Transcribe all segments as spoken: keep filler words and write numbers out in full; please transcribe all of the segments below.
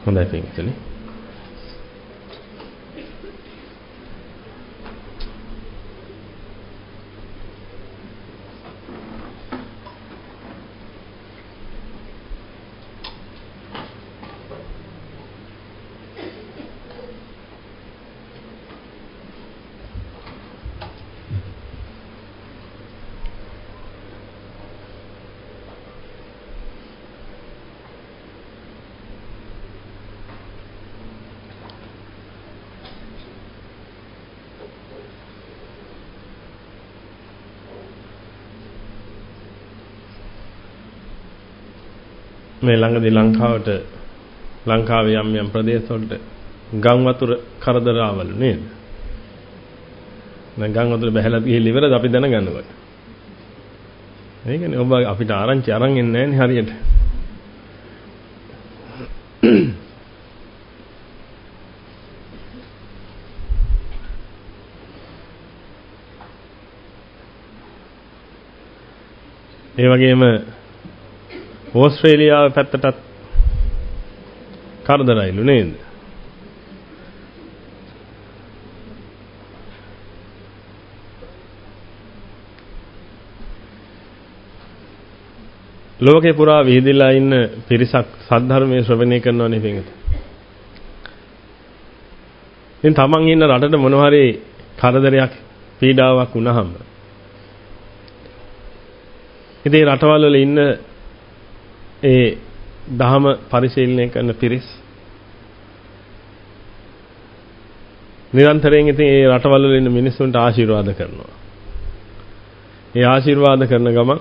හොඳයි පින්තුනි. මේ ළඟදී ලංකාවට ලංකාවේ යම් යම් ප්‍රදේශවලට ගම් වතුර කරදර ආවලු නේද? දැන් ගම් වතුර බහැලා ගිහින් ඉවරද අපි දැනගන්නකොට. ඒකනේ ඔබ අපිට ආරංචි අරන් එන්නේ නැහැ හරියට. ඒ වගේම ඕස්ට්‍රේලියාව පැත්තටත් කරදරයිලු නේද? ලෝකේ පුරා විහිදලා ඉන්න පිරිසක් සද්ධර්මයේ ශ්‍රවණය කරනවනේ පින්විත. ඉතින් තමන් ඉන්න රටට මොනවා හරි කරදරයක් පීඩාවක් වුණාම ඉතින් රටවල් වල ඉන්න ඒ දහම පරිශීලනය කරන පිරිස් නිරන්තරයෙන් ඉතින් ඒ රටවල් වල ඉන්න මිනිස්සුන්ට ආශිර්වාද කරනවා. ඒ ආශිර්වාද කරන ගමන්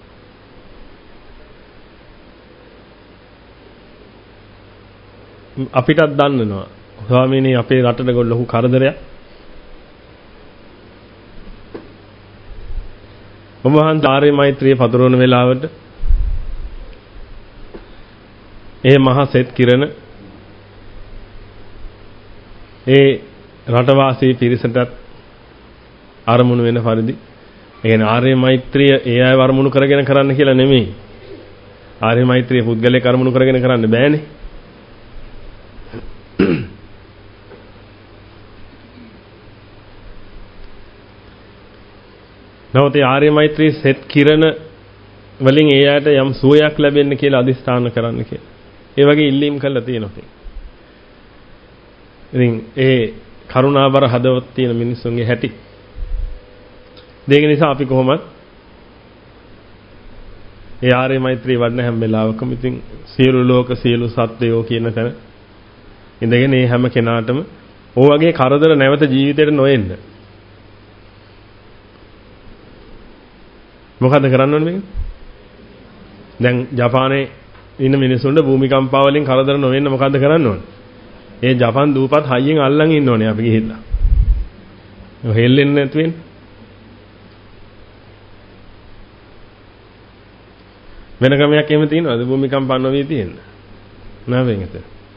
අපිටත් දන්නනවා ස්වාමීනි අපේ රටට ගොල්ලෝ ලොකු කරදරයක්. ඔබ වහන්සේ ආර්ය මෛත්‍රිය පතුරවන වෙලාවට ඒ මහා සෙත් කිරණ ඒ රටවාසී පිරිසටත් අරමුණු වෙන පරිදි ඒ කියන්නේ ආර්ය මෛත්‍රිය ඒ අය වරමුණු කරගෙන කරන්න කියලා නෙමෙයි. ආර්ය මෛත්‍රිය පුද්ගලයෙක් අරමුණු කරගෙන කරන්න බෑනේ. නමුත් ඒ ආර්ය මෛත්‍රී සෙත් කිරණ වලින් ඒ අයට යම් සුවයක් ලැබෙන්න කියලා අදිස්ථාන කරන්න කියලා. ඒ වගේ ඉල්ලීම් කළා තියෙනවා. ඉතින් ඒ කරුණාබර හදවත තියෙන මිනිස්සුන්ගේ හැටි. ඒක නිසා අපි කොහොමද ඒ ආර්ය මෛත්‍රී වඩන හැම වෙලාවකම ඉතින් සියලු ලෝක සියලු සත්වයෝ කියන තැන ඉඳගෙන මේ හැම කෙනාටම ඕ වගේ කරදර නැවත ජීවිතේට නොඑන්න. මොකද කරන්න ඕනේ මේක? දැන් ජපානයේ ඉන්න මිනිස්සුන්ට භූමිකම්පා වලින් කරදර නොවෙන්න මොකද්ද කරන්න ඕනේ? ඒ ජපාන් දූපත් හයියෙන් අල්ලන් ඉන්න ඕනේ අපි ගිහිල්ලා. ඔය හෙල්ලෙන්නේ නැතු වෙන්නේ. වෙන ක්‍රමයක් එහෙම තියෙනවද භූමිකම්පා නොවී තියෙන්න? නෑ වෙන්නේ.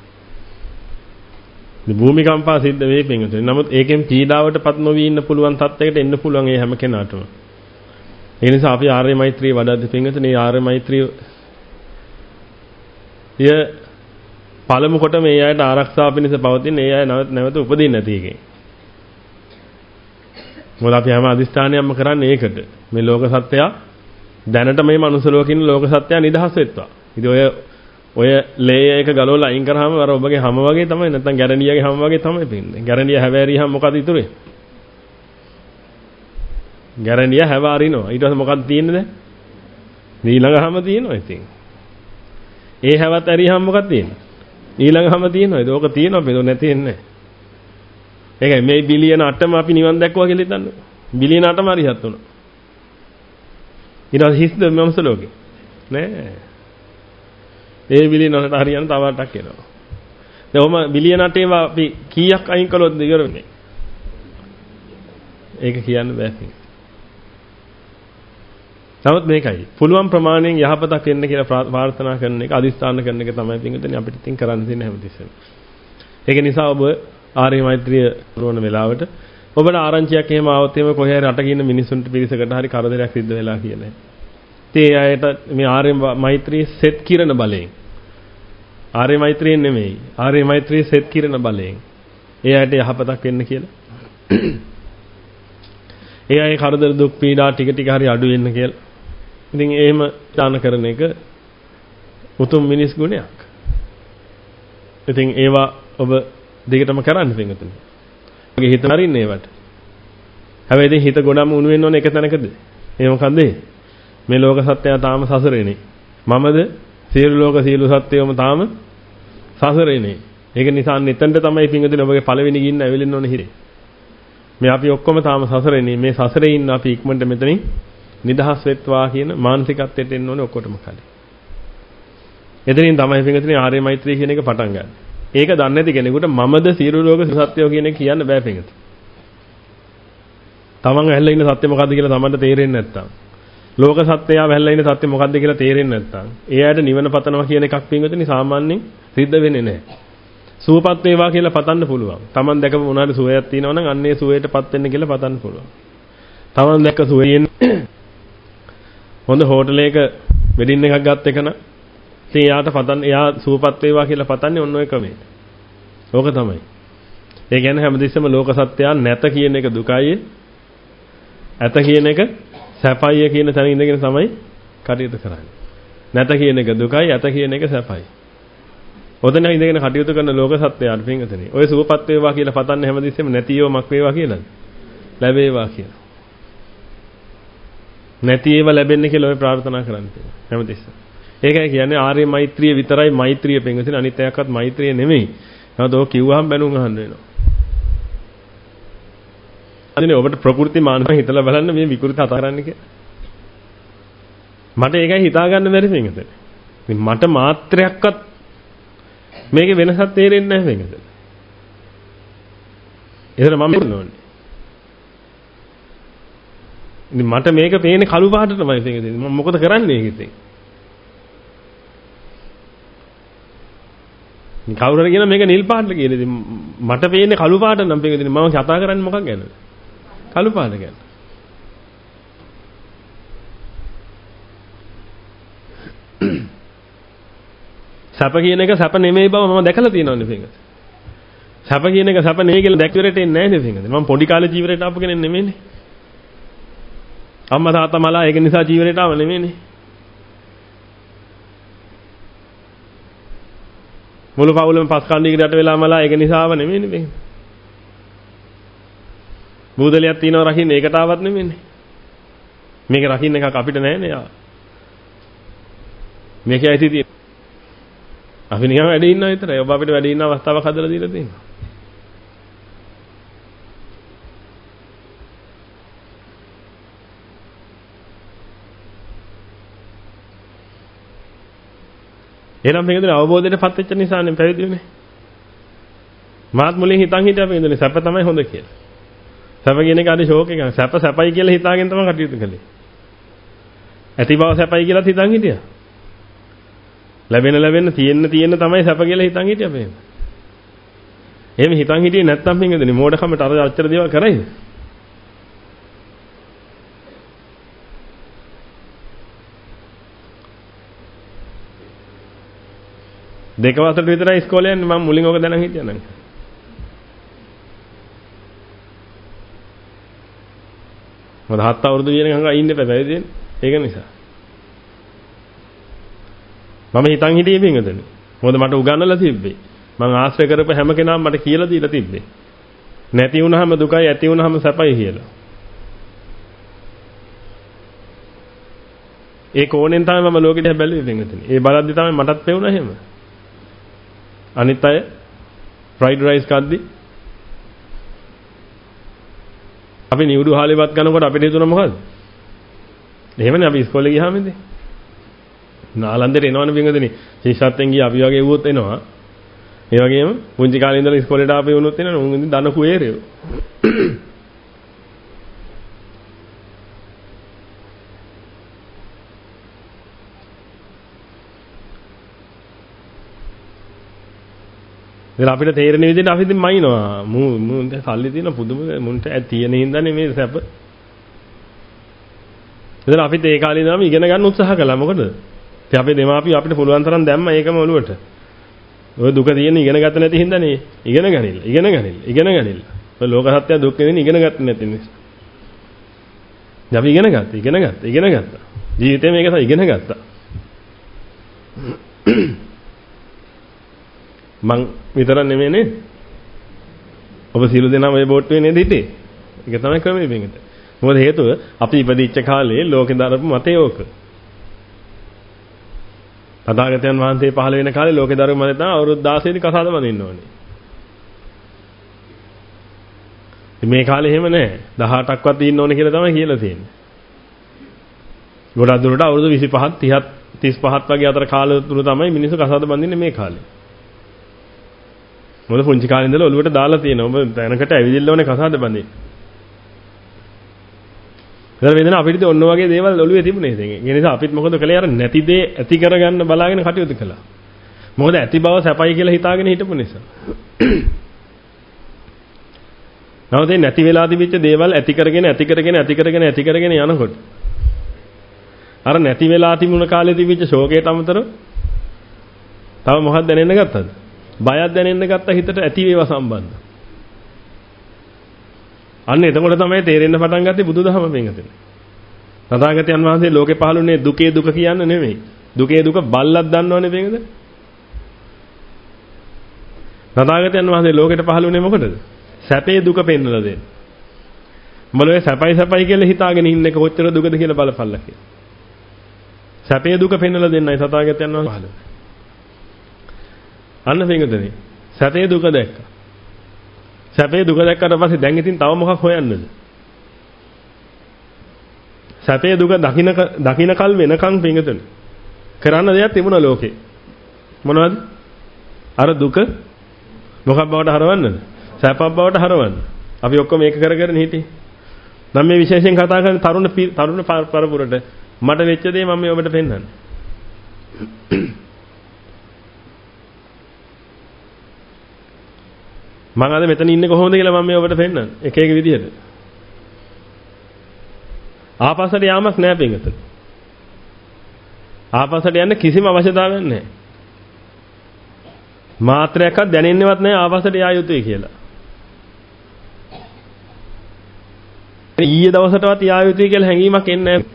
මේ භූමිකම්පා සිද්ධ වෙයි පින්වතුනි. නමුත් ඒකෙන් පීඩාවටපත් නොවී ඉන්න පුළුවන් තත්යකට එන්න පුළුවන් ඒ හැම කෙනාටම. ඒ නිසා අපි ආර්ය මෛත්‍රිය වඩද්දී පින්වතුනි මේ ආර්ය මෛත්‍රිය ය පළමු කොට මේ අයට ආරක්ෂාව පිණිස පවතින ඒ අය නැවත නැවත උපදින්න නැති එකේ. මොකද අපි හැම අදිස්ථානයක්ම කරන්නේ ඒකට. මේ ලෝක සත්‍යය දැනට මේ මනුස්ස ලෝකේ ඉන්න ලෝක සත්‍යය නිදහස් වෙත්වා. ඉතින් ඔය ඔය ලේ එක ගලවලා අයින් කරාම අර ඔබගේ හැම වගේ තමයි නැත්නම් ගැරන්ඩියාගේ හැම වගේ තමයි පින්නේ. ගැරන්ඩිය හැවෑරියහම මොකද ඉතුරුේ? ගැරන්ඩිය හැවාරිනවා. ඊට පස්සේ මොකක්ද තියෙන්නේ දැන්? ඊළඟ හැම තියෙනවා ඉතින්. ඒ හැවත් ඇරියහම මොකක්ද තියෙන්නේ? ඊළඟ හැම තියෙනවා. ඒක ඕක තියෙනවා බෙදෝ නැති වෙන්නේ නැහැ. ඒකයි මේ බිලියන අටම අපි නිවන් දැක්කවා කියලා හිතන්නේ. බිලියන අටම හරියත් උනා. ඊට පස්සේ හිස්ද මමස ලෝකේ. නෑ. ඒ බිලියන අටට හරියන තව අටක් එනවා. දැන් ඔහම බිලියන අටේම අපි කීයක් අයින් කළොත් ඉවර වෙන්නේ? ඒක කියන්න බෑ. නමුත් මේකයි පුළුවන් ප්‍රමාණයෙන් යහපතක් වෙන්න කියලා ප්‍රාර්ථනා කරන එක අදිස්ථාන කරන එක තමයි පිටුදෙන අපිට ඉතින් කරන්න තියෙන හැමතිස්සෙම. ඒක නිසා ඔබ ආර්ය මෛත්‍රිය කරන වෙලාවට ඔබට ආරංචියක් එහෙම ආවොත් එහෙම කොහේ හරි රටක ඉන්න මිනිස්සුන්ට පිරිසකට හරි කරදරයක් සිද්ධ වෙලා කියලා. ඉතින් ඒ අයට මේ ආර්ය මෛත්‍රී සෙත් කිරණ බලයෙන් ආර්ය මෛත්‍රියෙන් නෙමෙයි. ආර්ය මෛත්‍රියේ සෙත් කිරණ බලයෙන්. ඒ ඇයට යහපතක් වෙන්න කියලා. ඒ අය කරදර දුක් පීඩා ටික ටික හරි අඩු වෙන්න කියලා. ඉතින් එහෙම දාන කරන එක උතුම් මිනිස් ගුණයක්. ඉතින් ඒවා ඔබ දෙකටම කරන්න පිටුතුනි. ඔබගේ හිත නරින්නේ ඒවට. හැබැයි ඉතින් හිත ගොඩම උණු වෙන්න ඕන එක තැනකද? ඒ මොකන්ද? මේ ලෝක සත්‍යය තාම සසරේනේ. මමද සියලු ලෝක සියලු සත්‍යයම තාම සසරේනේ. ඒක නිසා නිතන්ට තමයි පිටුතුනි ඔබගේ පළවෙනි ගින්න ඇවිලෙන්න ඕන හිරේ. මේ අපි ඔක්කොම තාම සසරේනේ. මේ සසරේ ඉන්න අපි ඉක්මනට මෙතනින් නිදහස් වෙත්වා කියන මානසිකත්වයට එන්න ඕනේ ඔක්කොටම කලින්. එතනින් තමයි පිටුතුනි ආර්ය මෛත්‍රිය කියන එක පටන් ගන්න. ඒක දන්නේ නැති කෙනෙකුට මමද සියලු ලෝක සත්‍යය කියන එක කියන්න බෑ පිටුතුනි. තමන් ඇහැල්ලා ඉන්න සත්‍ය මොකද්ද කියලා තමන්ට තේරෙන්නේ නැත්තම්. ලෝක සත්‍යය ඇහැල්ලා ඉන්න සත්‍ය මොකද්ද කියලා තේරෙන්නේ නැත්තම්. ඒ ඇයට නිවන පතනවා කියන එකක් පිටුතුනි සාමාන්‍යයෙන් සිද්ධ වෙන්නේ නැහැ. සුවපත් වේවා කියලා පතන්න පුළුවන්. තමන් දැකපු මොනවාරි සුවයක් තියෙනවා නම් අන්නේ සුවයටපත් වෙන්න කියලා පතන්න පුළුවන්. තමන් දැක්ක සුවයෙන් හොඳ හෝටලයක වෙඩින් එකක් ගත්ත එක නම් ඉතින් එයාට පතන්න එයා සුවපත් වේවා කියලා පතන්නේ ඔන්න ඔය ක්‍රමයට. ඕක තමයි. ඒ කියන්නේ හැමදෙස්සම ලෝක සත්‍යය නැත කියන එක දුකයි. ඇත කියන එක සැපයි කියන තැන ඉඳගෙන තමයි කටයුතු කරන්නේ. නැත කියන එක දුකයි, ඇත කියන එක සැපයි. ඔතන ඉඳගෙන කටයුතු කරන ලෝක සත්‍යයට පින්ගතනේ. ඔය සුවපත් වේවා කියලා පතන්නේ හැමදෙස්සෙම නැතිවමක් වේවා කියලාද? ලැබේවා කියලා. නැති ඒවා ලැබෙන්න කියලා ඔය ප්‍රාර්ථනා කරන්නේ හැමදෙස්සෙම. ඒකයි කියන්නේ ආර්ය මෛත්‍රිය විතරයි මෛත්‍රිය පින්ගතනේ. අනිත් එකක්වත් මෛත්‍රිය නෙමෙයි. නේද? ඔය කිව්වහම බැනුම් අහන්න වෙනවා. අදිනේ ඔබට ප්‍රകൃති මානසික හිතලා බලන්න මේ විකෘති කතා කරන්න කියලා. මට ඒකයි හිතා ගන්න බැරි පින්ගතනේ. ඉතින් මට මාත්‍රයක්වත් මේකේ වෙනසක් තේරෙන්නේ නැහැ මේකද? ඒතර මම කියනෝනේ. ඉතින් මට මේක පේන්නේ කළු පාට තමයි මේකද? මම මොකද කරන්නේ ඒක ඉතින්? ඉතින් කවුරු හරි කියන මේක නිල් පාට කියලා. ඉතින් මට පේන්නේ කළු පාට නම් මේකද? මම කතා කරන්නේ මොකක් ගැනද? කළු පාට ගැන. සැප කියන එක සැප නෙමෙයි බව මම දැකලා තියෙනවානේ පින්ගත. සැප කියන එක සැප නෙමෙයි කියලා දැක්විරට එන්නේ නැහැ නේ පින්ගත. මම පොඩි කාලේ ජීවිතේට ආපු කෙනෙක් නෙමෙයිනේ. අම්මා තාත්තා මලා ඒක නිසා ජීවිතේට ආව නෙමෙයිනේ. මුළු පවුලම පස් කණ්ඩියකට යට වෙලා මලා ඒක නිසා ආව නෙමෙයිනේ පින්ගත. බූදලියක් තියනවා රකින්න ඒකට ආවත් නෙමෙයිනේ. මේක රකින්න එකක් අපිට නැහැ නේ. මේකයි ඇති තියෙන්නේ. අපි නිකන් වැඩ ඉන්නවා විතරයි. ඔබ අපිට වැඩ ඉන්න අවස්ථාවක් හදලා දීලා තියෙනවා. එනම් මේකේ අවබෝධයටපත් වෙච්ච නිසානේ පැවිදි වෙන්නේ. මාත් මුලින් හිතන් හිටියා මේකනේ සැප තමයි හොඳ කියලා. සැප කියන එක අද ෂෝක් එකක්. සැප සැපයි කියලා හිතාගෙන තමයි කටයුතු කළේ. ඇති බව සැපයි කියලාත් හිතන් හිටියා. ලැබෙන ලැබෙන තියෙන්න තියෙන්න තමයි සැප කියලා හිතන් හිටියා මේ. එහෙම හිතන් හිටියේ නැත්නම් මේකදනේ මෝඩකමට අර අච්චර දේවල් කරයිද? දෙක වසරට විතරයි ඉස්කෝලේ යන්නේ මම මුලින් ඔක දැනන් හිටියා නම්. මොකද හත් අවුරුදු විතරක් ඉන්න එපා පැවිදි වෙන්න. ඒක නිසා. මම හිතන් හිටියේ පින්වතුනි. මොකද මට උගන්වලා තිබ්බේ. මං ආශ්‍රය කරපු හැම කෙනාම මට කියලා දීලා තිබ්බේ. නැති වුනහම දුකයි ඇති වුනහම සැපයි කියලා. ඒ කෝණයෙන් තමයි මම ලෝකෙට බැලුවේ පින්වතුනි. ඒ බලද්දි තමයි මටත් පෙවුණා එහෙම. අනිත් අය ෆ්‍රයිඩ් රයිස් කද්දි අපි නිවුඩු හාලේවත් ගන්නකොට අපිට හිතුණා මොකද්ද? එහෙමනේ අපි ඉස්කෝලේ ගියාම ඉතින් නාලන්දේට එනවනේ පින්වතුනි. ශිෂ්‍යත්වෙන් ගිය අපි වගේ වුවොත් එනවා. ඒ වගේම පුංචි කාලේ ඉඳලා ඉස්කෝලේට ආපේ වුණොත් එනවා. උන් ඉතින් දන කුවේරයෝ. ඉතින් අපිට තේරෙන විදිහට අපි ඉතින් මයින්නවා. මු මුන්ට සල්ලි තියෙන පුදුම මුන්ට තියෙන හින්දානේ මේ සැප. ඉතින් අපිත් ඒ කාලේ ඉඳන්ම ඉගෙන ගන්න උත්සාහ කළා. මොකද? ඉතින් අපේ දෙමාපියෝ අපිට පුළුවන් තරම් දැම්ම ඒකම ඔළුවට. ඔය දුක තියෙන ඉගෙන ගත නැති හින්දානේ. ඉගෙන ගනින්න. ඉගෙන ගනින්න. ඉගෙන ගනින්න. ඔය ලෝක සත්‍ය දුක් වෙනින් ඉගෙන ගත නැති නිසා. අපි ඉගෙන ගත්තා. ඉගෙන ගත්තා. ඉගෙන ගත්තා. ජීවිතේ මේක තමයි ඉගෙන ගත්තා. මං විතර නෙමෙයිනේ. ඔබ සියලු දෙනාම මේ බෝට්ටුවේ නේද හිටියේ? ඒක තමයි ක්‍රමයේ මේකට. මොකද හේතුව අපි ඉපදිච්ච කාලේ ලෝකේ දරපු මතය ඕක. තථාගතයන් වහන්සේ පහළ වෙන කාලේ ලෝකේ දරපු මතය තමයි අවුරුදු දාසෙදි කසාද බඳින්න ඕනේ. මේ කාලේ එහෙම නැහැ. දහඅටක්වත් ඉන්න ඕනේ කියලා තමයි කියලා තියෙන්නේ. ගොඩක් දුරට අවුරුදු විසිපහක් තිහක් තිස්පහක් වගේ අතර කාල තුන තමයි මිනිස්සු කසාද බඳින්නේ මේ කාලේ. මොකද පුංචි කාලේ ඉඳලා ඔළුවට දාලා තියෙනවා. ඔබ දැනකට ඇවිදින්න ඕනේ කසාද බඳින්න. ඒතර වේදන අපිට ඔන්න වගේ දේවල් ඔළුවේ තිබුණේ ඉතින්. ඒ නිසා අපිත් මොකද කළේ අර නැති දේ ඇති කරගන්න බලාගෙන කටයුතු කළා. මොකද ඇති බව සැපයි කියලා හිතාගෙන හිටපු නිසා. නැවතේ නැති වෙලා තිබිච්ච දේවල් ඇති කරගෙන ඇති කරගෙන ඇති කරගෙන ඇති කරගෙන යනකොට අර නැති වෙලා තිබුණ කාලේ තිබිච්ච ශෝකයට අමතරව තව මොකක්ද දැනෙන්න ගත්තද? බයක් දැනෙන්න ගත්ත හිතට ඇති වේවා සම්බන්ධ. අන්න එතකොට තමයි තේරෙන්න පටන් ගත්තේ බුදුදහම මේකතේ. තථාගතයන් වහන්සේ ලෝකේ පහළුනේ දුකේ දුක කියන්න නෙමෙයි. දුකේ දුක බල්ලක් දන්නවනේ මේකද? තථාගතයන් වහන්සේ ලෝකෙට පහළුනේ මොකටද? සැපේ දුක පෙන්වලා දෙන්න. මොළේ සැපයි සැපයි කියලා හිතාගෙන ඉන්න එක කොච්චර දුකද කියලා බලපල්ලා කියලා. සැපේ දුක පෙන්වලා දෙන්නයි තථාගතයන් වහන්සේ පහළුනේ. අන්න මේකදනේ. සැපේ දුක දැක්කා. සැපේ දුක දැක්කට පස්සේ දැන් ඉතින් තව මොකක් හොයන්නද? සැපේ දුක දකින්න දකින්න කල් වෙනකන් පිංගතුනේ. කරන්න දෙයක් තිබුණා ලෝකේ. මොනවද? අර දුක මොකක් බවට හරවන්නද? සැපක් බවට හරවන්න. අපි ඔක්කොම මේක කර කර හිටියේ. මම මේ විශේෂයෙන් කතා කරන්නේ තරුණ තරුණ පරපුරට මට වෙච්ච දේ මම මේ ඔබට පෙන්නන්නේ. මම අද මෙතන ඉන්නේ කොහොමද කියලා මම මේ ඔබට පෙන්නන්නේ. එක එක විදිහට. ආපස්සට යාමක් නැහැ පින්ගත. ආපස්සට යන්න කිසිම අවශ්‍යතාවයක් නැහැ. මාත්‍රයක්වත් දැනෙන්නේවත් නැහැ ආපස්සට යා යුතුයි කියලා. ඊයේ දවසටවත් යා යුතුයි කියලා හැඟීමක් එන්නේ නැහැ.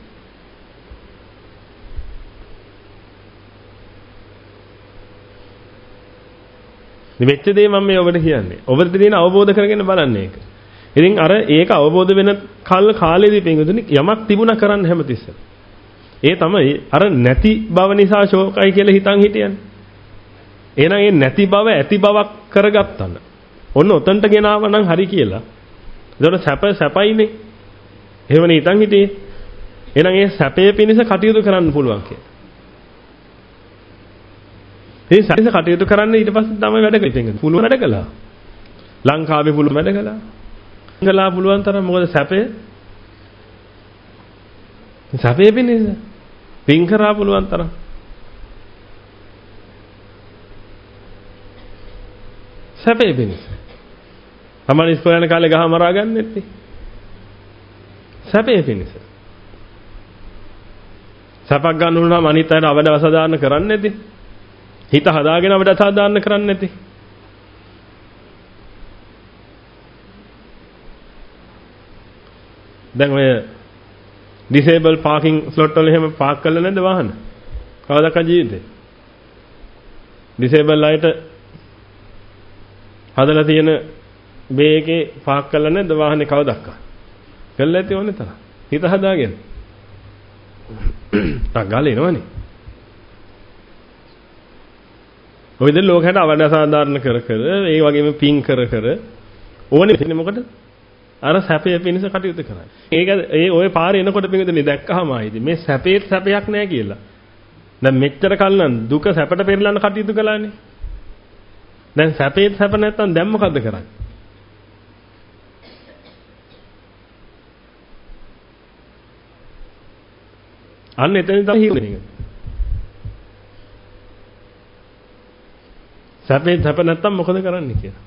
මේ වෙච්ච දේ මම මේ ඔබට කියන්නේ. ඔබට තියෙන අවබෝධ කරගෙන බලන්න ඒක. ඉතින් අර ඒක අවබෝධ වෙන කල් කාලෙදී පින්වතුනි යමක් තිබුණා කරන්න හැමතිස්සෙම. ඒ තමයි අර නැති බව නිසා ශෝකයි කියලා හිතන් හිටියන්නේ. එහෙනම් ඒ නැති බව ඇති බවක් කරගත්තන. ඔන්න ඔතනට ගෙනාව නම් හරි කියලා. ඒතකොට සැප සැපයිනේ. එහෙමනේ හිතන් හිටියේ. එහෙනම් ඒ සැපේ පිණිස කටයුතු කරන්න පුළුවන් කියලා. මේ සැපේ කටයුතු කරන්න ඊට පස්සේ තමයි වැඩ කරන්නේ. පුළුවන් වැඩ කළා. ලංකාවේ පුළුවන් වැඩ කළා. ඉංගලා පුළුවන් තරම් මොකද සැපේ? සැපේ පිණිස පින් කරා පුළුවන් තරම්. සැපේ පිණිස. තමන් ඉස්කෝලේ යන කාලේ ගහ මරා ගන්න නැත්තේ. සැපේ පිණිස. සැපක් ගන්න උන නම් අනිත් අයට අවඩ අසදාන්න කරන්නේ නැති. හිත හදාගෙන අවඩ අසදාන්න කරන්නේ නැති. දැන් ඔය disable parking slot වල එහෙම පාක් කරලා නැද්ද වාහන? කවදාක ජීවිතේ? disable අයට හදලා තියෙන බේ එකේ පාක් කරලා නැද්ද වාහනේ කවදාක? කළා ඇති ඕනේ තරම්. හිත හදාගෙන. තා ගාලේ නෝනේ. ඔය දෙල ලෝකයට අවඩ සාධාරණ කර කර ඒ වගේම පින් කර කර ඕනේ ඉතින් මොකටද? අර සැපේ පිණිස කටයුතු කරන්නේ. ඒක ඒ ඔය පාරේ එනකොට පින්විතනේ දැක්කහම ආයිද මේ සැපේ සැපයක් නැහැ කියලා. දැන් මෙච්චර කල් නම් දුක සැපට පෙරලන්න කටයුතු කළානේ. දැන් සැපේ සැප නැත්තම් දැන් මොකද්ද කරන්නේ? අන්න එතන තමයි හිතන්නේ. සැපේ සැප නැත්තම් මොකද කරන්නේ කියලා.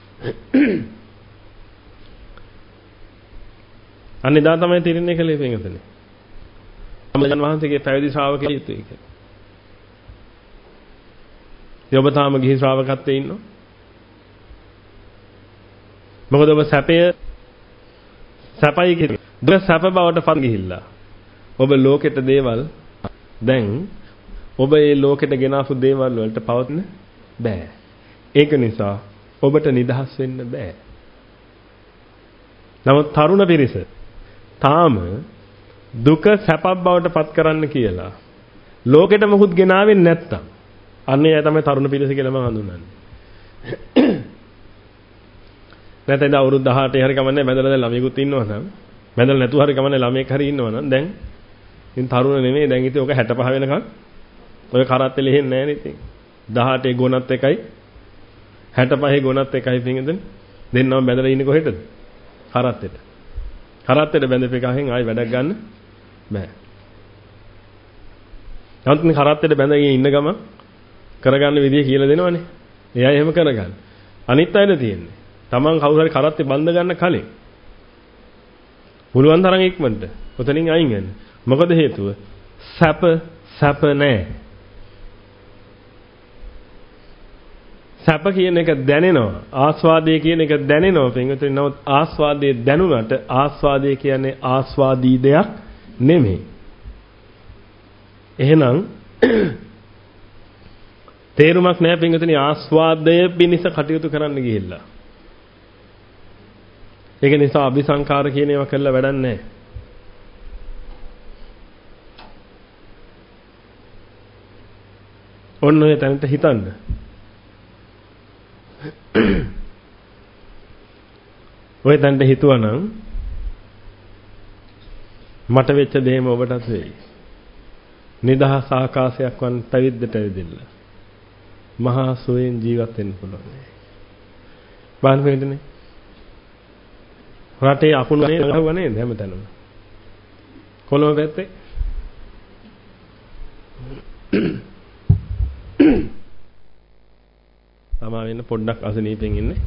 අන්න එදා තමයි තීරණය කළේ පින්වතුනි. සම්බුදුන් වහන්සේගේ පැවිදි ශ්‍රාවකයෙක් යුතුයි කියලා. ඉතින් ඔබ තාම ගිහි ශ්‍රාවකත්වයේ ඉන්නවා. මොකද ඔබ සැපය සැපයි කියන දුක සැප බවට පත් ගිහිල්ලා. ඔබ ලෝකෙට දේවල් දැන් ඔබ ඒ ලෝකෙට ගෙනාපු දේවල් වලට පවත්න බෑ. ඒක නිසා ඔබට නිදහස් වෙන්න බෑ. නමුත් තරුණ පිරිස තාම දුක සැපක් බවට පත් කරන්න කියලා ලෝකෙට මොකුත් ගෙනාවෙන්නේ නැත්තම් අන්නේ අය තමයි තරුණ පිරිස කියලා මම හඳුන්වන්නේ. නැත්නම් අවුරුදු දහඅටේ හරි කමන්නේ බැඳලා දැන් ළමයෙකුත් ඉන්නවා නම් බැඳලා නැතුව හරි කමන්නේ ළමයෙක් හරි ඉන්නවා නම් දැන් ඉතින් තරුණ නෙමෙයි දැන් ඉතින් ඔක හැටපහ වෙනකන් ඔය කරත් ලෙහෙන්නේ නැහැ නේ ඉතින්. දහඅටේ ගුණත් එකයි හැටපහේ ගුණත් එකයි පිටින් දෙන්නම බැඳලා ඉන්නේ කොහෙටද? කරත්තෙට. කරත්තෙට බැඳපෙකහෙන් ආයි වැඩක් ගන්න බෑ. නැත්නම් කරත්තෙට බැඳගෙන ඉන්න ගම කරගන්න විදිය කියලා දෙනවනේ. එයා එහෙම කරගන්න. අනිත් අයද තියෙන්නේ. Taman කවුරු හරි කරත්තේ බඳ ගන්න කලින් පුළුවන් තරම් ඉක්මනට ඔතනින් අයින් වෙන්න. මොකද හේතුව? සැප සැප නැහැ. සැප කියන එක දැනෙනවා. ආස්වාදයේ කියන එක දැනෙනවා. පින්වතුනි නමුත් ආස්වාදයේ දැනුණට ආස්වාදයේ කියන්නේ ආස්වාදී දෙයක් නෙමෙයි. එහෙනම් තේරුමක් නැහැ පින්වතුනි ආස්වාදය පිණිස කටයුතු කරන්න ගිහිල්ලා. ඒක නිසා අபிසංකාර කියන ඒවා කළා වැඩක් නැහැ. ඔන්න ඔය තැනට හිතන්න. ඔය තැනට හිතුවනම් මට වෙච්ච දෙයම ඔබටත් වෙයි. නිදහස් ආකාශයක් වන් පැවිද්දට ඇවිදින්න. මහා සුවයෙන් ජීවත් වෙන්න පුළුවන්. බලන්න වෙන්නේ. රටේ අකුණු ගහුවා නේද හැමතැනම. කොළඹ පැත්තේ තමා වෙන්න පොඩ්ඩක් අසනීපෙන් ඉන්නේ.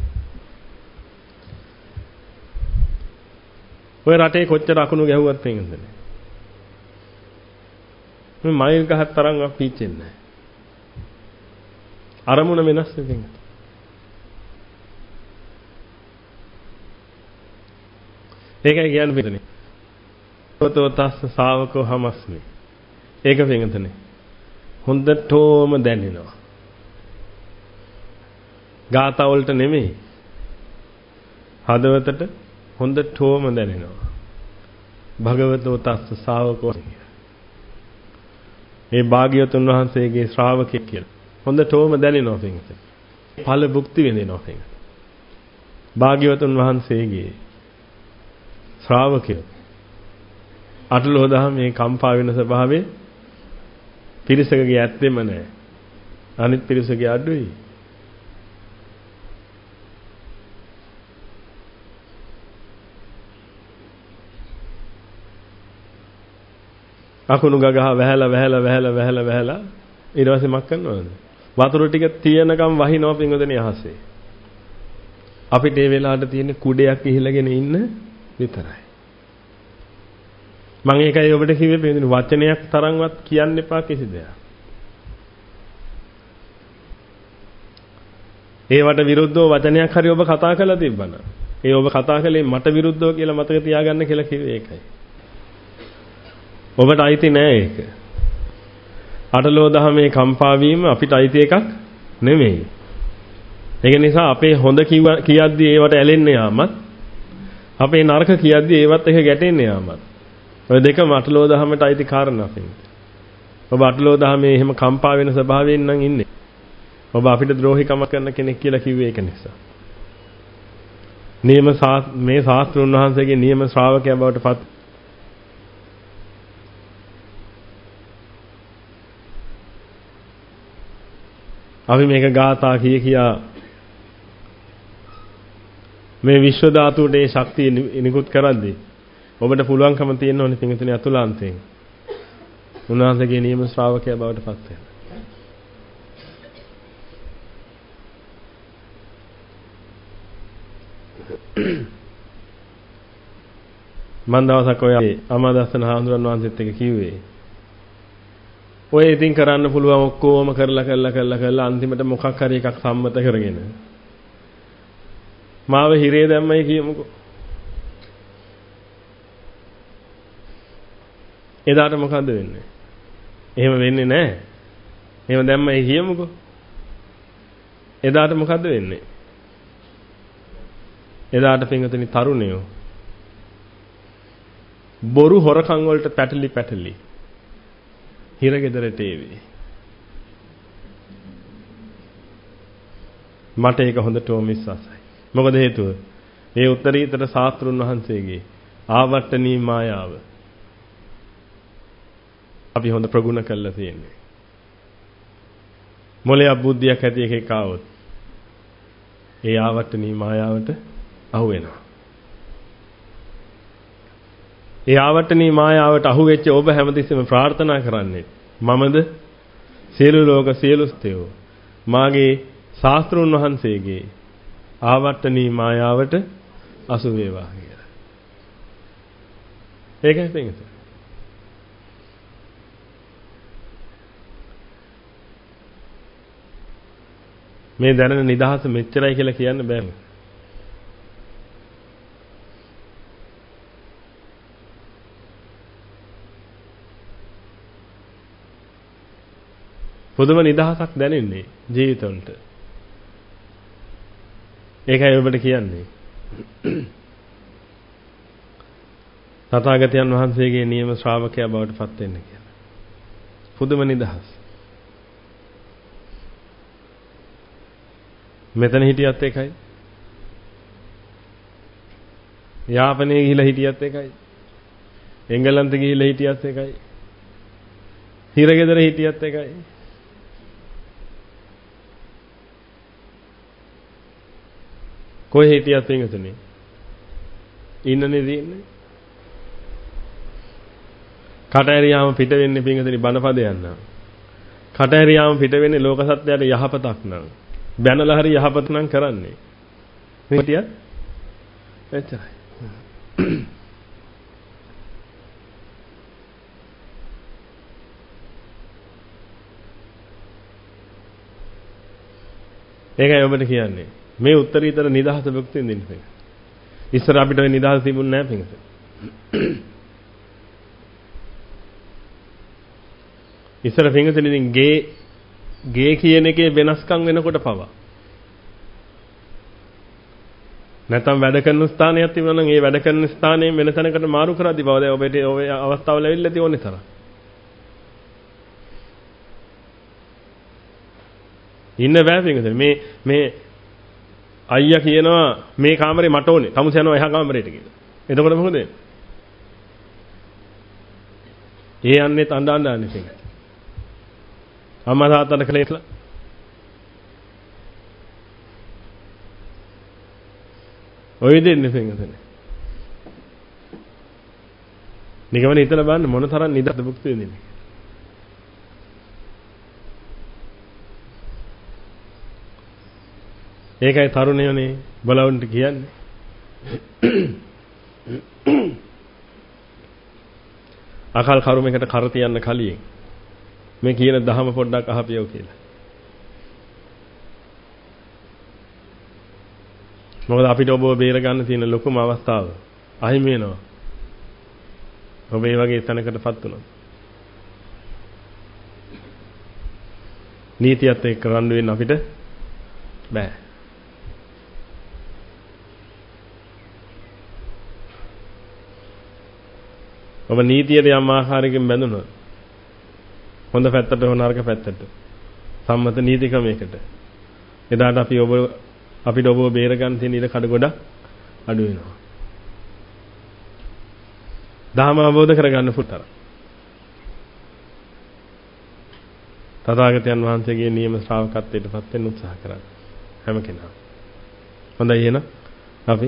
ඔය රටේ කොච්චර අකුණු ගැහුවත් පේන්නේ. මේ මයිල් ගහක් තරම්වත් පීච්චෙන්නේ නැහැ. අරමුණ වෙනස් වෙන්නේ. ඒකයි කියන්නේ පිටනේ. තොතෝ තස්ස ශාවකෝ හමස්මි. ඒක පිටනේ. හොඳටම දැනෙනවා. ගාථා වලට නෙමෙයි. හදවතට හොඳටම දැනෙනවා. භගවතෝ තස්ස ශාවකෝ. මේ භාග්‍යවතුන් වහන්සේගේ ශ්‍රාවකෙක් කියලා. හොඳටම දැනෙනවා පිටනේ. ඵල භුක්ති විඳිනවා පිටනේ. භාග්‍යවතුන් වහන්සේගේ ශ්‍රාවකයෝ අටලෝ දහම මේ කම්පා වෙන ස්වභාවය පිරිසකගේ ඇත්තෙම නැහැ. අනිත් පිරිසගේ අඩුයි. අකුණු ගගහ වැහැලා වැහැලා වැහැලා වැහැලා වැහැලා ඊට පස්සේ මක් කරනවද? වතුර ටික තියෙනකම් වහිනවා පින්වදනේ අහසේ. අපිට මේ වෙලාවට තියෙන කුඩයක් ඉහිලගෙන ඉන්න විතරයි. මම ඒකයි ඔබට කිව්වේ මේ වචනයක් තරම්වත් කියන්න එපා කිසි දෙයක්. ඒවට විරුද්ධව වචනයක් හරි ඔබ කතා කරලා තිබ්බනම් ඒ ඔබ කතා කළේ මට විරුද්ධව කියලා මතක තියාගන්න කියලා කිව්වේ ඒකයි. ඔබට අයිති නෑ ඒක. අටලෝ දහමේ කම්පා වීම අපිට අයිති එකක් නෙමෙයි. ඒක නිසා අපේ හොඳ කියද්දී ඒවට ඇලෙන්න යාමත් අපේ නරක කියද්දී ඒවත් එක ගැටෙන්න යාමත් ඔය දෙකම අටලෝ දහමට අයිති කාරණා පිටින්. ඔබ අටලෝ දහමේ එහෙම කම්පා වෙන ස්වභාවයෙන් නම් ඉන්නේ. ඔබ අපිට ද්‍රෝහිකම කරන කෙනෙක් කියලා කිව්වේ ඒක නිසා. නියම මේ ශාස්ත්‍රුන් වහන්සේගේ නියම ශ්‍රාවකයා බවට පත් අපි මේක ගාථා කිය කියා මේ විශ්ව ධාතුවට ඒ ශක්තිය නිකුත් කරද්දී ඔබට පුළුවන්කම තියෙන්න ඕනේ පින්විතනේ අතුලාන්තයෙන්. උන්වහන්සේගේ නියම ශ්‍රාවකයා බවට පත් වෙන්න. මන් දවසක් ඔය අමාදස්සන හාමුදුරන් වහන්සේත් එක්ක කිව්වේ ඔය ඉතින් කරන්න පුළුවන් ඔක්කොම කරලා කරලා කරලා කරලා අන්තිමට මොකක් හරි එකක් සම්මත කරගෙන මාව හිරේ දැම්මයි කියමුකෝ. එදාට මොකද වෙන්නේ? එහෙම වෙන්නේ නැහැ. එහෙම දැම්මයි කියමුකෝ. එදාට මොකද වෙන්නේ? එදාට පින්වතුනි තරුණයෝ බොරු හොරකම් වලට පැටලි පැටලි හිරගෙදරට එවි. මට ඒක හොඳටම විශ්වාසයි. මොකද හේතුව? ඒ උත්තරීතර ශාස්ත්‍රුන් වහන්සේගේ ආවට්ටනී මායාව අපි හොඳ ප්‍රගුණ කරලා තියෙන්නේ. මොලේ අබුද්ධියක් ඇති එකෙක් ආවොත් ඒ ආවට්ටනී මායාවට අහු වෙනවා. ඒ ආවට්ටනී මායාවට අහු වෙච්ච ඔබ හැමතිස්සෙම ප්‍රාර්ථනා කරන්නේ මමද සියලු ලෝක සියලු ස්තේව මාගේ ශාස්ත්‍රුන් වහන්සේගේ ආවට්ටනී මායාවට අසු වේවා කියලා. ඒකයි පින්වතුනි. මේ දැනෙන නිදහස මෙච්චරයි කියලා කියන්න බෑ. පුදුම නිදහසක් දැනෙන්නේ ජීවිතවලට. ඒකයි ඔබට කියන්නේ. තථාගතයන් වහන්සේගේ නියම ශ්‍රාවකයා බවට පත් වෙන්න කියලා. පුදුම නිදහස. මෙතන හිටියත් එකයි. යාපනයේ ගිහිලා හිටියත් එකයි. එංගලන්තෙ ගිහිලා හිටියත් එකයි. හිරගෙදර හිටියත් එකයි. කොහේ හිටියත් පින්වතුනි ඉන්නනේ තියෙන්නේ. කටහැරියාම පිට වෙන්නේ පින්වතුනි බණපද යනවා. කටහැරියාම පිට වෙන්නේ ලෝක සත්‍යයට යහපතක් නම්. බැනලා හරි යහපත නම් කරන්නේ. මේ හිටියත් එච්චරයි. ඒකයි ඔබට කියන්නේ. මේ උත්තරීතර නිදහස භුක්ති විඳින්න. ඉස්සර අපිට ওই නිදහස තිබුණේ නැහැ පින්වතුනි. ඉස්සර පින්වතුනි ඉතින් ගේ ගේ කියන එකේ වෙනස්කම් වෙනකොට පවා. නැත්නම් වැඩ කරන ස්ථානයක් තිබුණා නම් ඒ වැඩ කරන ස්ථානයෙන් වෙන තැනකට මාරු කරද්දී බව දැන් ඔබට ඔය අවස්ථාවල ඇවිල්ලා තියෙන්නේ තරම්. ඉන්න බෑ පින්වතුනි මේ මේ අයියා කියනවා මේ කාමරේ මට ඕනේ. තමුස යනවා එහා කාමරේට කියලා. එතකොට මොකද වෙන්නේ? ඒ යන්නේ අඬ අඬ යන්නේ පින්වතුනි. අම්මා තාත්තට කලේట్లా ඔය දෙන්නේ පින්වතුනි. නිකමන හිතලා බලන්න මොන තරම් නිදහස භුක්ති විඳින්නේ. ඒකයි තරුණයෝනේ බලවන්ට කියන්නේ. අකල් කරුමයකට කර තියන්න කලින් මේ කියන දහම පොඩ්ඩක් අහපියෝ කියලා. මොකද අපිට ඔබව බේර ගන්න තියෙන ලොකුම අවස්ථාව අහිමි වෙනවා. ඔබ මේ වගේ තැනකටපත් වුණා. නීතියත් එක්ක රණ්ඩු වෙන්න අපිට බෑ. ඔබ නීතියට යම් ආකාරයකින් බැඳුනොත් හොඳ පැත්තට හෝ නරක පැත්තට සම්මත නීති ක්‍රමයකට එදාට අපි ඔබ අපිට ඔබව බේර ගන්න තියෙන ඉර කඩ ගොඩ අඩු වෙනවා. ධර්ම අවබෝධ කරගන්න පුතර. තථාගතයන් වහන්සේගේ නියම ශ්‍රාවකත්වයට පත් වෙන්න උත්සාහ කරන්න හැම කෙනාම. හොඳයි එහෙනම් අපි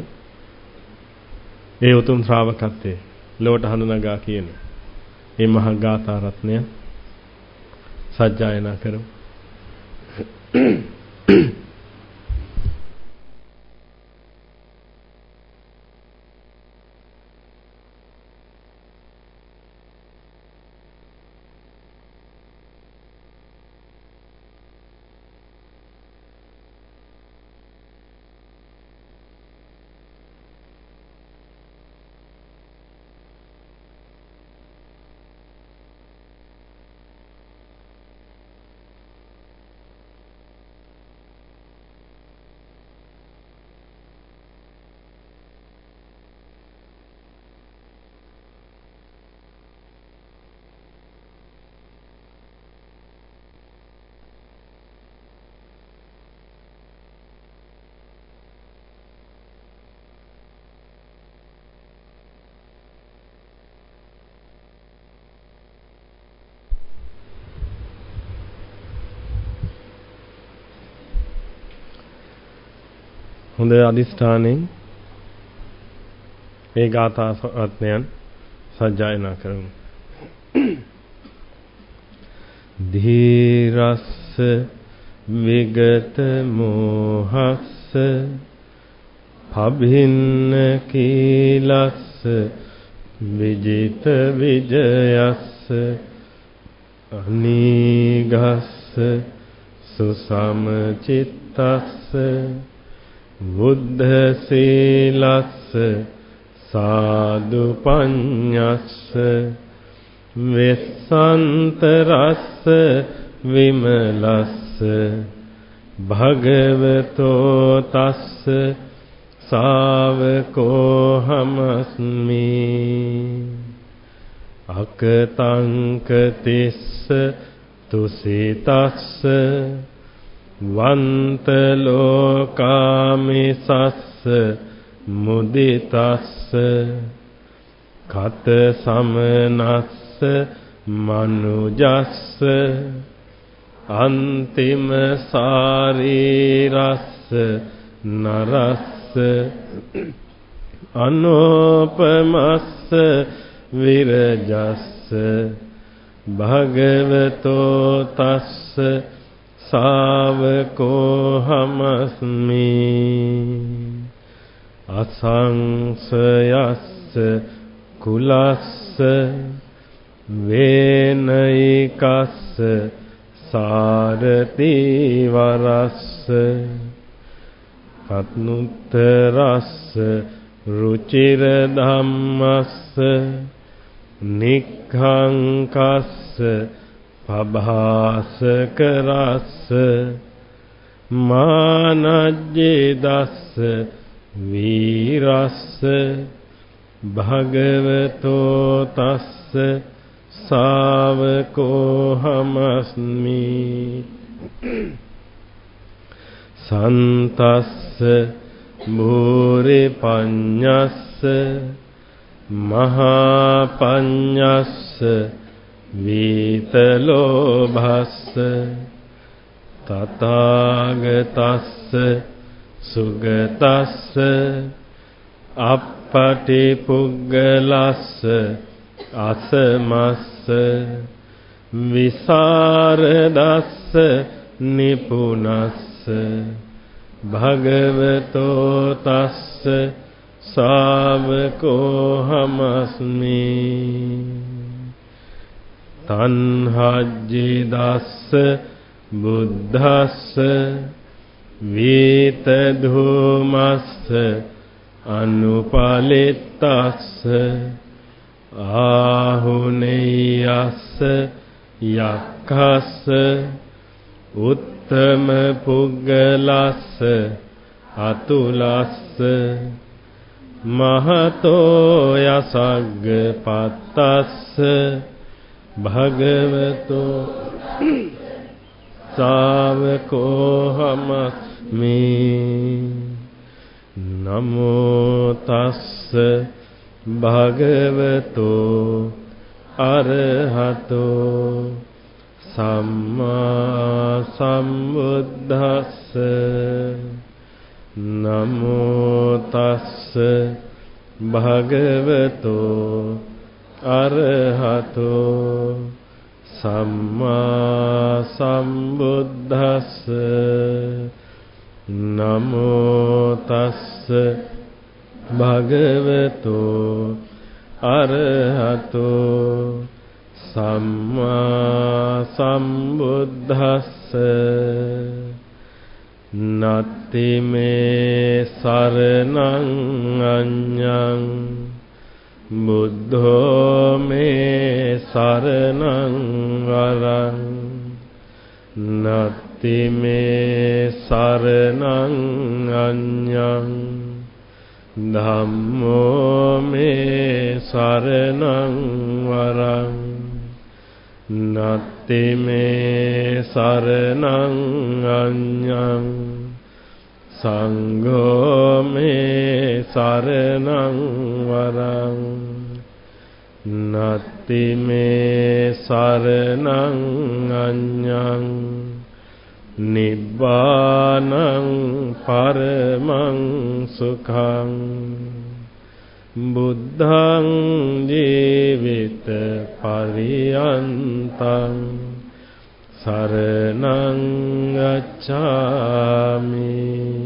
ඒ උතුම් ශ්‍රාවකත්වයේ ලොවට හඳුනාගා කියන මේ මහා ගාථා රත්නය සජ්ජායනා කරමු. හොඳ අදිස්ථානෙන් ඒ ගාථා රත්නයන් සජ්ජායනා කරමු. ධීරස්ස විගත මෝහස්ස පබින්න කීලස්ස විජිත විජයස්ස අනීගස්ස සුසමචිත්තස්ස බුද්ධ සීලස්ස සාදු පඤ්ඤස්ස වෙස්සන්තරස්ස විමලස්ස භගවතෝ තස්ස සාවකෝ හමස්මි අකතංකතිස්ස තුසිතස්ස වන්ත ලෝකාමිසස්ස මුදිතස්ස කත සමනස්ස මනුජස්ස අන්තිම සාරීරස්ස නරස්ස අනෝපමස්ස විරජස්ස භගවතෝ තස්ස සාවකෝ හමස්මි අසංසයස්ස කුලස්ස වේනයිකස්ස සාරති වරස්ස කත්නුත්තරස්ස රුචිර ධම්මස්ස නික්ඛංකස්ස පභාසකරස්ස මානජ්ජේදස්ස වීරස්ස භගවතෝ තස්ස සාවකෝ හමස්මි සන්තස්ස භූරි පඤ්ඤස්ස මහා පඤ්ඤස්ස වීතලෝභස්ස තථාගතස්ස සුගතස්ස අප්පටි පුග්ගලස්ස අසමස්ස විසරදස්ස නිපුනස්ස භගවතෝ තස්ස සාවකෝ හමස්මි තණ්හජ්ජිදස්ස බුද්ධස්ස වීත ධූමස්ස අනුපලිත්තස්ස ආහුනේයස්ස යක්ඛස්ස උත්තම පුග්ගලස්ස අතුලස්ස මහතෝ යසග්ග පත්තස්ස භගවතෝ සාවකෝ හමස්මි නමෝ තස්ස භගවතෝ අරහතෝ සම්මා සම්බුද්දස්ස නමෝ තස්ස භගවතෝ අරහතෝ සම්මා සම්බුද්දස්ස නමෝ තස්ස භගවතෝ අරහතෝ සම්මා සම්බුද්දස්ස නත්ති මේ සරණං අඤ්ඤං බුද්ධෝ මේ සරණං වරං නත්ති මේ සරණං අඤ්ඤං ධම්මෝ මේ සරණං වරං නත්ති මේ සරණං අඤ්ඤං සංඝෝ මේ සරණං වරං නත්ති මේ සරණං අඤ්ඤං නිබ්බානං පරමං සුඛං බුද්ධං ජීවිත පරියන්තං සරණං ගච්ඡාමි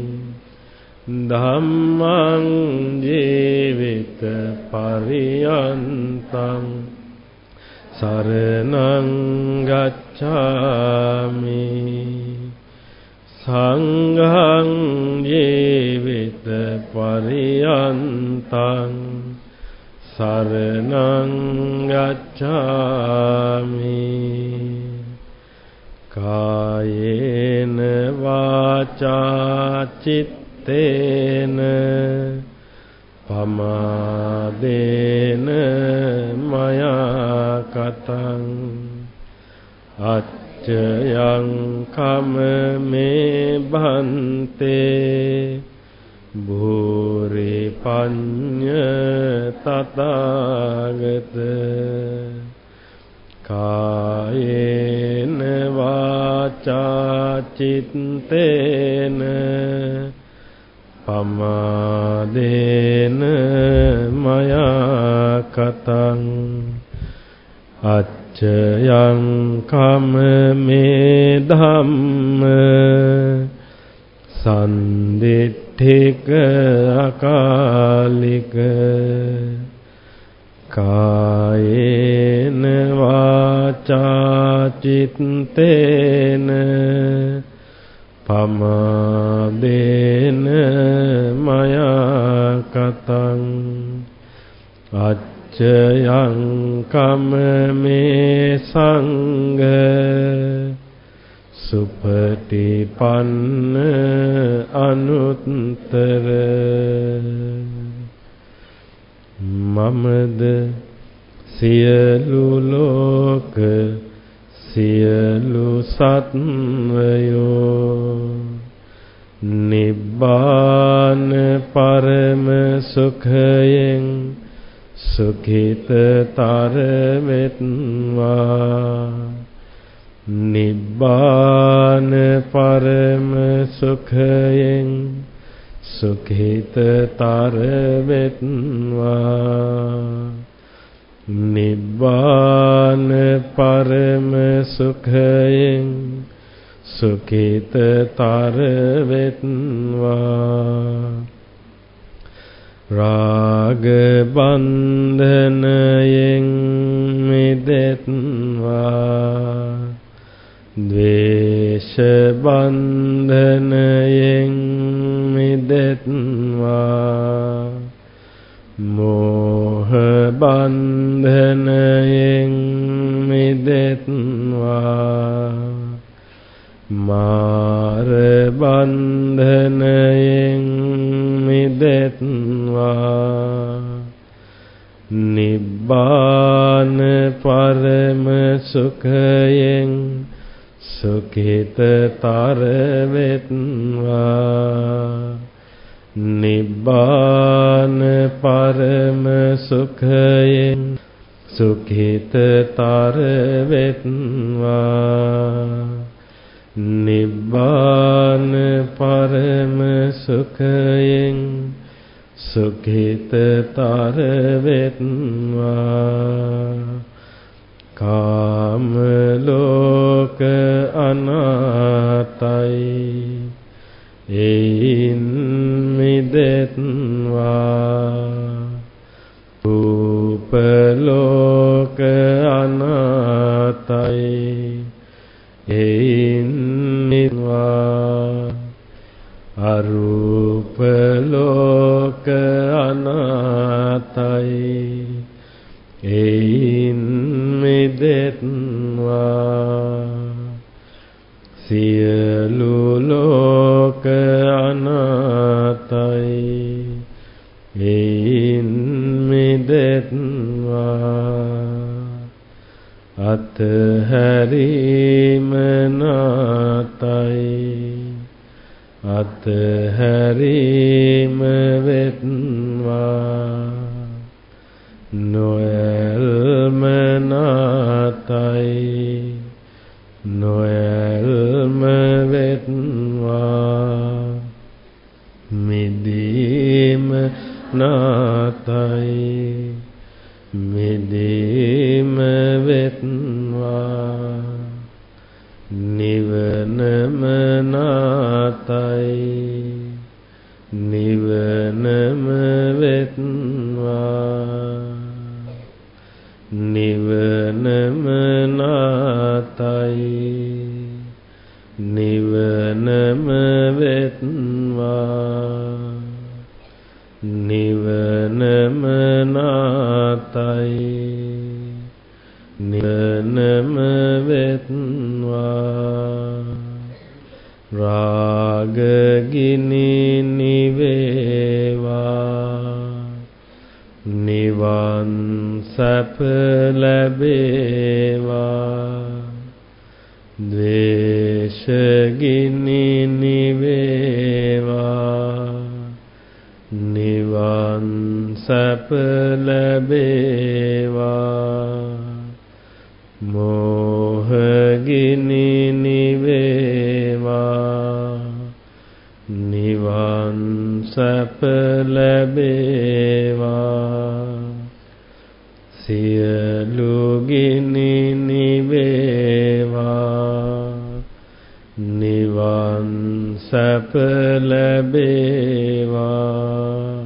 ධම්මං ජීවිත පරියන්තං සරණං ගච්ඡාමි සංඝං ජීවිත පරියන්තං සරණං ගච්ඡාමි කායේන වාචා චිත්තේන පමාදේන මයා කතං අච්චයං කම මේ භන්තේ භූරි පඤ්ඤ තථාගත කායේන වාචා චිත්තේන පමාදේන මයා කතං අච්චයං කම මේ ධම්ම සන්දිට්ඨික අකාලික කායේන වාචා චිත්තේන පමාදේන මයා කතං අච්චයං කම මේ සංඝ සුපටිපන්න අනුත්තර මමද සියලු ලෝක සියලු සත්වයෝ නිබ්බාන පරම සුඛයෙන් සුඛිතතර වෙත්වා නිබ්බාන පරම සුඛයෙන් සුඛිතතර වෙත්වා නිබ්බාන පරම සුඛයෙන් සුඛිතතර වෙත්වා රාග බන්ධනයෙන් මිදෙත්වා ද්වේෂ බන්ධනයෙන් මිදෙත්වා මෝහ බන්ධනයෙන් මිදෙත්වා මාර බන්ධනයෙන් මිදෙත්වා නිබ්බාන පරම සුඛයෙන් සුඛිතතර වෙත්වා නිබ්බාන පරම සුඛයෙන් සුඛිතතර වෙත්වා නිබ්බාන පරම සුඛයෙන් සුඛිතතර වෙත්වා කාම ලෝක අනාතයි එයින් මිදෙත්වා රූප ලෝක අනාතයි එයින් මිදෙත්වා අරූප ලෝක අනාතයි එයින් මිදෙත්වා සියලු ලෝක අනාතයි එයින් මිදෙත්වා අත්හැරීම නාතයි අත්හැරීම වෙත්වා නොයල්ම නාතයි නොයල්ම වෙත්වා නිවනම නාතයි නිවනම වෙත්වා නිවනම නාතයි නිවනම වෙත්වා රාගගිනි නිවේවා නිවන් සැප ලැබේවා ද්වේෂගිනි නිවේවා නිවන් සැප ලැබේවා මෝහගිනි නිවේවා නිවන් සැප ලැබේවා සියලු ගිනි නිවේවා නිවන් සැප ලැබේවා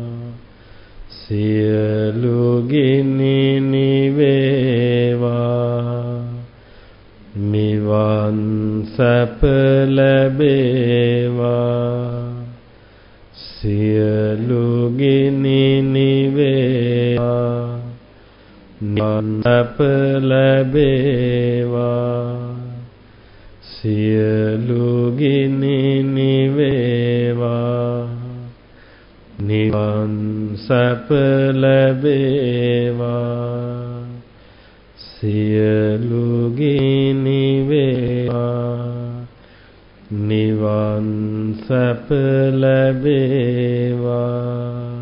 සියලු ගිනි නිවේවා නිවන් සැප ලැබේවා සියලු ගිනි නිවේවා නිවන් සැප ලැබේවා සියලු ගිනි නිවේවා නිවන් සැප ලැබේවා සියලු ගිනි නිවේවා නිවන් සැප ලැබේවා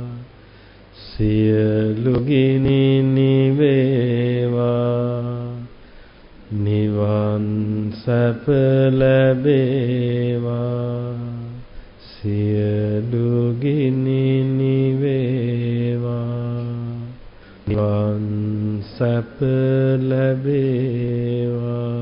සියලු ගිනි නිවේවා නිවන් සැප ලැබේවා සියලු ගිනි නිවේවා නිවන් සැප ලැබේවා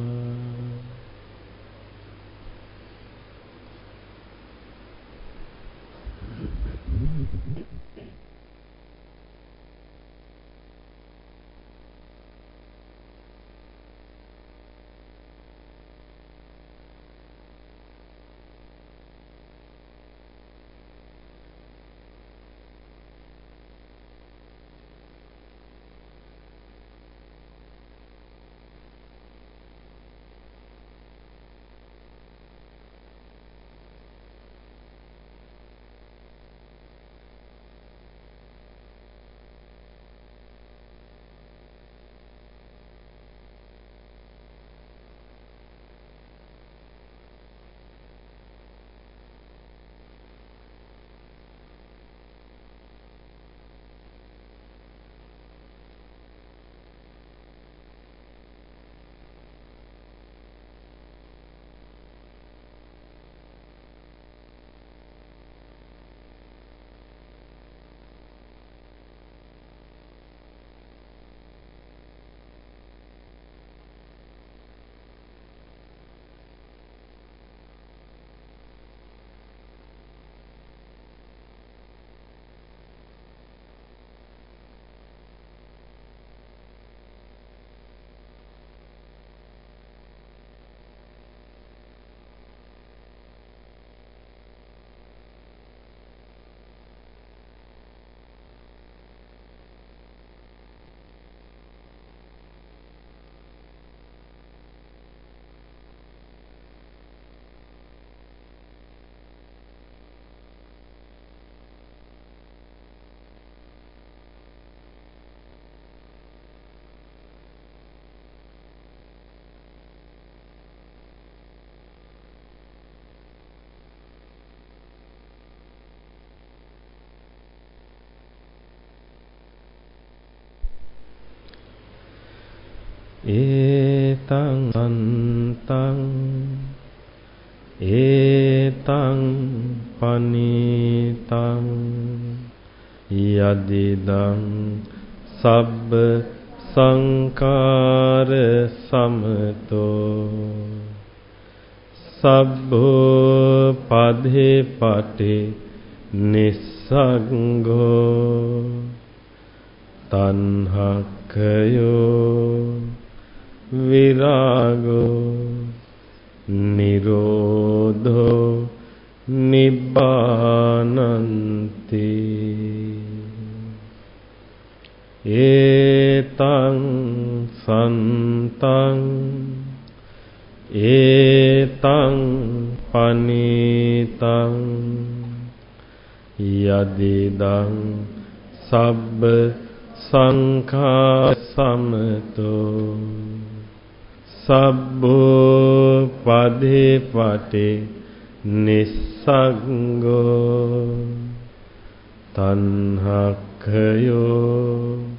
ඒතං අන්තං ඒතං පනීතං යදිදං සබ්බ සංකාර සමතෝ සබ්බෝ පදේපටි නිස්සග්ගෝ තණ්හක්ඛයෝ විරාගෝ නිරෝධෝ නිබ්බානන්ති ඒතං සන්තං ඒතං පනිතං යදිදං සබ්බ සංඛා සමතෝ සබ්බෝ පදේපටි නිස්සග්ගෝ තණ්හක්ඛයෝ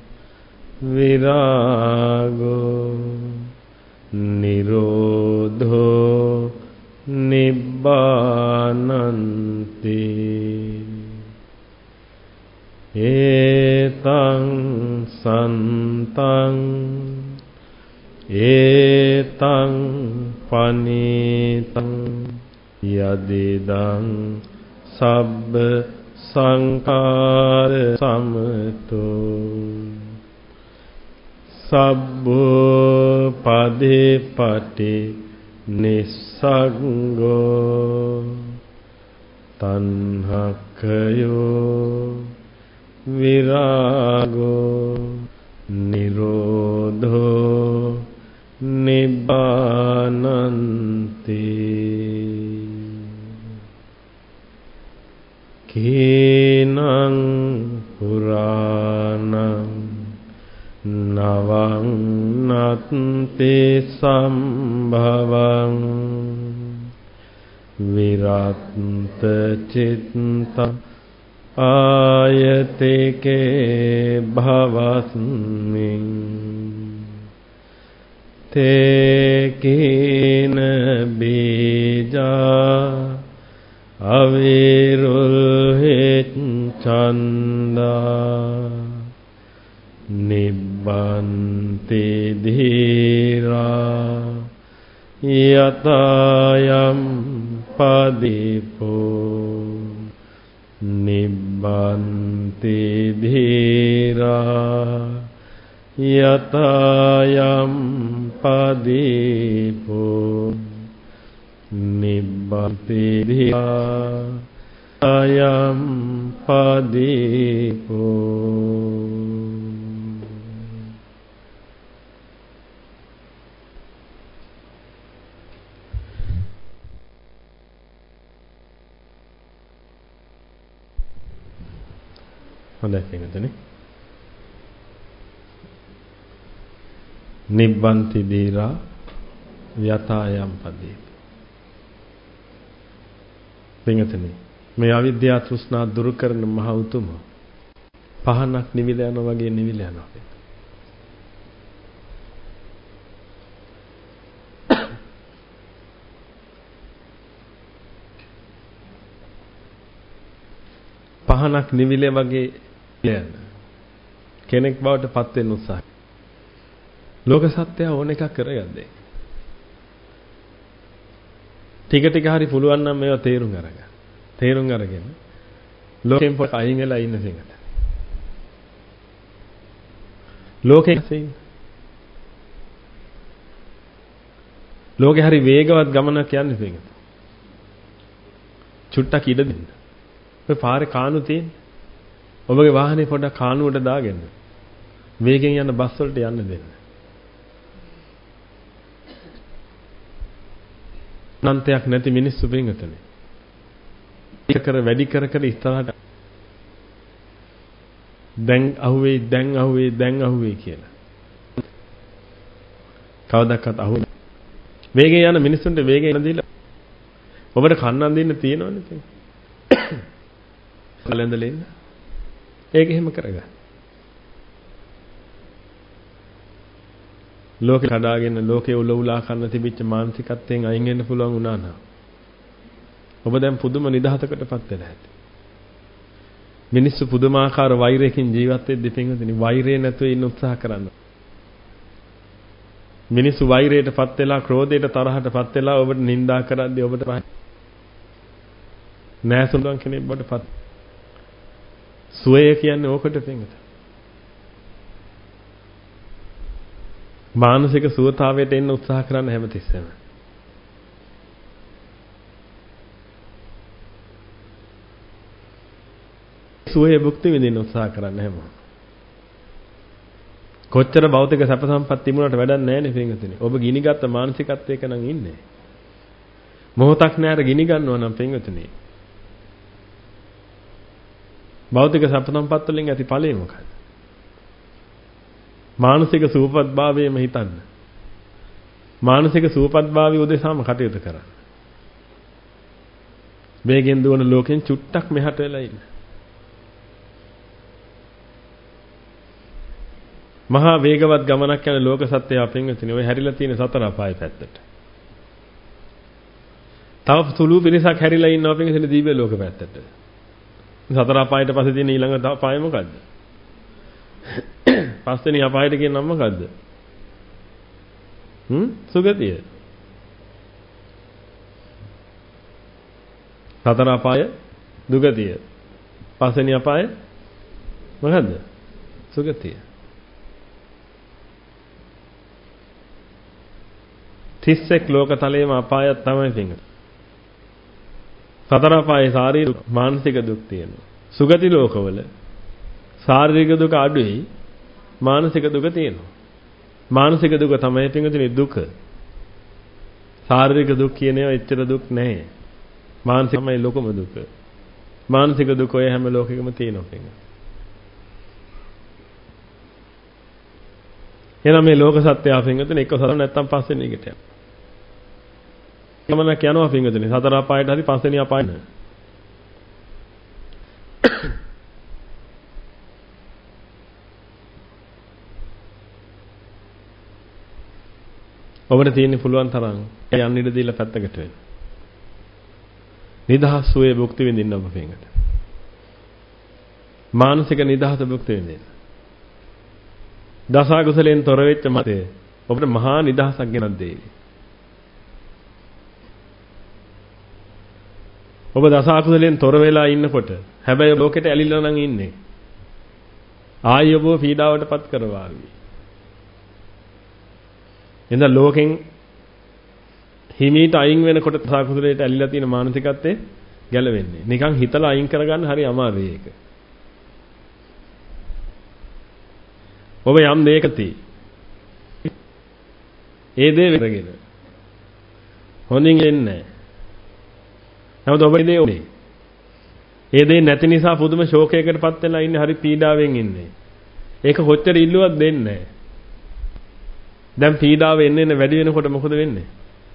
විරාගෝ නිරෝධෝ නිබ්බානන්ති ඒතං සන්තං ඒතං පනිතං යදිදං සබ්බ සංඛාර සමතෝ සබ්බෝ පදේපටි නිස්සග්ගෝ තණ්හක්ඛයෝ විරාගෝ නිරෝධෝ නිබ්බානන්ති කීනං පුරාණං නවං නත්ති සම්භවං විරත්ත චිත්තං ආයතිකේ භවස්මින් තේකීන බීජා අවිරුල්හිත් චන්දා නිබ්බන්ති ධීරා යතයම් පදීපෝ නිබ්බන්ති ධීරා යතයම් පදීපෝ නිබ්බන්ති ධීරා යම් පදීපෝ. හොඳයි පිටුනේ. නිබ්බන්ති දීරා යතායම් පදේ. පිටුනේ මේ අවිද්‍යාව තෘෂ්ණා දුරු කරන මහ උතුම පහනක් නිවිල යනවා වගේ නිවිල යනවා. පහනක් නිවිල වගේ යන කෙනෙක් බවට පත් වෙන්න උත්සාහ. ලෝක සත්‍යය ඕන එකක් කරගන්නේ. ටික ටික හරි පුළුවන් නම් මේවා තේරුම් අරගන්න. තේරුම් අරගෙන ලෝකෙන් පොඩ අයින් වෙලා ඉන්න සෙන්ගත. ලෝකේ සෙන් ලෝකේ හරි වේගවත් ගමනක් යන්නේ සෙන්ගත. චුට්ටක් ඉඩ දෙන්න. ඔය පාරේ කාණු තියෙන. ඔබගේ වාහනේ පොඩ්ඩක් කාණුවට දාගෙන වේගෙන් යන බස් වලට යන්න දෙන්න. නන්තයක් නැති මිනිස්සු පින්ගතනේ. ඒක කර වැඩි කර කර ඉස්සරහට දැන් අහුවේ දැන් අහුවේ දැන් අහුවේ කියලා. කවදාවත් අහුවේ. වේගෙන් යන මිනිස්සුන්ට වේගෙන් යන දීලා ඔබට කන්නන් දෙන්න තියෙනවනේ ඉතින්. කලඳලෙන්න. ඒක එහෙම කරගන්න. ලෝකේ කඩාගෙන ලෝකේ උල උලා කන්න තිබිච්ච මානසිකත්වයෙන් අයින් වෙන්න පුළුවන් වුණා නම් ඔබ දැන් පුදුම නිදහසකටපත් වෙලා ඇති. මිනිස්සු පුදුමාකාර වෛරයකින් ජීවත් වෙද්දී පින්වතුනි වෛරය නැතුව ඉන්න උත්සාහ කරන්න. මිනිස්සු වෛරයටපත් වෙලා ක්‍රෝධයට තරහටපත් වෙලා ඔබට නිඳා කරද්දී ඔබට නෑසුලුවන් කෙනෙක් බඩපත්. සුවය කියන්නේ ඕකට පින්වතුනි. මානසික සුවතාවයට එන්න උත්සාහ කරන්න හැමතිස්සෙම. සුවය භුක්ති විඳින්න උත්සාහ කරන්න හැමෝම. කොච්චර භෞතික සැප සම්පත් තිබුණාට වැඩක් නැහැ නේ පින්වතුනි. ඔබ ගිනිගත්ත මානසිකත්වයක නම් ඉන්නේ. මොහොතක් නෑර ගිනි ගන්නවා නම් පින්වතුනි. භෞතික සැප සම්පත් වලින් ඇති ඵලය මොකක්ද? මානසික සුවපත්භාවයම හිතන්න. මානසික සුවපත්භාවය උදෙසාම කටයුතු කරන්න. වේගෙන් දුවන ලෝකෙන් චුට්ටක් මෙහාට වෙලා ඉන්න. මහා වේගවත් ගමනක් යන ලෝක සත්‍යය පින්වතුනි ඔය හැරිලා තියෙන සතර අපාය පැත්තට. තව සුළු පිරිසක් හැරිලා ඉන්නවා පින්වතුනි දිව්‍ය ලෝක පැත්තට. සතර අපායට පස්සේ තියෙන ඊළඟ අපාය මොකද්ද? පස්වෙනි අපායට කියන නම මොකද්ද? හ්ම් සුගතිය. සතර අපාය දුගතිය. පස්වෙනි අපාය මොකද්ද? සුගතිය. තිස්සෙක් ලෝකතලයේම අපායක් තමයි පිංගු. සතර අපායේ ශාරීරික මානසික දුක් තියෙනවා. සුගති ලෝකවල ශාරීරික දුක අඩුයි මානසික දුක තියෙනවා. මානසික දුක තමයි පිංගුතුනි දුක. ශාරීරික දුක් කියන ඒවා එච්චර දුක් නැහැ. මානසික තමයි ලොකම දුක. මානසික දුක ඔය හැම ලෝකෙකම තියෙනවා පිංගු. එහෙනම් මේ ලෝක සත්‍යය පිංගුතුනි එක්ක සතර නැත්තම් පස්වෙනි එකට යනවා. ගමනක් යනවා පින්වතුනි සතර අපායට හරි පස්වෙනි අපායට. ඔබට තියෙන්න පුළුවන් තරම් යන්න ඉඩ දීලා පැත්තකට වෙන්න. නිදහස් සුවේ භුක්ති විඳින්න ඔබ පින්කට. මානසික නිදහස භුක්ති විඳින්න. දසකුසලෙන් තොර වෙච්ච මතය ඔබට මහා නිදහසක් ගෙනත් දෙයි. ඔබ දසකුසලෙන් තොර වෙලා ඉන්නකොට හැබැයි ලෝකෙට ඇලිලා නම් ඉන්නේ. ආයි ඔබ පීඩාවටපත් කරවාවි. එඳ ලෝකෙන් හිමීට අයින් වෙනකොට දසකුසලයට ඇලිලා තියෙන මානසිකත්වයේ ගැලවෙන්නේ. නිකන් හිතලා අයින් කරගන්න හරි අමාරුයි ඒක. ඔබ යම් දෙයකදී ඒ දේ වෙරගෙන හොඳින් එන්නේ නමුත් ඔබ ඉදේ උනේ. ඒ දේ නැති නිසා පුදුම ශෝකයකටපත් වෙලා ඉන්නේ හරි පීඩාවෙන් ඉන්නේ. ඒක කොච්චර ඉල්ලුවත් දෙන්නේ නැහැ. දැන් පීඩාව එන්නේ නැ වැඩි වෙනකොට මොකද වෙන්නේ?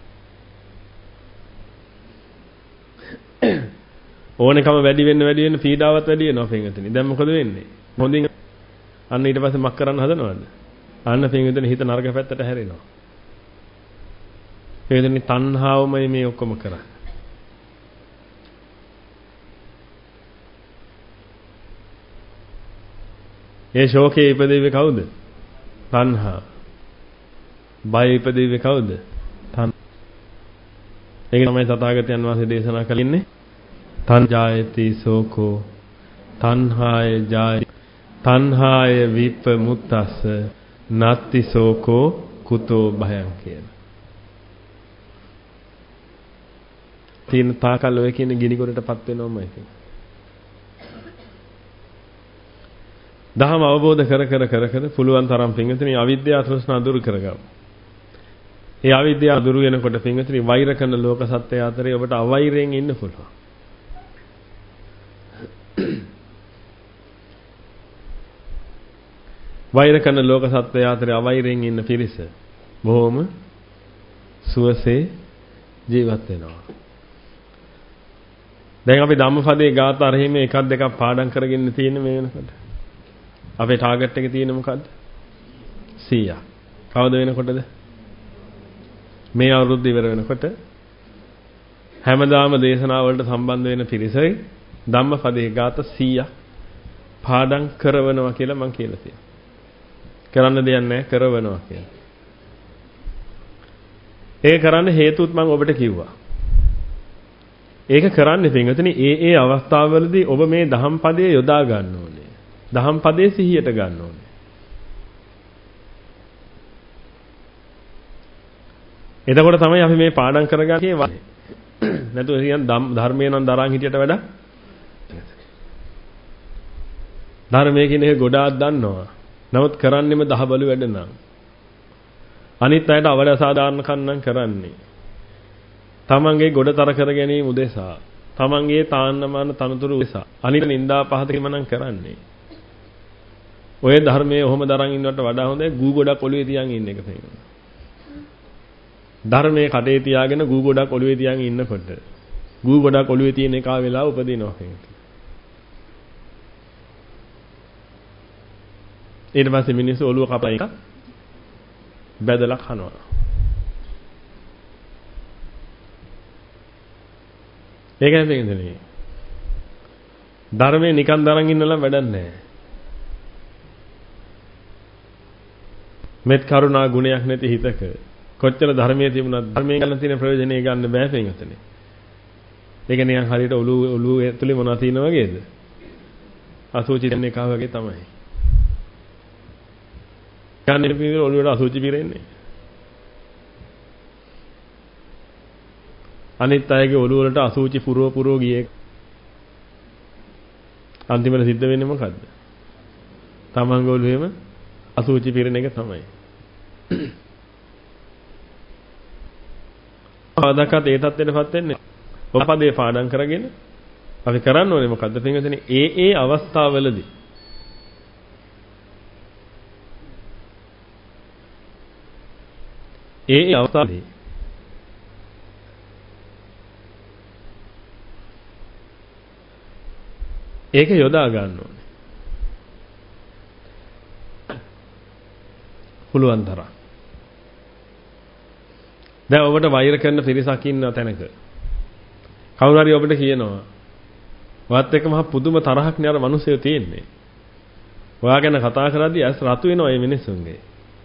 ඕනකම වැඩි වෙන්න වැඩි වෙන්න පීඩාවත් වැඩි වෙනවා පින්විතනි. දැන් මොකද වෙන්නේ? හොඳින් අන්න ඊට පස්සේ මක් කරන්න හදනවද? අන්න පින්විතනි හිත නරක පැත්තට හැරෙනවා. පින්විතනි තණ්හාවමයි මේ ඔක්කොම කරන්නේ. ඒ ශෝකයේ ඉපදෙන්නේ කවුද? තණ්හා. බය ඉපදෙන්නේ කවුද? තණ්හා. ඒක තමයි තථාගතයන් වහන්සේ දේශනා කළේ. තණ්හායති සෝකෝ තණ්හාය ජාය තණ්හාය විපමුත්තස්ස නත්ති සෝකෝ කුතෝ භයං කියන. තීන තාකල් ඔය කියන ගිනි ගොඩටපත් වෙනවමයි කියන්නේ. දහම අවබෝධ කර කර කර කර පුළුවන් තරම් පින්විතනි අවිද්‍යාව තෘෂ්ණා දුරු කරගමු. ඒ අවිද්‍යාව දුරු වෙනකොට පින්විතනි වෛර කරන ලෝක සත්‍යය අතරේ ඔබට අවෛරයෙන් ඉන්න පුළුවන්. වෛර කරන ලෝක සත්‍යය අතරේ අවෛරයෙන් ඉන්න පිරිස බොහොම සුවසේ ජීවත් වෙනවා. දැන් අපි ධම්මපදයේ ගාථා රහිමේ එකක් දෙකක් පාඩම් කරගෙන තියෙන මේ වෙනකොට අපේ ටාගට් එකේ තියෙන මොකද්ද? සීයක්. කවද වෙනකොටද? මේ අවුරුද්ද ඉවර වෙනකොට හැමදාම දේශනාව වලට සම්බන්ධ වෙන පිරිසයි ධම්මපදයේ ගාථා සීයක් පාඩම් කරවනවා කියලා මම කියලා තියෙනවා. කරන්න දෙයක් නැහැ කරවනවා කියලා. ඒක කරන්න හේතුත් මම ඔබට කිව්වා. ඒක කරන්නේ පින්වතුනි ඒ ඒ අවස්ථාවවලදී ඔබ මේ දහම් පදයේ යොදා ගන්න ඕනේ. දහම් පදයේ සිහියට ගන්න ඕනේ. එතකොට තමයි අපි මේ පාඩම් කරගන්නේ වන්නේ. නැතුව කියන ධර්මයේ නම් දරන් හිටියට වඩා ධර්මයේ කියන එක ගොඩාක් දන්නවා. නමුත් කරන්නෙම දහබලු වැඩ නම්. අනිත් අයට අවඩ සාධාරණ කන්නම් කරන්නේ. තමන්ගේ ගොඩතර කර ගැනීම උදෙසා. තමන්ගේ තාන්නමාන තනතුරු උදෙසා. අනිත් නින්දා පහත කිමනම් කරන්නේ. ඔය ධර්මයේ ඔහොම දරන් ඉන්නවට වඩා හොඳයි ගූ ගොඩක් ඔළුවේ තියන් ඉන්න එක තේරෙනවා. ධර්මයේ කටේ තියාගෙන ගූ ගොඩක් ඔළුවේ තියන් ඉන්නකොට ගූ ගොඩක් ඔළුවේ තියෙන එක වෙලාව උපදිනවා කියන්නේ. ඊට පස්සේ මිනිස්සු ඔළුව කපලා එක බැදලා කනවා. ඒකයි තේරෙන්නේ. ධර්මයේ නිකන් දරන් ඉන්නලා වැඩක් නැහැ. මෙත් කරුණා ගුණයක් නැති හිතක කොච්චර ධර්මයේ තිබුණත් ධර්මයෙන් ගන්න තියෙන ප්‍රයෝජනෙ ගන්න බෑ පින්වතුනි. ඒක නිකන් හරියට ඔළුව ඔළුව ඇතුලේ මොනවද තියෙන වගේද? අසුචි දෙන එක වගේ තමයි. කන්නේ පිළිවෙල ඔළුවට අසුචි පිරෙන්නේ. අනිත් අයගේ ඔළුව වලට අසුචි පුරව පුරව ගියේ. අන්තිමට සිද්ධ වෙන්නේ මොකද්ද? තමන්ගේ ඔළුවේම අසුචි පිරෙන එක තමයි. ආදකත් ඒ තත්ත්වෙටපත් වෙන්නේ. ඔපදේ පාඩම් කරගෙන අපි කරන්න ඕනේ මොකද්ද? පින්වතුනි ඒ ඒ අවස්ථාවවලදී ඒ ඒ අවස්ථාවේ ඒක යොදා ගන්න ඕනේ. පුළුවන් තරම්. දැන් ඔබට වෛර කරන පිරිසක් ඉන්න තැනක කවුරු හරි ඔබට කියනවා වත් එක්ක මහ පුදුම තරහක් නේ අර මිනිස්සු තියෙන්නේ. ඔයා ගැන කතා කරද්දී ඇස් රතු වෙනවා මේ මිනිස්සුන්ගේ.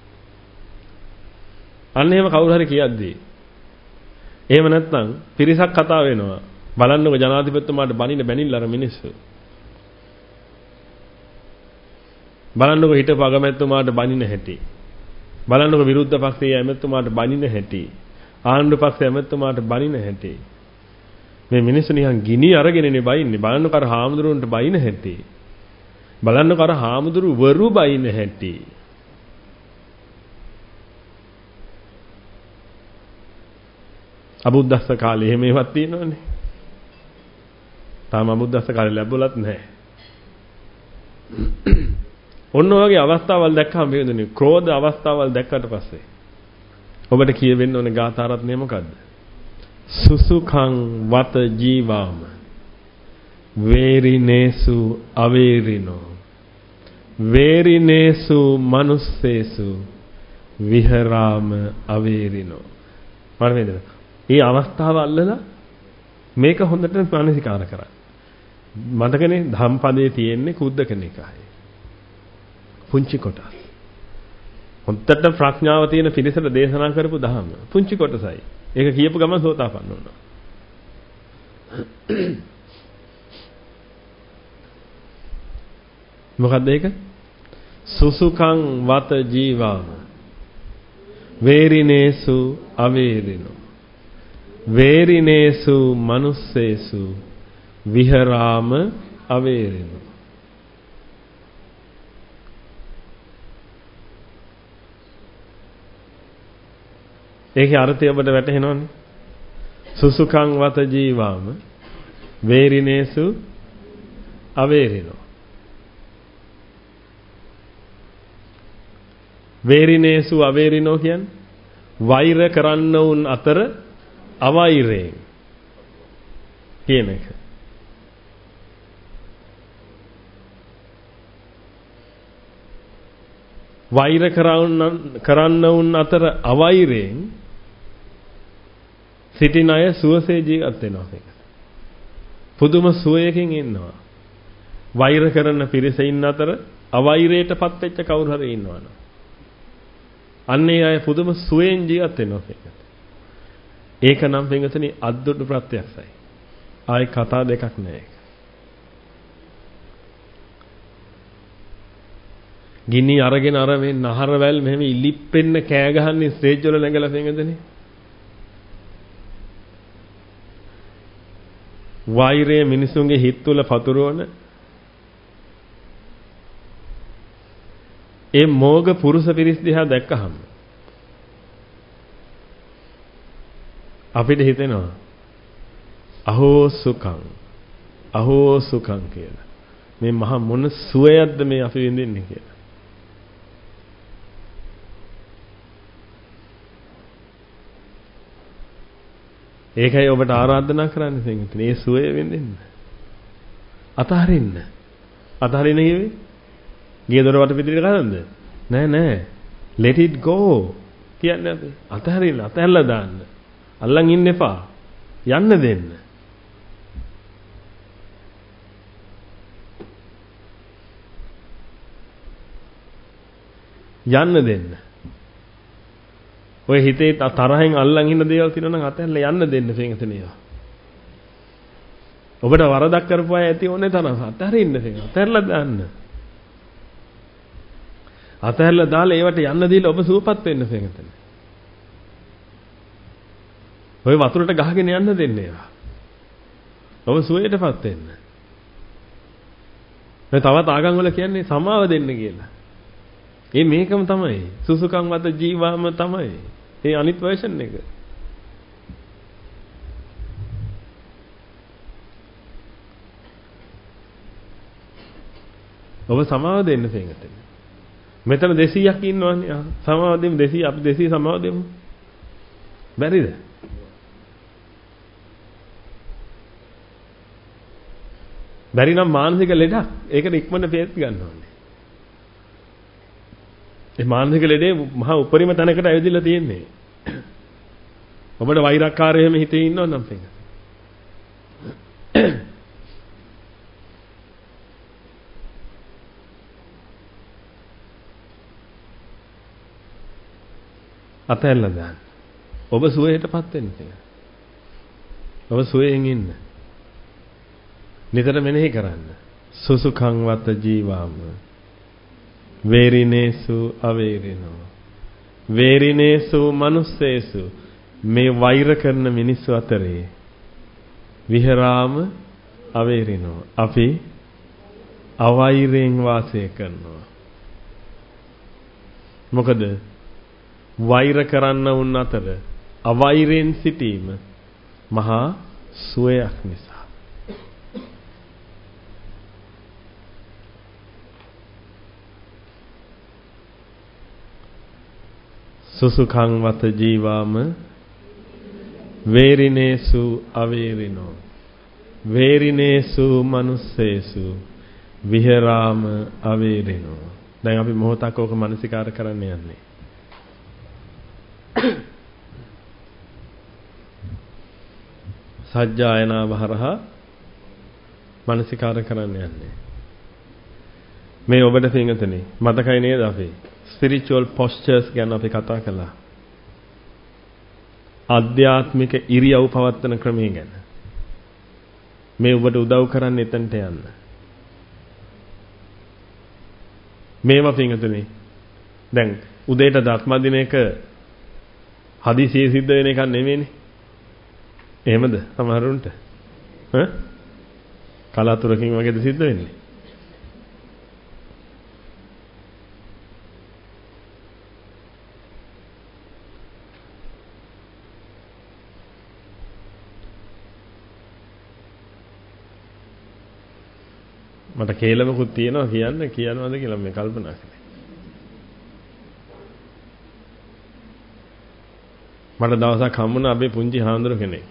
අන්න එහෙම කවුරු හරි කියද්දී එහෙම නැත්නම් පිරිසක් කතා වෙනවා. බලන්නකො ජනාධිපතිතුමාට බනින්න බැනින්න අර මිනිස්සු. බලන්නකො හිටපු අගමැතිතුමාට බනින්න හැටි. බලන්නකො විරුද්ධ පක්ෂයේ ඇමතිතුමාට බනින්න හැටි. ආණ්ඩු පක්ෂයේ ඇමතිතුමාට බනින්න හැටි. මේ මිනිස්සු නිකන් ගිනි අරගෙනනේ බයින්නේ. බලන්නකො අර හාමුදුරුවන්ට බයින හැටි. බලන්නකො අර හාමුදුරු වරු බයින හැටි. අබුද්දස්ස කාලේ එහෙම ඒවත් තියෙනවනේ. තාම අබුද්දස්ස කාලේ ලැබුණත් නැහැ. ඔන්න ඔයගේ අවස්ථාවල් දැක්කම මේදුනේ ක්‍රෝධ අවස්ථාවල් දැක්කට පස්සේ ඔබට කියවෙන්න ඕනේ ගාථා රත්නය මොකද්ද? සුසුඛං වත ජීවාම වේරිනේසු අවේරිනෝ වේරිනේසු මනුස්සේසු විහරාම අවේරිනෝ. මරණයද? මේ අවස්ථාව අල්ලලා මේක හොඳට මානසිකාර කරා. මතකනේ ධම්පදේ තියෙන්නේ කුද්දකනිකායේ. පුංචි කොටස්. හොඳට ප්‍රඥාව තියෙන පිරිසට දේශනා කරපු දහම. පුංචි කොටසයි. ඒක කියපු ගමන් සෝතාපන්න වුණා. මොකද්ද ඒක? සුසුඛං වත ජීවාම වේරිනේසු අවේරිනෝ වේරිනේසු මනුස්සේසු විහරාම අවේරිනෝ. ඒකේ අර්ථය ඔබට වැටහෙනවනේ. සුසුඛං වත ජීවාම වේරිනේසු අවේරිනෝ. වේරිනේසු අවේරිනෝ කියන්නේ වෛර කරන්න උන් අතර අවෛරයෙන් කියන එක. වෛර කරන්න උන් අතර අවෛරයෙන් සිටින අය සුවසේ ජීවත් වෙනවා කියන එක. පුදුම සුවයකින් ඉන්නවා. වෛර කරන පිරිස ඉන්න අතර අවෛරයටපත් වෙච්ච කවුරු හරි ඉන්නවනේ. අන්නේ අය පුදුම සුවයෙන් ජීවත් වෙනවා කියන එක. ඒක නම් පින්වතුනි අද්දුටු ප්‍රත්‍යක්ෂයි. ආයි කතා දෙකක් නෑ. ගිනි අරගෙන අර මේ නහරවැල් මෙහෙම ඉලිප්පෙන්න කෑ ගහන්නේ ස්ටේජ් වල නැගලා පින්වතුනි. වෛරය මිනිසුන්ගේ හිත තුළ පතුරවන ඒ මෝග පුරුෂ පිරිස් දිහා දැක්කහම අපිට හිතෙනවා අහෝ සුඛං අහෝ සුඛං කියලා. මේ මහා මොන සුවයක්ද මේ අපි විඳින්නේ කියලා. ඒකයි ඔබට ආරාධනා කරන්නේ තෙන්ගින්. මේ සුවය විඳින්න. අතහරින්න. අතහරින්න කිව්වේ? ගිය දොර වට පිටිට ගන්නද? නෑ නෑ. let it go කියන්නේ අපි. අතහරින්න, අතහැරලා දාන්න. අල්ලන් ඉන්න එපා. යන්න දෙන්න. යන්න දෙන්න. ඔය හිතේ තරහෙන් අල්ලන් ඉන්න දේවල් තියෙනවා නම් අතහැරලා යන්න දෙන්න පින්වතුනි. ඔබට වරදක් කරපු අය ඇති ඕනේ තරම් අතහැරින්න පින්වතුනි. අතහැරලා දාන්න. අතහැරලා දාලා ඒවට යන්න දීලා ඔබ සුවපත් වෙන්න පින්වතුනි. ඔය වතුරට ගහගෙන යන්න දෙන්න ඒවා. ඔබ සුවයටපත් වෙන්න. මේ තවත් ආගම් වල කියන්නේ සමාව දෙන්න කියලා. ඒ මේකම තමයි. සුසුකම් වත ජීවාම තමයි. ඒ අනිත් version එක. ඔබ සමාව දෙන්න තේකට. මෙතන දෙසීයක් ඉන්නවනේ. සමාව දෙමු දෙසීය අපි දෙසීය සමාව දෙමු. බැරිද? බැරි නම් මානසික ලෙඩක්. ඒකට ඉක්මනට පේත් ගන්න ඕනේ. ඒ මානසික ලෙඩේ මහා උපරිම තැනකට ඇවිදලා තියෙන්නේ. ඔබට වෛරක්කාරයෙම හිතේ ඉන්නව නම් පෙඟ. අතහැරලා දාන්න. ඔබ සුවයටපත් වෙන්න තියෙනවා. ඔබ සුවයෙන් ඉන්න. නිතර මෙනෙහි කරන්න. සුසුඛං වත ජීවාම වේරිනේසු අවේරිනෝ වේරිනේසු මනුස්සේසු මේ වෛර කරන මිනිස්සු අතරේ විහරාම අවේරිනෝ අපි අවෛරයෙන් වාසය කරනවා. මොකද වෛර කරන්න වුන් අතර අවෛරයෙන් සිටීම මහා සුවයක් නිසා. සුසුඛං වත ජීවාම වේරිනේසු අවේරිනෝ වේරිනේසු මනුස්සේසු විහරාම අවේරිනෝ. දැන් අපි මොහොතක් ඕක මනසිකාර කරන්න යන්නේ. සජ්ජායනා වහරහා මනසිකාර කරන්න යන්නේ. මේ ඔබට පින්වතුනි මතකයි නේද අපි spiritual postures ගැන අපි කතා කළා. ආධ්‍යාත්මික ඉරියව් පවත්වන ක්‍රමය ගැන. මේ ඔබට උදව් කරන්නේ එතනට යන්න. මේවා පින්වතුනි දැන් උදේට දත් මදින එක හදිසියෙ සිද්ධ වෙන එකක් නෙමෙයිනේ. එහෙමද සමහරුන්ට? ඈ කලාතුරකින් වගේද සිද්ධ වෙන්නේ? මට කේලමකුත් තියෙනවා කියන්න කියනවාද කියලා මම කල්පනා කරේ. මට දවසක් හම්බුණා අපේ පුංචි හාමුදුර කෙනෙක්.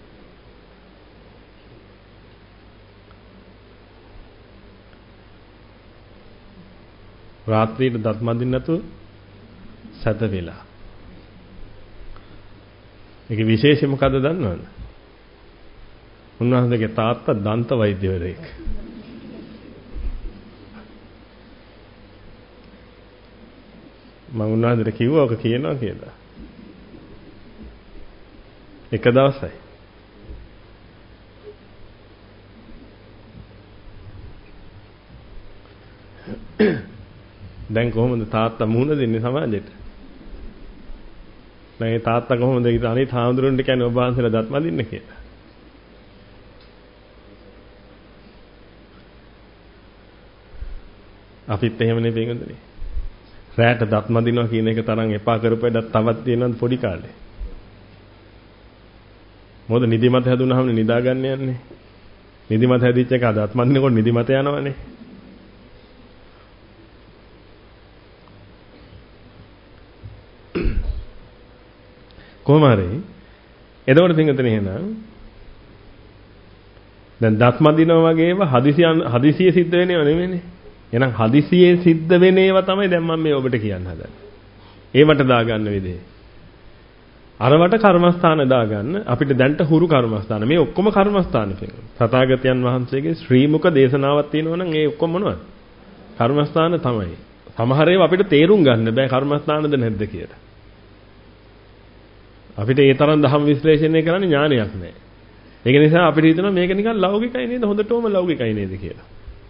රාත්‍රියට දත් මදින්න නැතුව සැත වෙලා. ඒකේ විශේෂය මොකද්ද දන්නවද? උන්වහන්සේගේ තාත්තා දන්ත වෛද්‍යවරයෙක්. මම උන්වහන්සේට කිව්වා ඔක කියනවා කියලා. එක දවසයි. දැන් කොහොමද තාත්තා මුහුණ දෙන්නේ සමාජයට? දැන් තාත්තා කොහොමද අනිත් හාමුදුරන්ට කියන්නේ ඔබ වහන්සේලා දත් මදින්න කියලා? අපිත් එහෙමනේ පින්වතුනි. රැට දත් මදිනවා කියන එක තරම් එපා කරපෙඩක් තවත් තියෙනවද පොඩි කාලේ. මොකද නිදිමත හැදුනහම නිදා ගන්න යන්නේ. නිදිමත හැදිච්ච එක දත් මදිනකොට නිදිමත යනවනේ. කොහොම හරි එතකොට පින්වතුනි එහෙනම් දැන් දත් මදිනවා වගේ ඒවා හදිසිය හදිසිය සිද්ධ වෙනව නෙමෙයිනේ. එහෙනම් හදිසියේ සිද්ධ වෙන ඒවා තමයි දැන් මම මේ ඔබට කියන්න හදන්නේ. ඒවට දාගන්න විදිහ. අරවට කර්මස්ථාන දාගන්න අපිට දැන්ට හුරු කර්මස්ථාන. මේ ඔක්කොම කර්මස්ථාන පිළිගන්න. තථාගතයන් වහන්සේගේ ශ්‍රී මුක දේශනාවක් තියෙනවා නම් ඒ ඔක්කොම මොනවද? කර්මස්ථාන තමයි. සමහර ඒවා අපිට තේරුම් ගන්න බෑ කර්මස්ථානද නැද්ද කියලා. අපිට ඒ තරම් ධම්ම විශ්ලේෂණය කරන්න ඥානයක් නැහැ. ඒක නිසා අපිට හිතෙනවා මේක නිකන් ලෞකිකයි නේද? හොඳටම ලෞකිකයි නේද කියලා.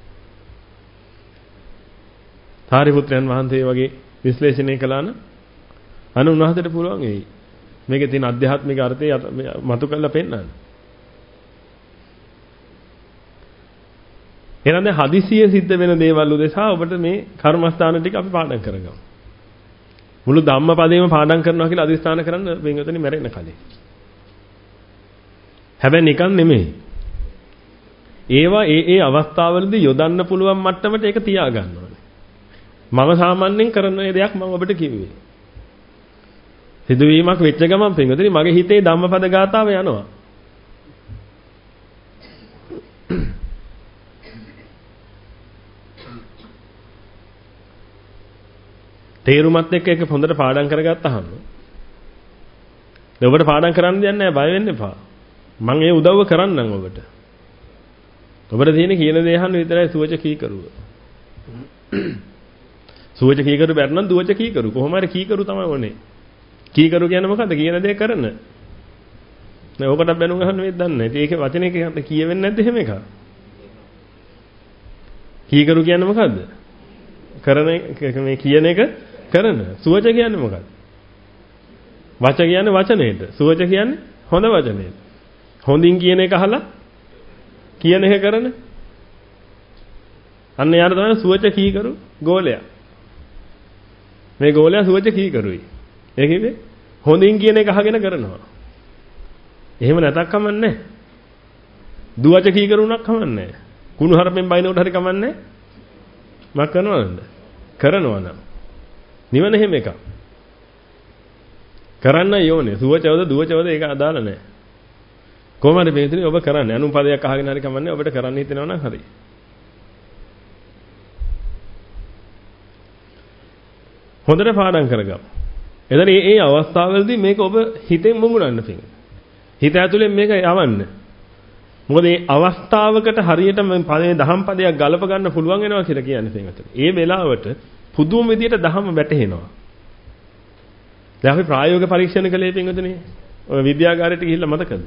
සාරිපුත්‍රයන් වහන්සේ වගේ විශ්ලේෂණය කළා නම් අනු උන්වහන්සේට පුළුවන් වෙයි. මේකේ තියෙන අධ්‍යාත්මික අර්ථය මතු කරලා පෙන්නන්න. එහෙනම් දැන් හදිසියෙ සිද්ධ වෙන දේවල් උදෙසා ඔබට මේ කර්මස්ථාන ටික අපි පාඩම් කරගමු. මුළු ධම්මපදේම පාඩම් කරනවා කියලා අදිස්ථාන කරන්න වෙනතනි මැරෙන්න කලින්. හැබැයි නිකන් නෙමෙයි. ඒවා ඒ ඒ අවස්ථාවවලදී යොදන්න පුළුවන් මට්ටමට ඒක තියා ගන්න ඕනේ. මම සාමාන්‍යයෙන් කරන දෙයක් මම ඔබට කිව්වේ. සිදුවීමක් වෙච්ච ගමන් පින්වතුනි මගේ හිතේ ධම්මපද ගාථාව යනවා. තේරුමත් එක්ක ඒක හොඳට පාඩම් කරගත්තාම දැන් ඔබට පාඩම් කරන්න දෙයක් නැහැ බය වෙන්න එපා. මම ඒ උදව්ව කරන්නම් ඔබට. ඔබට තියෙන කියන දේ අහන්න විතරයි සුවච කීකරුව. සුවච කීකරු බැරනම් දුවච කීකරු. කොහොම හරි කීකරු තමයි ඕනේ. කීකරු කියන්නේ මොකද්ද? කියන දේ කරන. නෑ ඔකට බැනුම් අහන්න වෙද්ද දන්නේ නැහැ. ඒකේ වචනේ කියවෙන්නේ නැද්ද එහෙම එක? කීකරු කියන්නේ මොකද්ද? කරන මේ කියන එක කරන. සුවච කියන්නේ මොකද්ද? වච කියන්නේ වචනේට. සුවච කියන්නේ හොඳ වචනේට. හොඳින් කියන එක අහලා කියන එක කරන. අන්න යාර තමයි සුවච කීකරු ගෝලයා. මේ ගෝලයා සුවච කීකරුයි. ඒ කිව්වේ හොඳින් කියන එක අහගෙන කරනවා. එහෙම නැතක් කමන්නේ. දුවච කීකරුණක් කමන්නේ. කුණු හරපෙන් බයිනකොට හරි කමන්නේ. මක් කරනවද? කරනවා නම්. නිවන එහෙම එකක්. කරන්න යෝනේ. සුවචවද දුවචවද ඒක අදාළ නැහැ. කොහොමද මේ ඔබ කරන්නේ? අනුපදයක් අහගෙන හරි කමන්නේ ඔබට කරන්න හිතෙනවා නම් හරි. හොඳට පාඩම් කරගමු. එතන මේ මේ අවස්ථාවවලදී මේක ඔබ හිතෙන් මුමුණන්න පිං. හිත ඇතුලෙන් මේක යවන්න. මොකද මේ අවස්ථාවකට හරියට මේ පදේ දහම් පදයක් ගලප ගන්න පුළුවන් වෙනවා කියලා කියන්නේ පිං අතට. ඒ වෙලාවට පුදුම විදියට දහම වැටහෙනවා. දැන් අපි ප්‍රායෝගික පරීක්ෂණ කළේ පිං අතනේ. ඔය විද්‍යාගාරයට ගිහිල්ලා මතකද?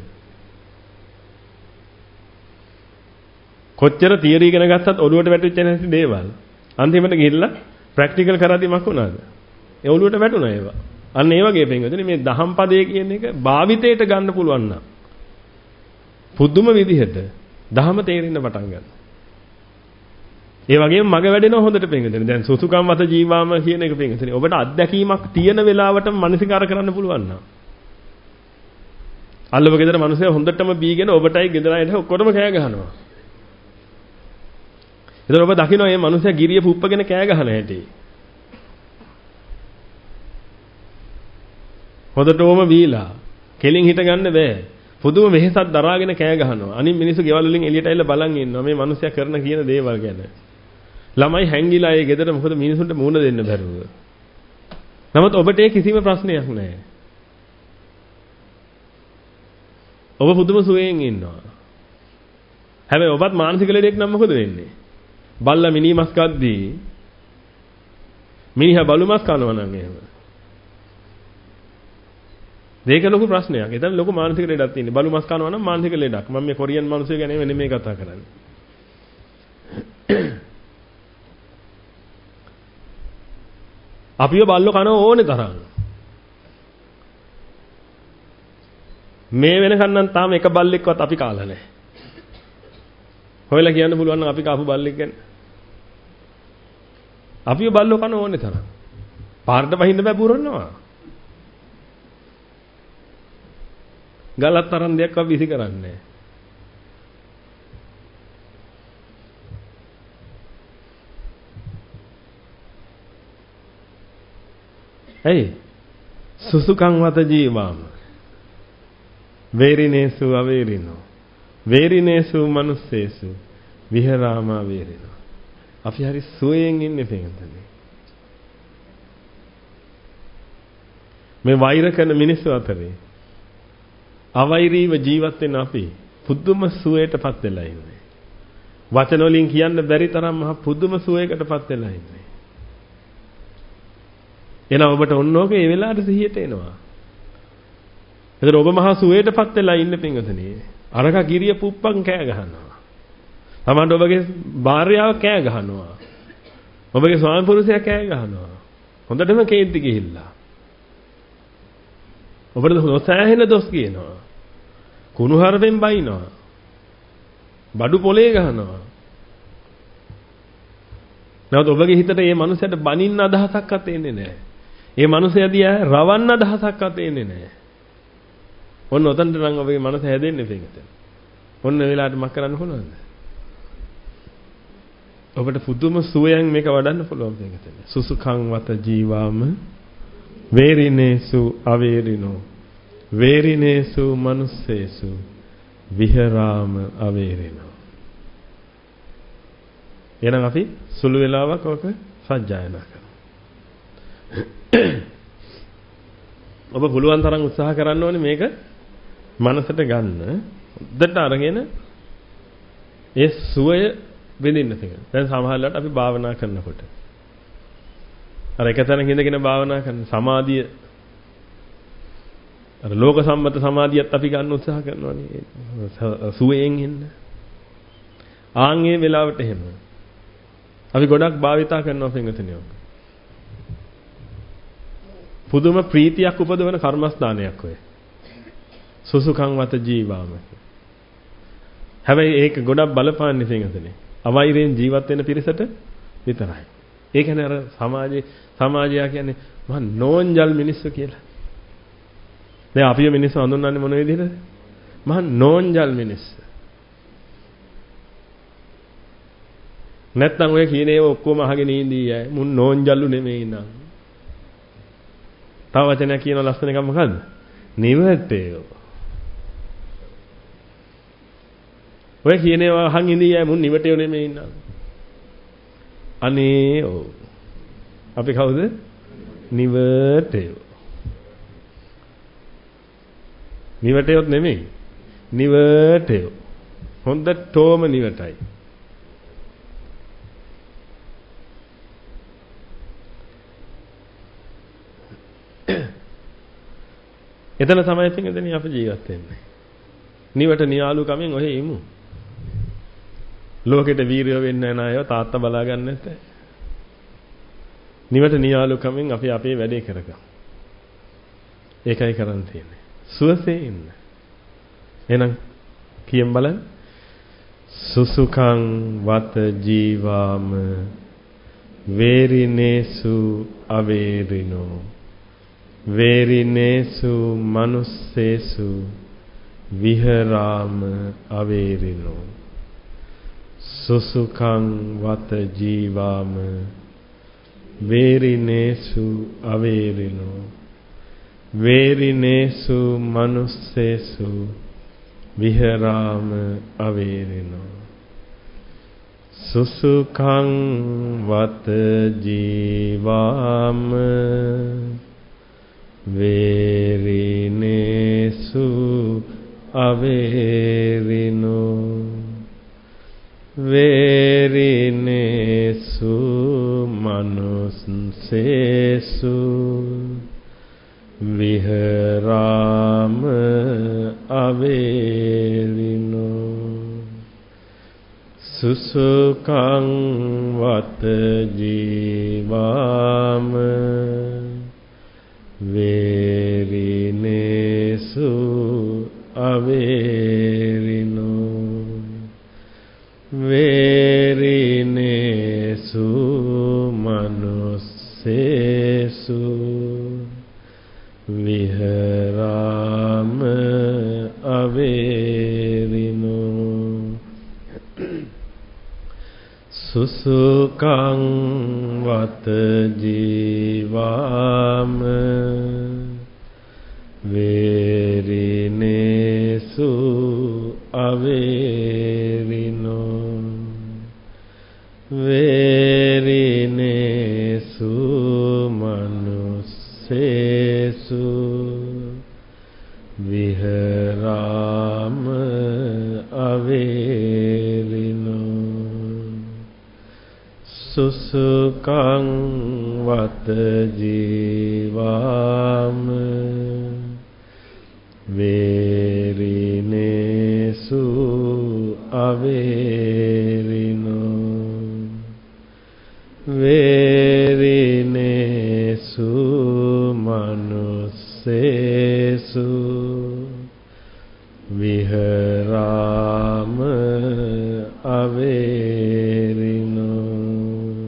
කොච්චර තියරි ඉගෙන ගත්තත් ඔළුවට වැටෙච්ච නැති දේවල්. අන්තිමට ගිහිල්ලා ප්‍රැක්ටිකල් කරද්දී මක් වුණාද? ඒ ඔළුවට වැටුණා ඒවා. අන්න ඒ වගේ පින්වතුනි මේ දහම් පදයේ කියන එක භාවිතයට ගන්න පුළුවන් නම් පුදුම විදිහට දහම තේරෙන්න පටන් ගන්නවා. ඒ වගේම මග වැඩෙනවා හොඳට පින්වතුනි. දැන් සුසුකම් වත ජීවාම කියන එක පින්වතුනි. ඔබට අත්දැකීමක් තියෙන වෙලාවටම මානසිකාර කරන්න පුළුවන් නම්. අල්ලව ගෙදර මිනිස්සු හොඳටම බීගෙන ඔබටයි ගෙදරයිට ඔක්කොටම කෑ ගහනවා. එතකොට ඔබ දකින්න මේ මිනිස්සයා ගිරිය පුප්පගෙන කෑ ගහන හැටි. හොඳටම බීලා කෙලින් හිට ගන්න බෑ. පුදුම වෙහෙසක් දරාගෙන කෑ ගහනවා. අනිත් මිනිස්සු ගෙවල් වලින් එළියට ඇවිල්ලා බලන් ඉන්නවා මේ මිනිස්සයා කරන කියන දේවල් ගැන. ළමයි හැංගිලා ඒ ගෙදර මොකද මිනිසුන්ට මුණ දෙන්න බැරුව. නමුත් ඔබට ඒ කිසිම ප්‍රශ්නයක් නැහැ. ඔබ පුදුම සුවයෙන් ඉන්නවා. හැබැයි ඔබත් මානසික ලෙඩෙක් නම් මොකද වෙන්නේ? බල්ලා මිනි මස් කද්දී මිනිහා බලු මස් කනවා නම් එහෙම. මේක ලොකු ප්‍රශ්නයක්. එතන ලොකු මානසික ලෙඩක් තියෙනවා. බලු මස් කනවා නම් මානසික ලෙඩක්. මම මේ කොරියන් මිනිස්සු ගැන නෙමෙයි කතා කරන්නේ. අපිව බල්ලෝ කන ඕනේ තරම්. මේ වෙනකන් නම් තාම එක බල්ලෙක්වත් අපි කාලා නැහැ. හොයලා කියන්න පුළුවන් නම් අපි කාපු බල්ලෙක් ගැන. අපිව බල්ලෝ කන ඕනේ තරම්. පාරට බහින්න බෑ පුරනවා. ගලත් තරම් දෙයක් අපි විසි කරන්නේ. ඇයි? සුසුකං වත ජීවාම. වේරිනේසු අවේරිනෝ. වේරිනේසු මනුස්සේසු විහරාමා වේරිනෝ. අපි හරි සුවයෙන් ඉන්නේ පිටතනේ. මේ වෛර කරන මිනිස්සු අතරේ අවෛරීව ජීවත් වෙන අපි පුදුම සුවයටපත් වෙලා ඉන්නේ. වචන වලින් කියන්න බැරි තරම් මහ පුදුම සුවයකටපත් වෙලා ඉන්නේ. එන ඔබට ඔන්නෝක ඒ වෙලාවට සිහියට එනවා. එතකොට ඔබ මහා සුවයටපත් වෙලා ඉන්න පින්වතුනි. අරක ගිරිය පුප්පන් කෑ ගහනවා. තමන්ට ඔබගේ භාර්යාව කෑ ගහනවා. ඔබගේ ස්වාමි පුරුෂයා කෑ ගහනවා. හොඳටම කේන්ති ගිහිල්ලා. ඔබට නොසෑහෙන දොස් කියනවා. කුණුහරුපෙන් බයිනවා. බඩු පොලේ ගහනවා. නැවත ඔබගේ හිතට මේ මනුස්සයාට බනින්න අදහසක්වත් එන්නේ නැහැ. මේ මනුස්සයා දිහා රවන්න අදහසක්වත් එන්නේ නැහැ. ඔන්න ඔතනට නම් ඔබගේ මනස හැදෙන්නේ මේකට. ඔන්න වෙලාවට මක් කරන්න පුළුවන්ද? ඔබට පුදුම සුවයෙන් මේක වඩන්න පුළුවන් මේකට. සුසුඛං වත ජීවාම වේරිනේසු අවේරිනෝ වේරිනේසු මනුස්සේසු විහරාම අවේරිනෝ. එහෙනම් අපි සුළු වෙලාවක් ඔක සජ්ජායනා කරමු. ඔබ පුළුවන් තරම් උත්සාහ කරන්න ඕනේ මේක මනසට ගන්න. හොද්දට අරගෙන ඒ සුවය විඳින්න තියෙනවා. දැන් සමහරවිට අපි භාවනා කරනකොට අර එකතැනක ඉඳගෙන භාවනා කරන සමාධිය අර ලෝක සම්මත සමාධියත් අපි ගන්න උත්සාහ කරනවානේ. සුවයෙන් ඉන්න. ආන්ගේ වෙලාවට එහෙම. අපි ගොඩක් භාවිතා කරනවා පින්වතුනි. පුදුම ප්‍රීතියක් උපදවන කර්මස්ථානයක් ඔය. සුසුකං වත ජීවාම. හැබැයි ඒක ගොඩක් බලපාන්නේ පින්වතුනි. අවෛරයෙන් ජීවත් වෙන පිරිසට විතරයි. ඒ කියන්නේ අර සමාජයේ සමාජය කියන්නේ මහා නෝන්ජල් මිනිස්සු කියලා. දැන් අපිව මිනිස්සු හඳුන්වන්නේ මොන විදිහටද? මහා නෝන්ජල් මිනිස්සු. නැත්තම් ඔය කියන ඒවා ඔක්කොම අහගෙන ඉඳී අය මුන් නෝන්ජල්ලු නෙමෙයි නං. තව වචනයක් කියන ලස්සන එක මොකද්ද? නිවටේය. ඔය කියන ඒවා අහන් ඉඳී අය මුන් නිවටේය නෙමෙයි නං. අනේ ඔව්. අපි කවුද? නිවටේය. නිවටේයොත් නෙමෙයි. නිවටේය. හොඳටම නිවටයි. එතන තමයි පිටින් අපි ජීවත් වෙන්නේ. නිවට නියාලු කමෙන් ඔහෙ ඉමු. ලෝකෙට වීරයෝ වෙන්නේ නැහැ අය තාත්තා බලා ගන්න නැත්තේ. නිවට නියාලු කමෙන් අපි අපේ වැඩේ කරගමු. ඒකයි කරන්න තියෙන්නේ. සුවසේ ඉන්න. එහෙනම් කියම් බලන්න. සුසුකං වත ජීවාම වේරිනේසු අවේරිනෝ වේරිනේසු මනුස්සේසු විහරාම අවේරිනෝ. සුසුකං වත ජීවාම වේරිනේසු අවේරිනෝ වේරිනේසු මනුස්සේසු විහරාම අවේරිනෝ. සුසුකං වත ජීවාම වේරිනේසු අවේරිනෝ වේරිනේසු මනුස්සේසු විහරාම අවේරිනෝ. සුසුකං වත ජීවාම වේරිනේසු අවේරිනෝ වේරිනේසු මන විහරාම අවේරිනෝ සුසුකං වත ජීවාම වේරිනේසු අවේරිනෝ වේරිනේසු මනුස්සේසු විහරාම අවේරිනෝ සුසුකං වත ජීවාම වේරිනේසු අවේරිනෝ වේරිනේසු මනුස්සේසු විහරාම අවේරිනෝ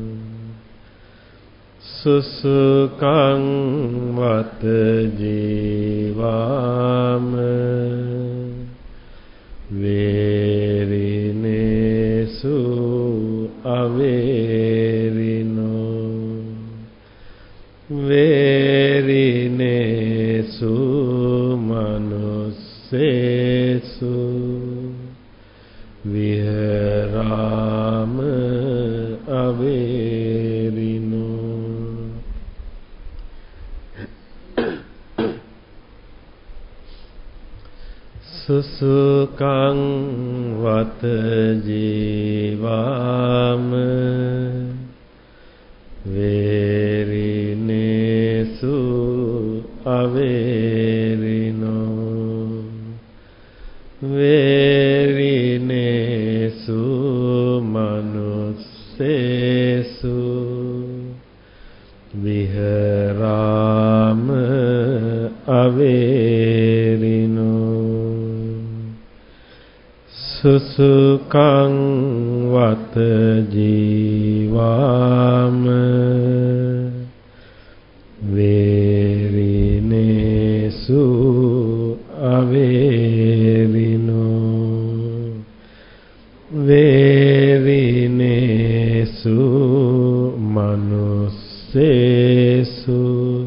සුසුකං වත ජීවාම වේරිනේසු අවේරිනෝ වේරිනේසු මනුස්සේසු විහරාම අවේරිනෝ සුසුකං වත ජීවාම වේරිනේසු අවේරිනෝ වේරිනේසු මනුස්සේසු විහරාම අවේරිනෝ සුසුකං වත ජීවාම වේරිනේසු අවේරිනෝ වේරිනේසු මනුස්සේසු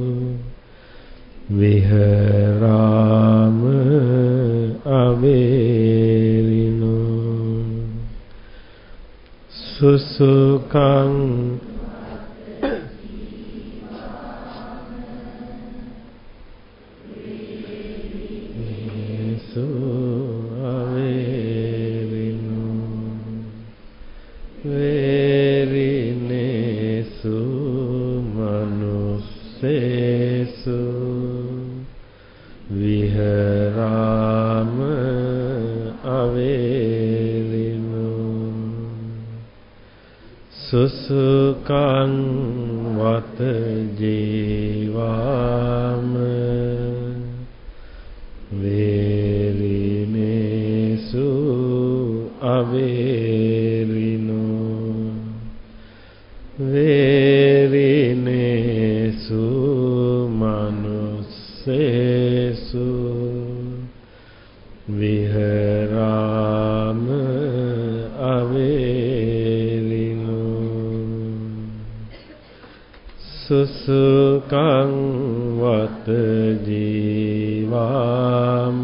විහරාම අවේරිනෝ සුසුකං වේරිනේසු මනුස්සේසු විහරාම අවේරිනෝ සුසුකං වත ජීවාම වේරිනේසු අවේරිනෝ වේරිනේසු මනුස්සේසු විහරාම අවේරිනෝ සුසුකං වත ජීවාම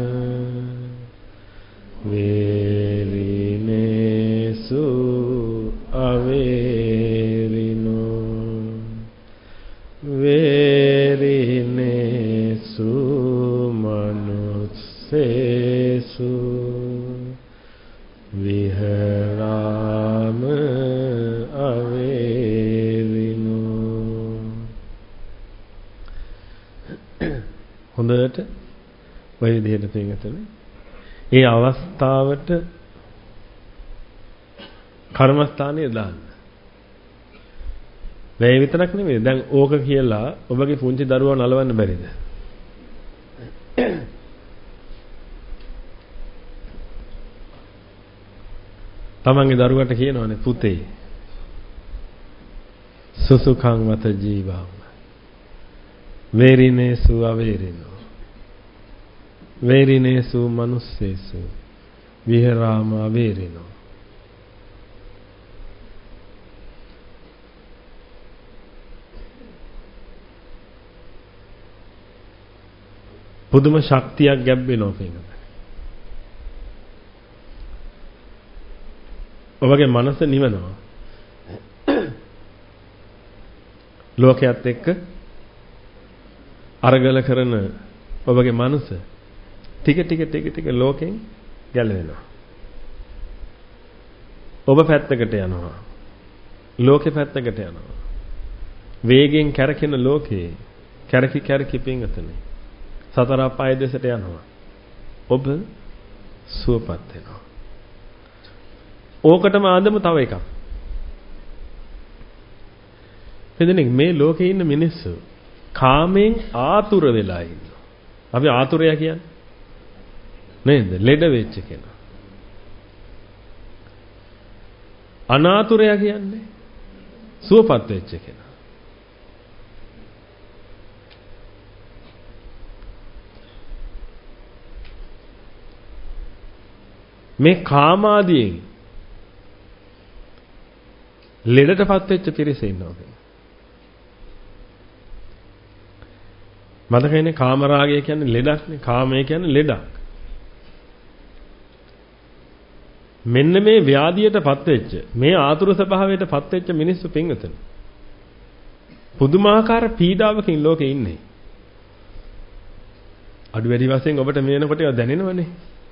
වේරිනේසු අවේරිනෝ වේරිනේසු මනුස්සේසු විහරාම අවේරිනෝ හොඳට ඔය විදිහට තේරෙන්නේ ඒ අවස්ථාවට කර්මස්ථානයේ දාන්න. මේ විතරක් නෙමෙයි. දැන් ඕක කියලා ඔබගේ පුංචි දරුවා නලවන්න බැරිද? තමන්ගේ දරුවට කියනවානේ පුතේ සුසුඛං වත ජීවං වේරිනේසු අවේරිනෝ වේරිනේසු මනුස්සේසු විහෙරාම අවේරිනෝ. පුදුම ශක්තියක් ගැබ්බෙනවා පින්වතුනි. ඔබගේ මනස නිවනවා. ලෝකයේත් එක්ක අරගල කරන ඔබගේ මනස ටික ටික ටික ටික ලෝකෙන් ගැලවෙනවා. ඔබ පැත්තකට යනවා. ලෝකෙ පැත්තකට යනවා. වේගෙන් කැරකෙන ලෝකේ කැරකි කැරකි පින්වතුනි සතර අපාය දෙසට යනවා. ඔබ සුවපත් වෙනවා. ඕකටම ආදම තව එකක්. එදිනෙක මේ ලෝකේ ඉන්න මිනිස්සු කාමෙන් ආතුර වෙලා ඉන්නවා. අපි ආතුරය කියන්නේ නේද? ලෙඩ වෙච්ච කෙනා. අනාතුරය කියන්නේ සුවපත් වෙච්ච කෙනා. මේ කාමාදීන් ලෙඩටපත් වෙච්ච පිරිස ඉන්නවා. මතකයිනේ කාමරාගය කියන්නේ ලෙඩක්නේ. කාමය කියන්නේ ලෙඩක්. මෙන්න මේ ව්‍යාධියටපත් වෙච්ච මේ ආතුර ස්වභාවයටපත් වෙච්ච මිනිස්සු පින්වතුනි පුදුමාකාර පීඩාවකින් ලෝකේ ඉන්නේ. අඩු වැඩි වශයෙන් ඔබට මේනකොට ඒවා දැනෙනවනේ.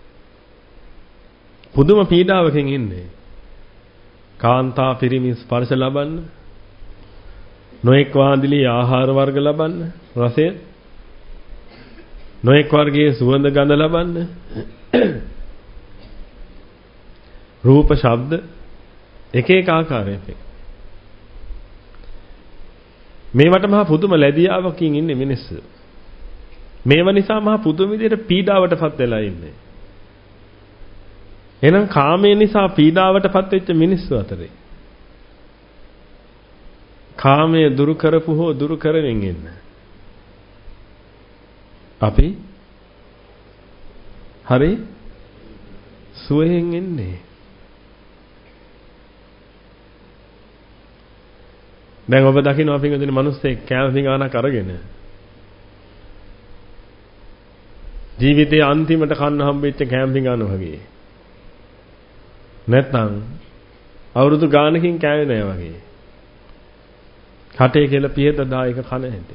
පුදුම පීඩාවකින් ඉන්නේ. කාන්තා පිරිමි ස්පර්ශ ලබන්න, නොඑක් වාදිලි ආහාර වර්ග ලබන්න, රසය, නොඑක් වර්ගයේ සුවඳ ගඳ ලබන්න, රූප, ශබ්ද, එක එක ආකාරයකින්. මේවට මහා පුදුම ලැබියාවකින් ඉන්නේ මිනිස්සු. මේව නිසා මහා පුදුම විදිහට පීඩාවටපත් වෙලා ඉන්නේ. එහෙනම් කාමයේ නිසා පීඩාවටපත් වෙච්ච මිනිස්සු අතරේ කාමයේ දුරු කරපු හෝ දුරු කරමින් ඉන්න අපි හරි සුවයෙන් ඉන්නේ. දැන් ඔබ දකින්න අපි ඉතින් මිනිස්සේ කැමති ගානක් අරගෙන ජීවිතයේ අන්තිමට කන්න හම්බෙච්ච කැම්පි ගන්න වගේ. නැත්නම් අවුරුදු ගානකින් කෑවේ නැහැ වගේ. කටේ කියලා පියත දායක කන හැටි.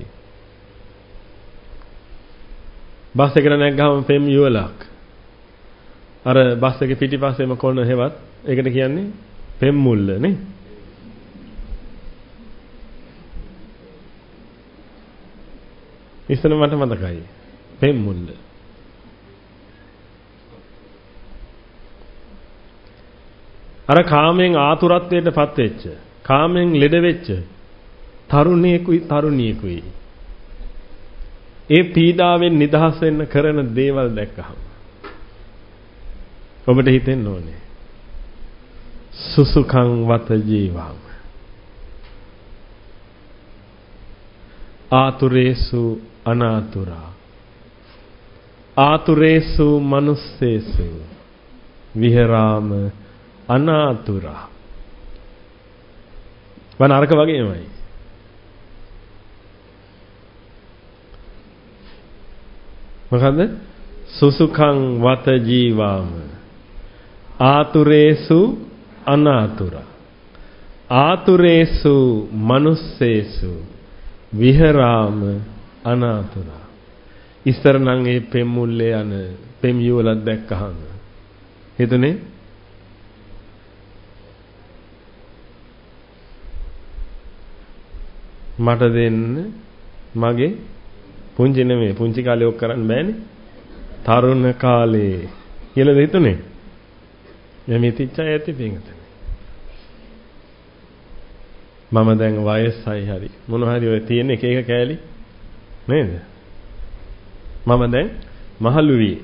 බස් එකට නැග්ගම පෙම් යුවලක්. අර බස් එකේ පිටිපස්සෙම කොන හේවත් ඒකට කියන්නේ පෙම් මුල්ල නේ. ඉස්සන මට මතකයි. පෙම් මුල්ල. අර කාමෙන් ආතුරත්වයටපත් වෙච්ච, කාමෙන් ලෙඩ වෙච්ච තරුණියෙකුයි තරුණියෙකුයි ඒ පීඩාවෙන් නිදහස් වෙන්න කරන දේවල් දැක්කහම ඔබට හිතෙන්න ඕනේ සුසුඛං වත ජීවං ආතුරේසු අනාතුරා ආතුරේසු මනුස්සේසු විහෙරාම අනාතුරා. වන අරක වගේමයි. මොකද්ද? සුසුඛං වත ජීවාම ආතුරේසු අනාතුරා ආතුරේසු මනුස්සේසු විහෙරාම අනාතුරා. ඉස්සර නම් ඒ පෙම් මුල්ලේ යන පෙම් යුවලක් දැක්කහම හිතුනේ මට දෙන්න මගේ පුංචි නෙමෙයි පුංචි කාලේ ඔක් කරන්න බෑනේ තරුණ කාලේ කියලා හිතුනේ මේ තිච්චය ඇති පින්ගත මම දැන් වයසයි හරි මොන හරි ඔය තියෙන එක එක කෑලි නේද මම දැන් මහලු වියේ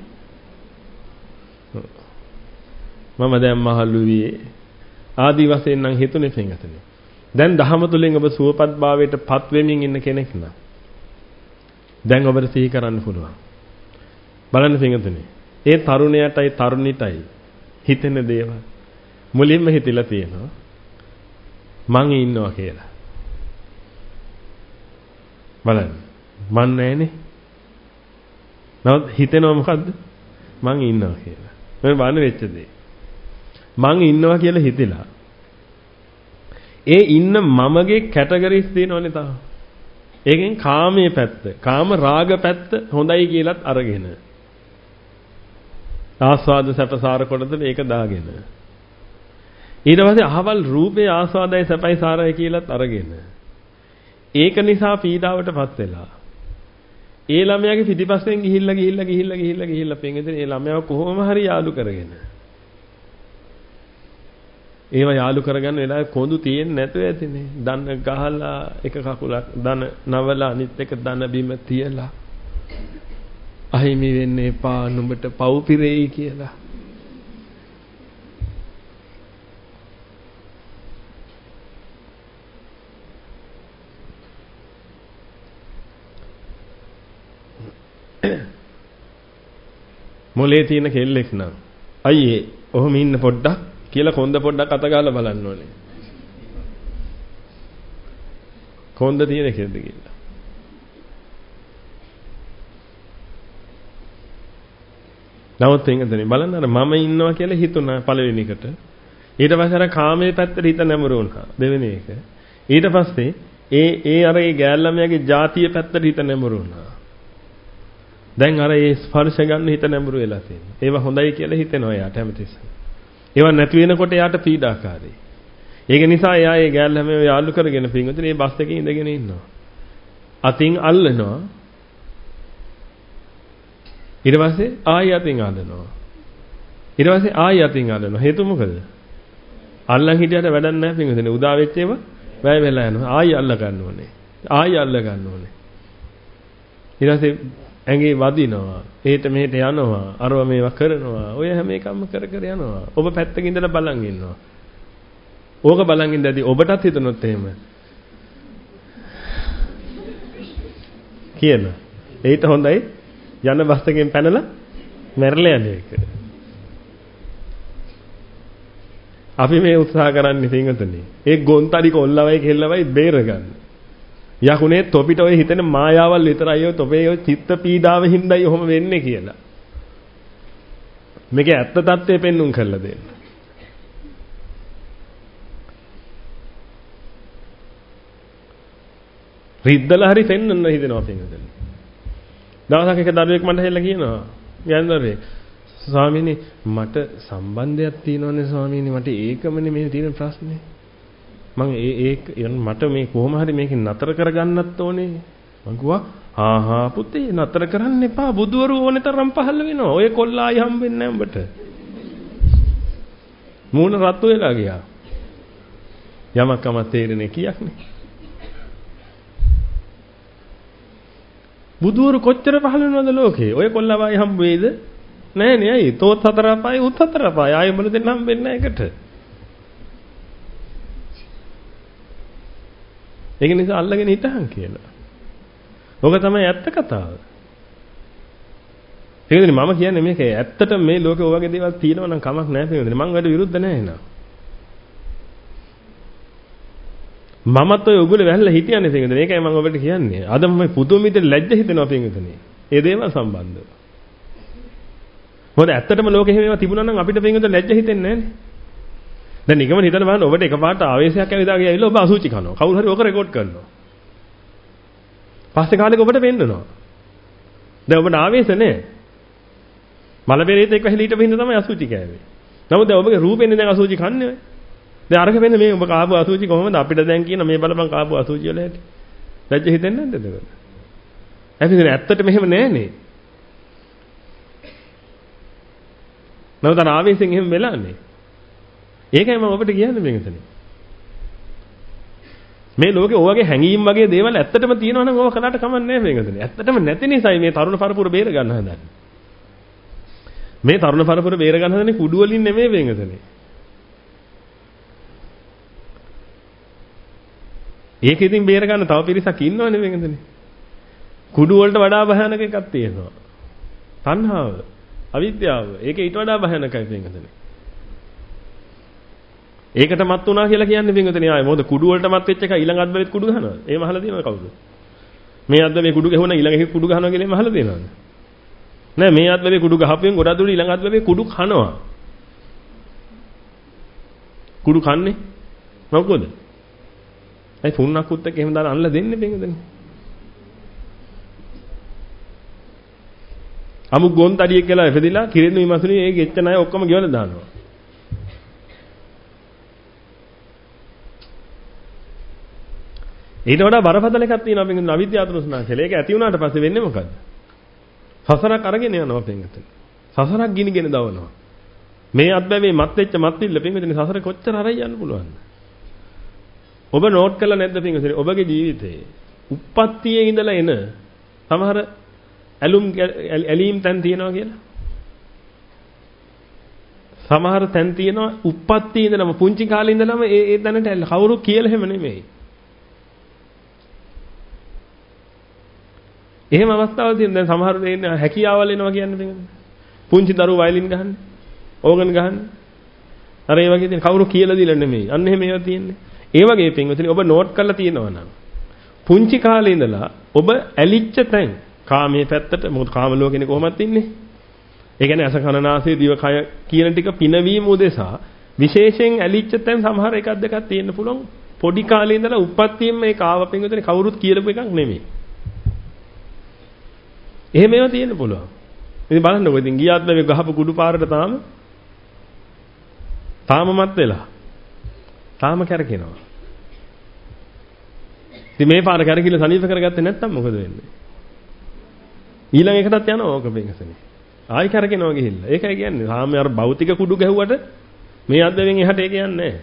මම දැන් මහලු වියේ ආදි වශයෙන් නම් හිතුනේ පින්ගතනේ දැන් දහම තුලින් ඔබ සුවපත් භාවයට පත් වෙමින් ඉන්න කෙනෙක් නම් දැන් ඔබට සිහි කරන්න පුළුවන්. බලන්න පින්වතුනි. ඒ තරුණයාටයි තරුණිටයි හිතෙන දේවල් මුලින්ම හිතලා තියෙනවා මං ඉන්නවා කියලා. බලන්න. මන් නැහැනේ. නමුත් හිතෙනවා මොකද්ද? මං ඉන්නවා කියලා. මේ බලන්න වෙච්ච දේ. මං ඉන්නවා කියලා හිතලා ඒ ඉන්න මමගේ කැටගරිස් තියෙනවනේ තාම. ඒකෙන් කාමයේ පැත්ත, කාම රාග පැත්ත හොඳයි කියලාත් අරගෙන. ආස්වාද සැපසාර කොටද මේක දාගෙන. ඊට පස්සේ අහවල් රූපේ ආස්වාදයි සැපයි සාරයි කියලාත් අරගෙන. ඒක නිසා පීඩාවටපත් වෙලා. ඒ ළමයාගේ පිටිපස්සෙන් ගිහිල්ලා ගිහිල්ලා ගිහිල්ලා ගිහිල්ලා ගිහිල්ලා පෙන්ගෙදේ ඒ ළමයාව කොහොම හරි යාළු කරගෙන. ඒව යාළු කරගන්න වෙලාවේ කොඳු තියෙන්නේ නැතුව ඇතිනේ. දන ගහලා එක කකුලක් දන නවලා අනිත් එක දන බිම තියලා. අහිමි වෙන්න එපා නුඹට පව් පිරෙයි කියලා. මොලේ තියෙන කෙල්ලෙක් නම් අයියේ ඔහොම ඉන්න පොඩ්ඩක් කියලා කොන්ද පොඩ්ඩක් අත ගාලා බලන්න ඕනේ. කොන්ද තියෙන කෙල්ලද කියලා. නමුත් එංගදනේ බලන්න අර මම ඉන්නවා කියලා හිතුණා පළවෙනි එකට. ඊට පස්සේ අර කාමයේ පැත්තට හිත නැඹුරු වුණා දෙවෙනි එක. ඊට පස්සේ ඒ ඒ අර ඒ ගෑල්ළමයාගේ ಜಾතිය පැත්තට හිත නැඹුරු වුණා. දැන් අර ඒ ස්පර්ශ ගන්න හිත නැඹුරු වෙලා තියෙනවා. ඒවා හොඳයි කියලා හිතෙනවා එයාට හැමතිස්සෙම. ඒවා නැති වෙනකොට එයාට පීඩාකාරයි. ඒක නිසා එයා ඒ ගෑල්ළමයා යාළු කරගෙන පින්වතුනි මේ බස් එකේ ඉඳගෙන ඉන්නවා. අතින් අල්ලනවා. ඊට පස්සේ ආයෙ අතින් අල්ලනවා. ඊට පස්සේ ආයෙ අතින් අල්ලනවා. හේතුව මොකද? අල්ලන් හිටියට වැඩක් නැහැ පින්වතුනි. උදා වෙච්ච ඒවා වැය වෙලා යනවා. ආයෙ අල්ල ගන්න ඕනේ. ආයෙ අල්ල ගන්න ඕනේ. ඊට පස්සේ ඇඟේ වදිනවා. එහෙට මෙහෙට යනවා. අරව මේවා කරනවා. ඔය හැම එකක්ම කර කර යනවා. ඔබ පැත්තකින් ඉඳලා බලන් ඉන්නවා. ඕක බලන් ඉඳදී ඔබටත් හිතනොත් එහෙම. කියන. ඒිට හොඳයි යන බස් එකෙන් පැනලා මැරලා යන එක. අපි මේ උත්සාහ කරන්නේ පින්වතුනි. ඒ ගොන්තරි කොල්ලවයි කෙල්ලවයි බේරගන්න. යකුනේ තොපිට ඔය හිතෙන මායාවල් විතරයි ඔය තොපේ ඔය චිත්ත පීඩාවෙ හින්දායි ඔහොම වෙන්නේ කියලා. මේක ඇත්ත తත්වය පෙන්눔 කරලා දෙන්න. රිද්දලා හරි පෙන්වන්න හිතෙනවා පින්වතුනි. දවසක් එක දරුවෙක් මට හෙල්ල කියනවා. යන්දරේ ස්වාමීනි මට සම්බන්ධයක් තියෙනවනේ ස්වාමීනි මට ඒකමනේ මේ තියෙන ප්‍රශ්නේ. මම ඒ ඒක මට මේ කොහොම හරි මේක නතර කරගන්නත් ඕනේ. මං කිව්වා ආහා පුතේ නතර කරන්න එපා බුදවරු ඕනේ තරම් පහළ වෙනවා. ඔය කොල්ලා ආයි හම්බෙන්නේ නැහැ උඹට. මූණ රත් වෙලා ගියා. යමක්ම තේරෙන්නේ කීයක්නේ. බුදවරු කොච්චර පහළ වෙනවද ලෝකේ? ඔය කොල්ලා ආයි හම්බ වෙයිද? නෑ නේ අය. තෝත් හතර අපායි උත් හතර අපායි. ආයි මොන දෙන්න හම්බෙන්නේ නැහැ එකට. ඒක නිසා අල්ලගෙන හිටහන් කියලා. ඕක තමයි ඇත්ත කතාව. ඒකනේ මම කියන්නේ මේක ඇත්තට මේ ලෝකේ ඔය වගේ දේවල් තියෙනවා නම් කමක් නැහැ පිළිවෙලනේ. මම වැඩ විරුද්ධ නැහැ නේද? මමත් ඔය උගුල වැහලා හිටියන්නේ පිළිවෙලනේ. ඒකයි මම ඔබට කියන්නේ. අද මම පුදුම විදිහට ලැජ්ජ හිතෙනවා පිළිවෙලනේ. ඒ දේවල් සම්බන්ධව. මොකද ඇත්තටම ලෝකෙ හැම ඒවා තිබුණා නම් අපිට පිළිවෙලට ලැජ්ජ හිතෙන්නේ නැහැනේ. දැන් නිකමන හිතන්න බලන්න ඔබට එකපාරට ආවේශයක් ඇවිදා ගියාවිල්ලා ඔබ අසුචි කනවා. කවුරු හරි ඔක රෙකෝඩ් කරනවා. පස්සේ කාලෙක ඔබට වෙන්නනවා. දැන් ඔබට ආවේශ නැහැ. මල පෙරේත එක්ක හැලීට වෙන්න තමයි අසුචි කෑවේ. නමුත් දැන් ඔබගේ රූපෙන්නේ දැන් අසුචි කන්නේ ඔය. දැන් අරක වෙන්නේ මේ ඔබ කාපු අසුචි කොහොමද අපිට දැන් කියන මේ බලපන් කාපු අසුචි වල ඇති. ලැජ්ජ හිතෙන්නේ නැද්ද එතකොට? ඇත්තටම ඇත්තට මෙහෙම නෑනේ. නමුත් අර ආවේශයෙන් එහෙම වෙලානේ. ඒකයි මම ඔබට කියන්නේ මේකතනේ. මේ ලෝකේ ඔයගේ හැංගීම් වගේ දේවල් ඇත්තටම තියෙනවා නම් ඕක කලකට කමක් නැහැ මේකතනේ. ඇත්තටම නැති නිසායි මේ තරුණ පරපුර බේර ගන්න හදන්නේ. මේ තරුණ පරපුර බේර ගන්න හදන්නේ කුඩු වලින් නෙමෙයි මේකතනේ. ඒක ඉතින් බේර ගන්න තව පිරිසක් ඉන්නවනේ මේකතනේ. කුඩු වලට වඩා භයානක එකක් තියෙනවා. තණ්හාව, අවිද්‍යාව. ඒක ඊට වඩා භයානකයි පින්වතුනි. ඒකට මත් වුණා කියලා කියන්නේ පින්වතුනි ආයේ මොකද කුඩු වලට මත් වෙච්ච එක ඊළඟ අද්දවෙත් කුඩු ගහනවා. එහෙම අහලා තියෙනවද කවුද? මේ අද්දවේ කුඩු ගහුණා ඊළඟ එක කුඩු ගහනවා කියලා එහෙම අහලා තියෙනවද? නෑ මේ අද්දවේ කුඩු ගහපුවෙන් ගොඩක් දුර ඊළඟ අද්දවේ කුඩු කනවා. කුඩු කන්නේ මොකද? ඒ පුන්නක්කුත් එක්ක එහෙම දාලා අල්ලලා දෙන්නේ පින්වතුනි. අමුක් ගොන් තඩියෙක් කියලා එපෙදිලා කිරෙන්න විමසුනේ ඒ ගෙච්ච ණය ඔක්කොම ගෙවලා දානවා. ඊට වඩා බරපතල එකක් තියෙනවා පින්වතුනි අවිද්‍යාව තෘෂ්ණාව කියලා. ඒක ඇති වුණාට පස්සේ වෙන්නේ මොකද්ද? සසරක් අරගෙන යනවා පින්වතුනි. සසරක් ගිනිගෙන දවනවා. මේ අත්බැවේ මත් වෙච්ච මත්විල්ල පින්වතුනි සසර කොච්චර හරයි යන්න පුළුවන්ද? ඔබ නෝට් කරලා නැද්ද පින්වතුනි ඔබගේ ජීවිතේ උප්පත්තියේ ඉඳලා එන සමහර ඇලුම් ඇලීම් තැන් තියෙනවා කියලා? සමහර තැන් තියෙනවා උප්පත්තියේ ඉඳලම පුංචි කාලේ ඉඳලම ඒ ඒ දැනට ඇල්ල කවුරු කියලා හැම නෙමෙයි. එහෙම අවස්ථාවල් තියෙන දැන් සමහර දෙන්න හැකියාවල් එනවා කියන්නේ පින්වතුනි. පුංචි දරුවෝ වයලින් ගහන්නේ, ඕගන් ගහන්නේ. අර ඒ වගේ තියෙන කවුරු කියලා දීලා නෙමෙයි. අන්න එහෙම ඒවා තියෙන්නේ. ඒ වගේ පින්වතුනි ඔබ නෝට් කරලා තියෙනවා නම් පුංචි කාලේ ඉඳලා ඔබ ඇලිච්ච තැන් කාමයේ පැත්තට මොකද කාම ලෝකෙනේ කොහොමද ඉන්නේ? ඒ කියන්නේ අස කන නාසය දිව කය කියන ටික පිනවීම උදෙසා විශේෂයෙන් ඇලිච්ච තැන් සමහර එකක් දෙකක් තියෙන්න පුළුවන්. පොඩි කාලේ ඉඳලා උප්පත්තියෙන් මේක ආව පින්වතුනි කවුරුත් කියලපු එකක් නෙමෙයි. එහෙම ඒවා තියෙන්න පුළුවන්. ඉතින් බලන්නකෝ ඉතින් ගියාත් මේ ගහපු කුඩු පාරට තාම තාමමත් වෙලා. තාම කැරකෙනවා. ඉතින් මේ පාර කැරකිලා සනීප කරගත්තේ නැත්නම් මොකද වෙන්නේ? ඊළඟ එකටත් යනවා ඕක පින්වතුනි. ආයි කැරකෙනවා ගිහිල්ලා. ඒකයි කියන්නේ. තාම අර භෞතික කුඩු ගැහුවට මේ අද්දවෙන් එහාට ඒක යන්නේ නැහැ.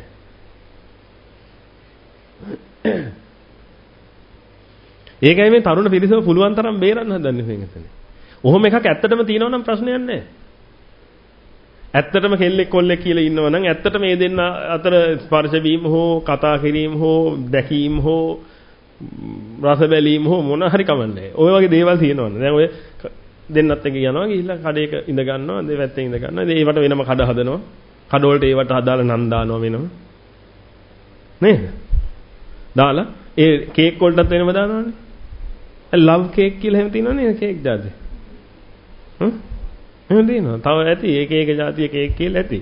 ඒකයි මේ තරුණ පිරිසව පුළුවන් තරම් බේරන්න හදන්නේ පින්වතුනි. ඔහොම එකක් ඇත්තටම තියෙනවා නම් ප්‍රශ්නයක් නැහැ. ඇත්තටම කෙල්ලෙක් කොල්ලෙක් කියලා ඉන්නවා නම් ඇත්තටම මේ දෙන්න අතර ස්පර්ශ වීම හෝ කතා කිරීම හෝ දැකීම හෝ රස බැලීම හෝ මොන හරි කමන්නේ. ඔය වගේ දේවල් තියෙනවනේ. දැන් ඔය දෙන්නත් එක්ක යනවා ගිහිල්ලා කඩේක ඉඳ ගන්නවා දෙපැත්තෙන් ඉඳ ගන්නවා. ඉතින් ඒවට වෙනම කඩ හදනවා. කඩ වලට ඒවට අදාළ නම් දානවා වෙනම. නේද? දාලා ඒ කේක් වලටත් වෙනම දානවනේ. ලව් කේක් කියලා එහෙම තියෙනවනේ කේක් જાති. හ්ම්? එහෙම තියෙනවා. තව ඇති ඒක ඒක જાතිය කේක් කියලා ඇති.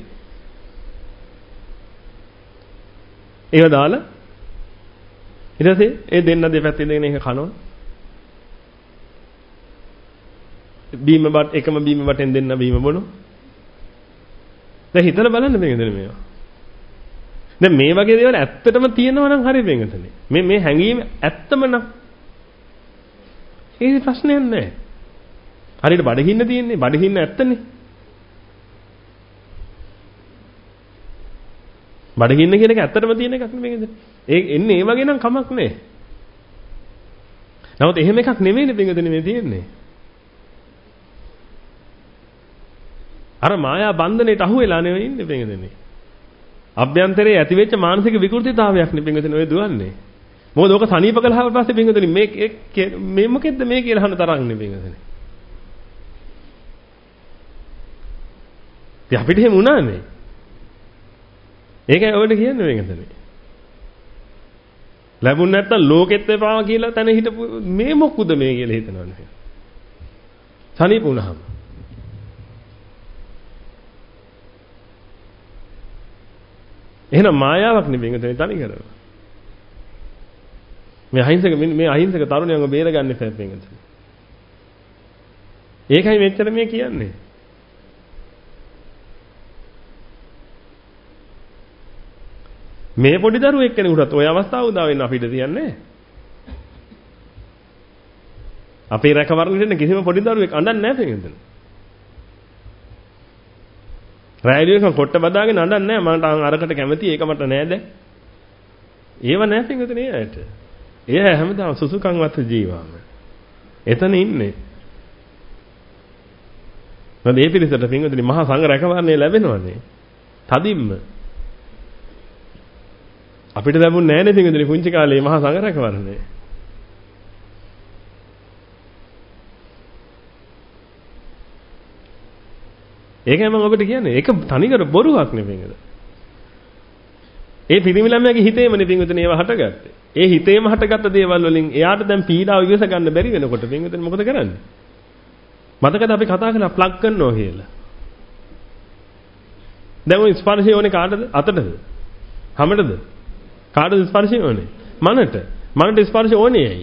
ඒව දාලා ඊට පස්සේ ඒ දෙන්න දෙපැත්තේ ඉඳගෙන ඒක කනවා. බීම බත් එකම බීම වටෙන් දෙන්න බීම බොනවා. දැන් හිතලා බලන්න මේකද මේවා. දැන් මේ වගේ දේවල් ඇත්තටම තියෙනවා නම් හරි වෙන්ගතනේ. මේ මේ හැඟීම ඇත්තම නම් ඒ ප්‍රශ්නයක් නැහැ. හරියට බඩගින්න තියෙන්නේ බඩගින්න ඇත්තනේ. බඩගින්න කියන එක ඇත්තටම තියෙන එකක් නෙමෙයිද? ඒ එන්නේ ඒ වගේ නම් කමක් නැහැ. නමුත් එහෙම එකක් නෙමෙයිනේ පින්වතුනි මේ තියෙන්නේ. අර මායා බන්ධනයට අහු වෙලා නෙවෙයි ඉන්නේ පින්වතුනි. අභ්‍යන්තරයේ ඇතිවෙච්ච මානසික විකෘතිතාවයක් නේ පින්වතුනි ඔය දුවන්නේ. මොකද ඕක සනීප කළාම පස්සේ පින්වතුනි මේ මේ මොකෙද්ද මේ කියලා අහන තරම් නේ පින්වතුනි. ඉතින් අපිට එහෙම වුණානේ. ඒකයි ඔයාලට කියන්නේ පින්වතුනි. ලැබුණ නැත්තම් ලෝකෙත් එපා කියලා තැන හිටපු මේ මොකුද මේ කියලා හිතනවනේ. සනීප වුණාම. එහෙනම් මායාවක් නෙවෙයි පින්වතුනි තනි කරලා. මේ අහිංසක මේ අහිංසක තරුණයන්ව බේරගන්න එපා පින්වතුනි. ඒකයි මෙච්චර මේ කියන්නේ. මේ පොඩි දරුවෙක් කෙනෙකුටත් ওই අවස්ථාව උදා වෙන්න අපිට තියන්නේ. අපේ රැකවරණයට එන්න කිසිම පොඩි දරුවෙක් අඬන්නේ නැහැ පින්වතුනි. රායලියක කොට බදාගෙන අඬන්නේ නැහැ මට අරකට කැමති ඒක මට නෑ දැන්. ඒව නෑ පින්වතුනි ඇයට. එයා හැමදාම සුසුකන්වත් ජීවාම. එතන ඉන්නේ. මොකද මේ පිරිසට පින්වතුනි මහා සංඝ රැකවරණය ලැබෙනවනේ. තදින්ම. අපිට ලැබුණ නෑනේ පින්වතුනි පුංචි කාලේ මහා සංඝ රැකවරණය. ඒකයි මම ඔබට කියන්නේ. ඒක තනිකර බොරුවක් නෙවෙයිද? ඒ පිරිමි ළමයාගේ හිතේමනේ පින්විතනේ ඒව හටගත්තේ. ඒ හිතේම හටගත්ත දේවල් වලින් එයාට දැන් පීඩාව ඉවස ගන්න බැරි වෙනකොට පින්විතනේ මොකද කරන්නේ? මතකද අපි කතා කළා ප්ලග් කරනවා කියලා. දැන් ඔය ස්පර්ශය ඕනේ කාටද? අතටද? හැමතෙද? කාටද ස්පර්ශය ඕනේ? මනට. මනට ස්පර්ශය ඕනේ ඇයි?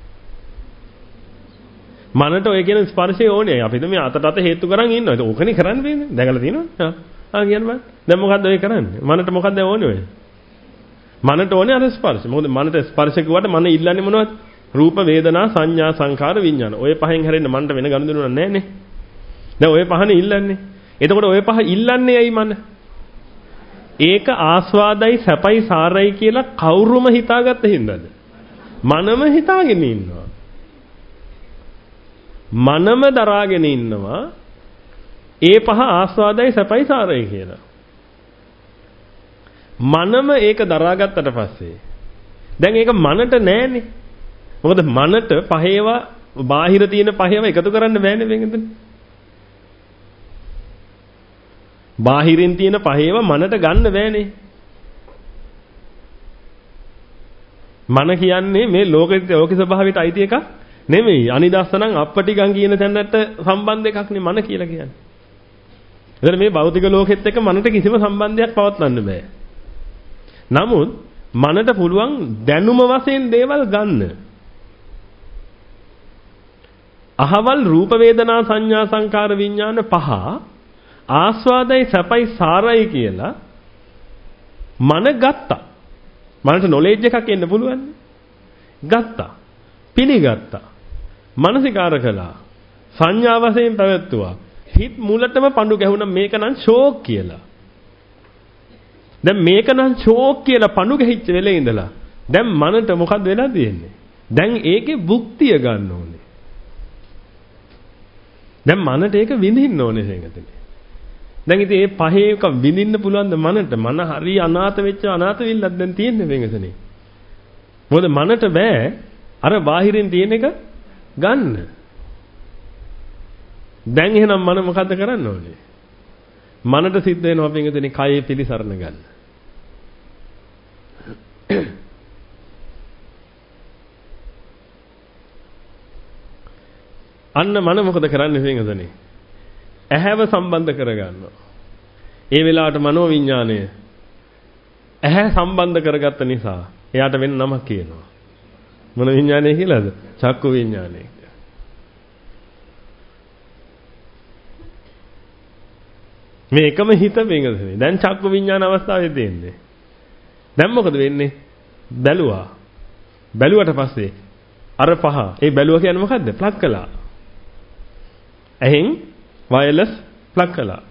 මනට ඔය කියන ස්පර්ශය ඕනේ. අපිට මේ අතට අත හේතු කරන් ඉන්නවා. ඒක ඕකනේ කරන්න වෙන්නේ. දැකලා තියෙනවද? ආ ආ කියන්න බෑ. දැන් මොකද්ද ඔය කරන්නේ? මනට මොකද්ද ඕනේ ඔය? මනට ඕනේ අර ස්පර්ශ. මොකද මනට ස්පර්ශ කිව්වට මන ඉල්ලන්නේ මොනවද? රූප වේදනා සංඥා සංකාර විඥාන. ඔය පහෙන් හැරෙන්න මනට වෙන ගනුදෙනුවක් නැහැ නේ. දැන් ඔය පහනේ ඉල්ලන්නේ. එතකොට ඔය පහ ඉල්ලන්නේ ඇයි මන? ඒක ආස්වාදයි සැපයි සාරයි කියලා කවුරුම හිතාගත්ත හින්දාද? මනම හිතාගෙන ඉන්නවා. මනම දරාගෙන ඉන්නවා. ඒ පහ ආස්වාදයි සැපයි සාරයි කියලා. මනම ඒක දරාගත්තට පස්සේ දැන් ඒක මනට නෑනේ. මොකද මනට පහේවා බාහිර තියෙන පහේවා එකතු කරන්න බෑනේ වෙන්නේ. බාහිරින් තියෙන පහේවා මනට ගන්න බෑනේ. මන කියන්නේ මේ ලෝකෙට ලෝක ස්වභාවයට අයිති එකක් නෙමෙයි. අනිදස්සනම් අපටිගම් කියන තැනට සම්බන්ධ එකක් නේ මන කියලා කියන්නේ. එතන මේ භෞතික ලෝකෙත් එක්ක මනට කිසිම සම්බන්ධයක් පවත්වන්න බෑ. නමුත් මනට පුළුවන් දැනුම වශයෙන් දේවල් ගන්න. අහවල් රූප වේදනා සංඥා සංකාර විඥාන පහ ආස්වාදයි සැපයි සාරයි කියලා මන ගත්තා. මනට නොලෙජ් එකක් එන්න පුළුවන්. ගත්තා. පිළිගත්තා. මානසිකාර කළා. සංඥා වශයෙන් පැවැත්තුවා. හිත මුලටම පඳු ගැහුණා මේක නම් ෂෝක් කියලා. දැන් මේක නම් ෂෝක් කියලා පඳු ගැහිච්ච වෙලේ ඉඳලා දැන් මනට මොකද වෙලා තියෙන්නේ? දැන් ඒකේ භුක්තිය ගන්න ඕනේ. දැන් මනට ඒක විඳින්න ඕනේ හේගතනේ. දැන් ඉතින් මේ පහේ එක විඳින්න පුළුවන් ද මනට? මන හරි අනාථ වෙච්ච අනාථ විල්ලක් දැන් තියෙන්නේ වෙනසනේ. මොකද මනට බෑ අර බාහිරින් තියෙන එක ගන්න. දැන් එහෙනම් මන මොකද්ද කරන්න ඕනේ? මනට සිද්ධ වෙනවා පින්විතනේ කයේ පිළිසරණ ගන්න. අන්න මන මොකද කරන්නේ පින්විතනේ? ඇහැව සම්බන්ධ කරගන්නවා. ඒ වෙලාවට මනෝ විඥාණය ඇහැ සම්බන්ධ කරගත්ත නිසා එයාට වෙන නමක් කියනවා. මොන විඥානය කියලාද? චක්කු විඥානය. මේ එකම හිත වෙනගන්නේ. දැන් චක්කු විඥාන අවස්ථාවේ තියෙන්නේ. දැන් මොකද වෙන්නේ? බැලුවා. බැලුවට පස්සේ අර පහ. ඒ බැලුවා කියන්නේ මොකද්ද? ප්ලග් කළා. ඇහෙන් වයර්ලස් ප්ලග් කළා.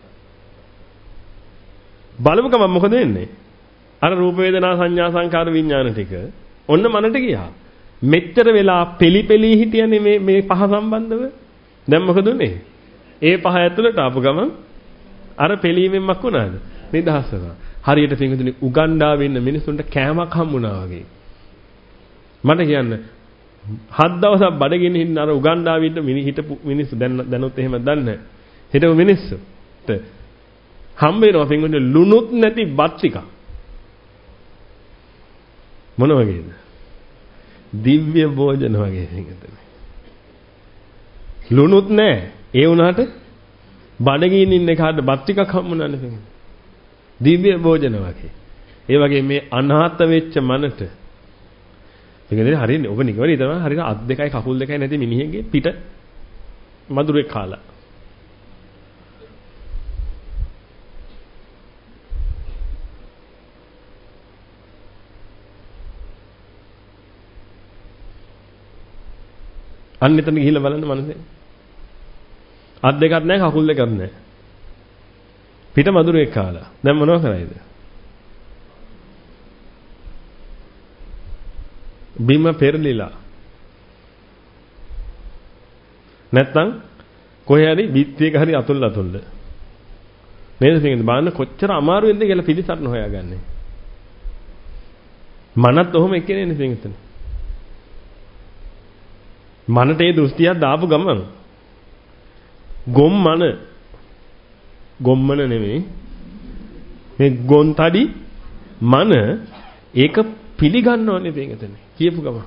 බලමු ගමන් මොකද වෙන්නේ? අර රූප වේදනා සංඥා සංකාර විඥාන ටික ඔන්න මනට ගියා. මෙච්චර වෙලා පෙලි පෙලි හිටියනේ මේ මේ පහ සම්බන්ධව. දැන් මොකද උනේ? ඒ පහ ඇතුළට ආපු ගමන් අර පෙලීමෙන් මක් වුණාද? නිදහස් වුණා. හරියට පින්විතුනි උගන්ඩාවේ ඉන්න මිනිස්සුන්ට කෑමක් හම්බුණා වගේ. මට කියන්න හත් දවසක් බඩගින්න ඉන්න අර උගන්ඩාවේ ඉන්න මිනි හිටපු මිනිස්සු දැන් දැනුත් එහෙම දන්නේ නැහැ. හිටපු මිනිස්සුට හම්බ වෙනවා පින්විතුනි ලුණුත් නැති බත් ටිකක්. මොන වගේද? දිව්‍ය භෝජන වගේ පින්විතුනි. ලුණුත් නැහැ. ඒ වුණාට බඩගින්න ඉන්න කාට බත් ටිකක් හම්බුණානේ පින්විතුනි. දිව්‍ය භෝජන වගේ. ඒ වගේ මේ අනාථ වෙච්ච මනට පින්විතුනි හරියන්නේ ඔබ නිකවල ඉතන හරියට අත් දෙකයි කකුල් දෙකයි නැති මිනිහෙක්ගේ පිට මදුරෙක් කාලා. අන්න එතන ගිහිල්ලා බලන්න මනසේ. අත් දෙකක් නැහැ කකුල් දෙකක් නැහැ. පිට මදුරෙක් කාලා. දැන් මොනව කරයිද? බිම පෙරලිලා. නැත්තම් කොහේ හරි බිත්තියක හරි අතුල් අතුල්ද. නේද පිටින් බලන්න කොච්චර අමාරුවෙන්ද කියලා පිළිසරණ හොයාගන්නේ. මනත් ඔහොම එක්කනේ පිටින්. මනට ඒ දෘෂ්ටියක් දාපු ගමන් ගොම් මන ගොම්මන නෙමෙයි. මේ ගොන්තඩි මන ඒක පිළිගන්න ඕනේ පින්වතුනි. කියපු ගම.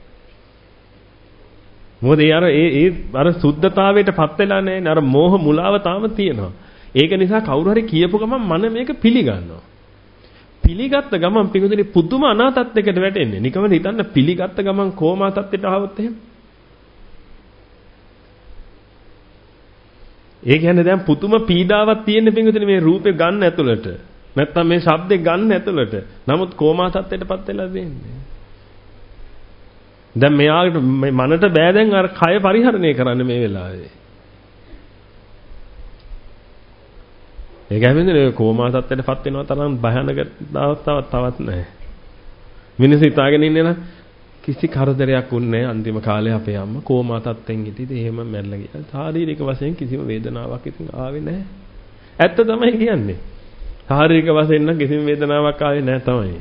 මොකද ඒ අර ඒ ඒ අර සුද්ධතාවයටපත් වෙලා නැහැ. අර මෝහ මුලාව තාම තියෙනවා. ඒක නිසා කවුරු හරි කියපු ගමන් මන මේක පිළිගන්නවා. පිළිගත්ත ගමන් පිටුදුනේ පුදුම අනාතත්වයකට වැටෙන්නේ. නිකම්ම හිතන්න පිළිගත්ත ගමන් කොමා තත්ත්වයට ආවොත් එහෙම. ඒ කියන්නේ දැන් පුදුම පීඩාවක් තියෙන පිටුදුනේ මේ රූපේ ගන්න ඇතුළට. නැත්තම් මේ ශබ්දේ ගන්න ඇතුළට. නමුත් කොමා තත්ත්වයටපත් වෙලා දෙන්නේ. දැන් මෙයාට මේ මනට බෑ දැන් අර කය පරිහරණය කරන්න මේ වෙලාවේ. ඒක හැමදේම කොමා තත්ත්වයටපත් වෙනවා තරම් භයානක අවස්ථාවක් තවත් නැහැ. මිනිස්සු හිතාගෙන ඉන්නේ නම් කිසි කරදරයක් වුණේ නැහැ අන්තිම කාලේ අපේ අම්මා කොමා තත්ත්වෙන් හිටියේ එහෙම මැරලා ගියා. ශාරීරික වශයෙන් කිසිම වේදනාවක් ඉතින් ආවේ නැහැ. ඇත්ත තමයි කියන්නේ. ශාරීරික වශයෙන් නම් කිසිම වේදනාවක් ආවේ නැහැ තමයි.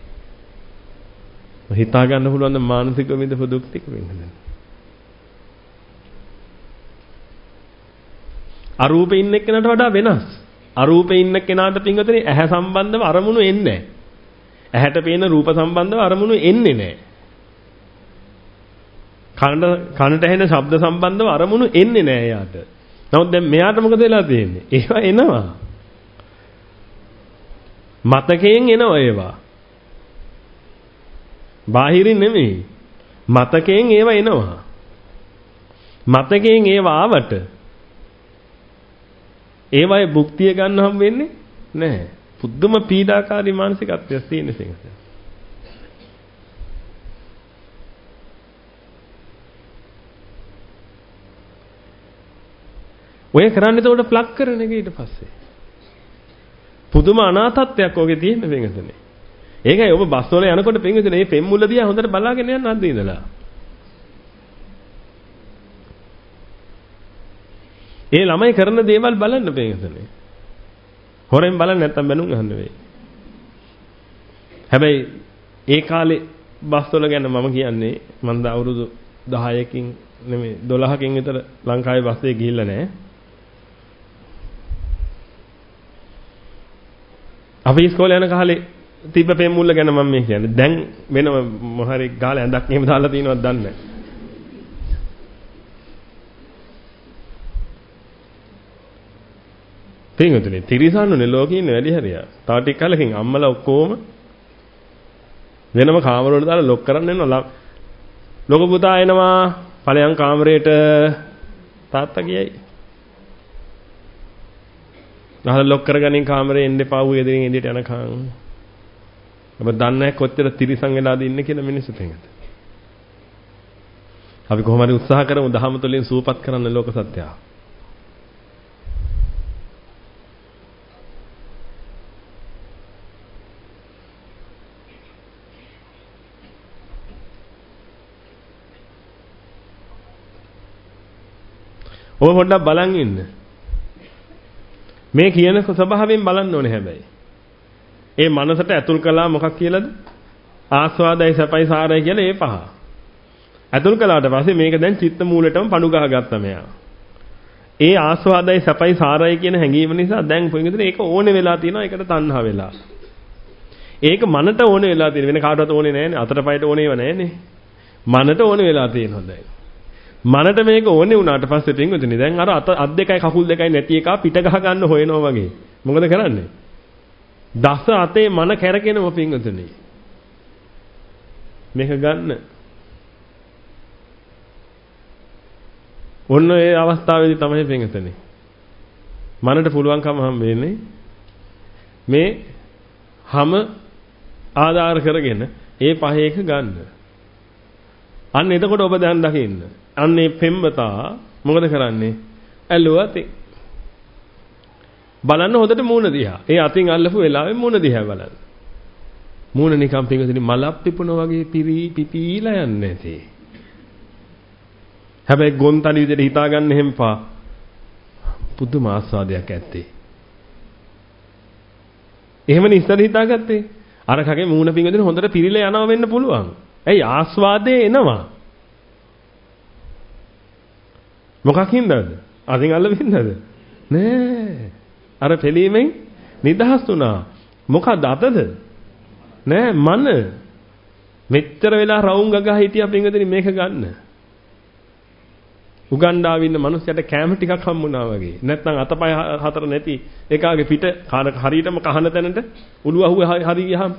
හිතා ගන්න පුළුවන් ද මානසික විඳපු දුක් ටික වෙනද? අරූපේ ඉන්න එක්කනට වඩා වෙනස්. අරූපේ ඉන්න කෙනාට පින්වතුනි ඇහැ සම්බන්ධව අරමුණු එන්නේ නැහැ. ඇහැට පේන රූප සම්බන්ධව අරමුණු එන්නේ නැහැ. කනට කනට ඇහෙන ශබ්ද සම්බන්ධව අරමුණු එන්නේ නැහැ යාට. නමුත් දැන් මෙයාට මොකද වෙලා තියෙන්නේ? ඒවා එනවා. මතකයෙන් එනවා ඒවා. බාහිරින් නෙමෙයි. මතකයෙන් ඒවා එනවා. මතකයෙන් ඒවා ආවට ඒවයි භුක්තිය ගන්න හම් වෙන්නේ නැහැ. පුදුම පීඩාකාරී මානසිකත්වයක් තියෙන එක. ඔය කරන්නේ උඩ ප්ලග් කරන එක ඊට පස්සේ. පුදුම අනාථත්වයක් ඔගේ තියෙන වෙනතනේ. ඒකයි ඔබ බස් වල යනකොට පින්විතනේ මේ පෙම්මුල්ල දිහා හොඳට බලාගෙන යන්න අද්ද ඉඳලා. ඒ ළමයි කරන දේවල් බලන්න පින්විතනේ. හොරෙන් බලන්න නැත්තම් බැනුම් අහන්න වෙයි. හැබැයි ඒ කාලේ බස් වල ගැන මම කියන්නේ මම ද අවුරුදු දහයකින් නෙමෙයි දොළහකින් විතර ලංකාවේ බස් එකේ ගිහිල්ලා නැහැ. අපි ඉස්කෝලේ යන කාලේ තිබ්බ පෙම්මුල්ල ගැන මම මේ කියන්නේ. දැන් වෙනම මොහරි ගාලා ඇඳක් එහෙම දාලා තියෙනවද දන්නේ නැහැ. පින්වතුනි තිරිසන්නුනේ ලෝකේ ඉන්න වැඩි හරියක්. තව ටික කලකින් අම්මලා ඔක්කොම වෙනම කාමර වල දාලා ලොක් කරන්න යනවා. ලොකු පුතා එනවා ඵලයන් කාමරේට තාත්තා ගියයි. නැහල ලොක් කරගනින් කාමරේ එන්න එපා ඌ එදිරින් එළියට යනකම්. ඔබ දන්නේ නැහැ කොච්චර තිරිසන් වෙලාද ඉන්නේ කියලා මිනිස්සු තේඟට. අපි කොහොම හරි උත්සාහ කරමු දහම තුළින් සූපත් කරන්න ලෝක සත්‍යය. ඔබ පොඩ්ඩක් බලන් ඉන්න. මේ කියන ස්වභාවයෙන් බලන්න ඕනේ හැබැයි. ඒ මනසට ඇතුල් කළා මොකක් කියලාද? ආස්වාදයි සැපයි සාරයි කියලා ඒ පහ. ඇතුල් කළාට පස්සේ මේක දැන් චිත්ත මූලෙටම පණු ගහගත්තා මෙයා. ඒ ආස්වාදයි සැපයි සාරයි කියන හැඟීම නිසා දැන් පොයින්දේ ඒක ඕනේ වෙලා තියෙනවා ඒකට තණ්හා වෙලා. ඒක මනට ඕනේ වෙලා තියෙන වෙන කාටවත් ඕනේ නැහැනේ. අතට පයට ඕනේව නැහැනේ. මනට ඕනේ වෙලා තියෙනවා දැන්. මනට මේක ඕනේ වුණාට පස්සේ පින්වතුනි දැන් අර අත අත් දෙකයි කකුල් දෙකයි නැති එකා පිට ගහ ගන්න හොයනවා වගේ. මොකද කරන්නේ? දස අතේ මන කැරකෙනව පින්වතුනි. මේක ගන්න. ඔන්න ඒ අවස්ථාවේදී තමයි පින්වතුනි. මනට පුළුවන්කම හම් වෙන්නේ මේ හැම ආධාර කරගෙන ඒ පහේ එක ගන්න. අන්න එතකොට ඔබ දැන් දකින්න. අන්නේ පෙම්වතා මොකද කරන්නේ? ඇල්ලුවා බලන්න හොඳට මූණ දිහා. ඒ අතින් අල්ලපු වෙලාවේ මූණ දිහා බලන්න. මූණ නිකම් පිංගුතුනි මලක් පිපුණ වගේ පිරි පිපීලා යන්නේ නැති. හැබැයි ගොන්තලි විදිහට හිතාගන්න හැම්පා. පුදුම ආස්වාදයක් ඇත්තේ. එහෙමනේ ඉස්සර හිතාගත්තේ. අර කගේ මූණ පිංගුතුනි හොඳට පිරීලා යනවා වෙන්න පුළුවන්. ඇයි ආස්වාදේ එනවා? මොකක් හින්දාද? අදින් අල්ල වින්දාද? නෑ. අර පිළීමෙන් නිදහස් වුණා. මොකද අතද? නෑ මන. මෙච්චර වෙලා රවුම් ගගා හිටියා පින්වතුනි මේක ගන්න. උගන්ඩාවේ ඉන්න මිනිස්සුන්ට කැම ටිකක් හම්බුණා වගේ. නැත්නම් අතපය හතර නැති එකාගේ පිට හරියටම කහන තැනට උළු අහුව හරි ගියාම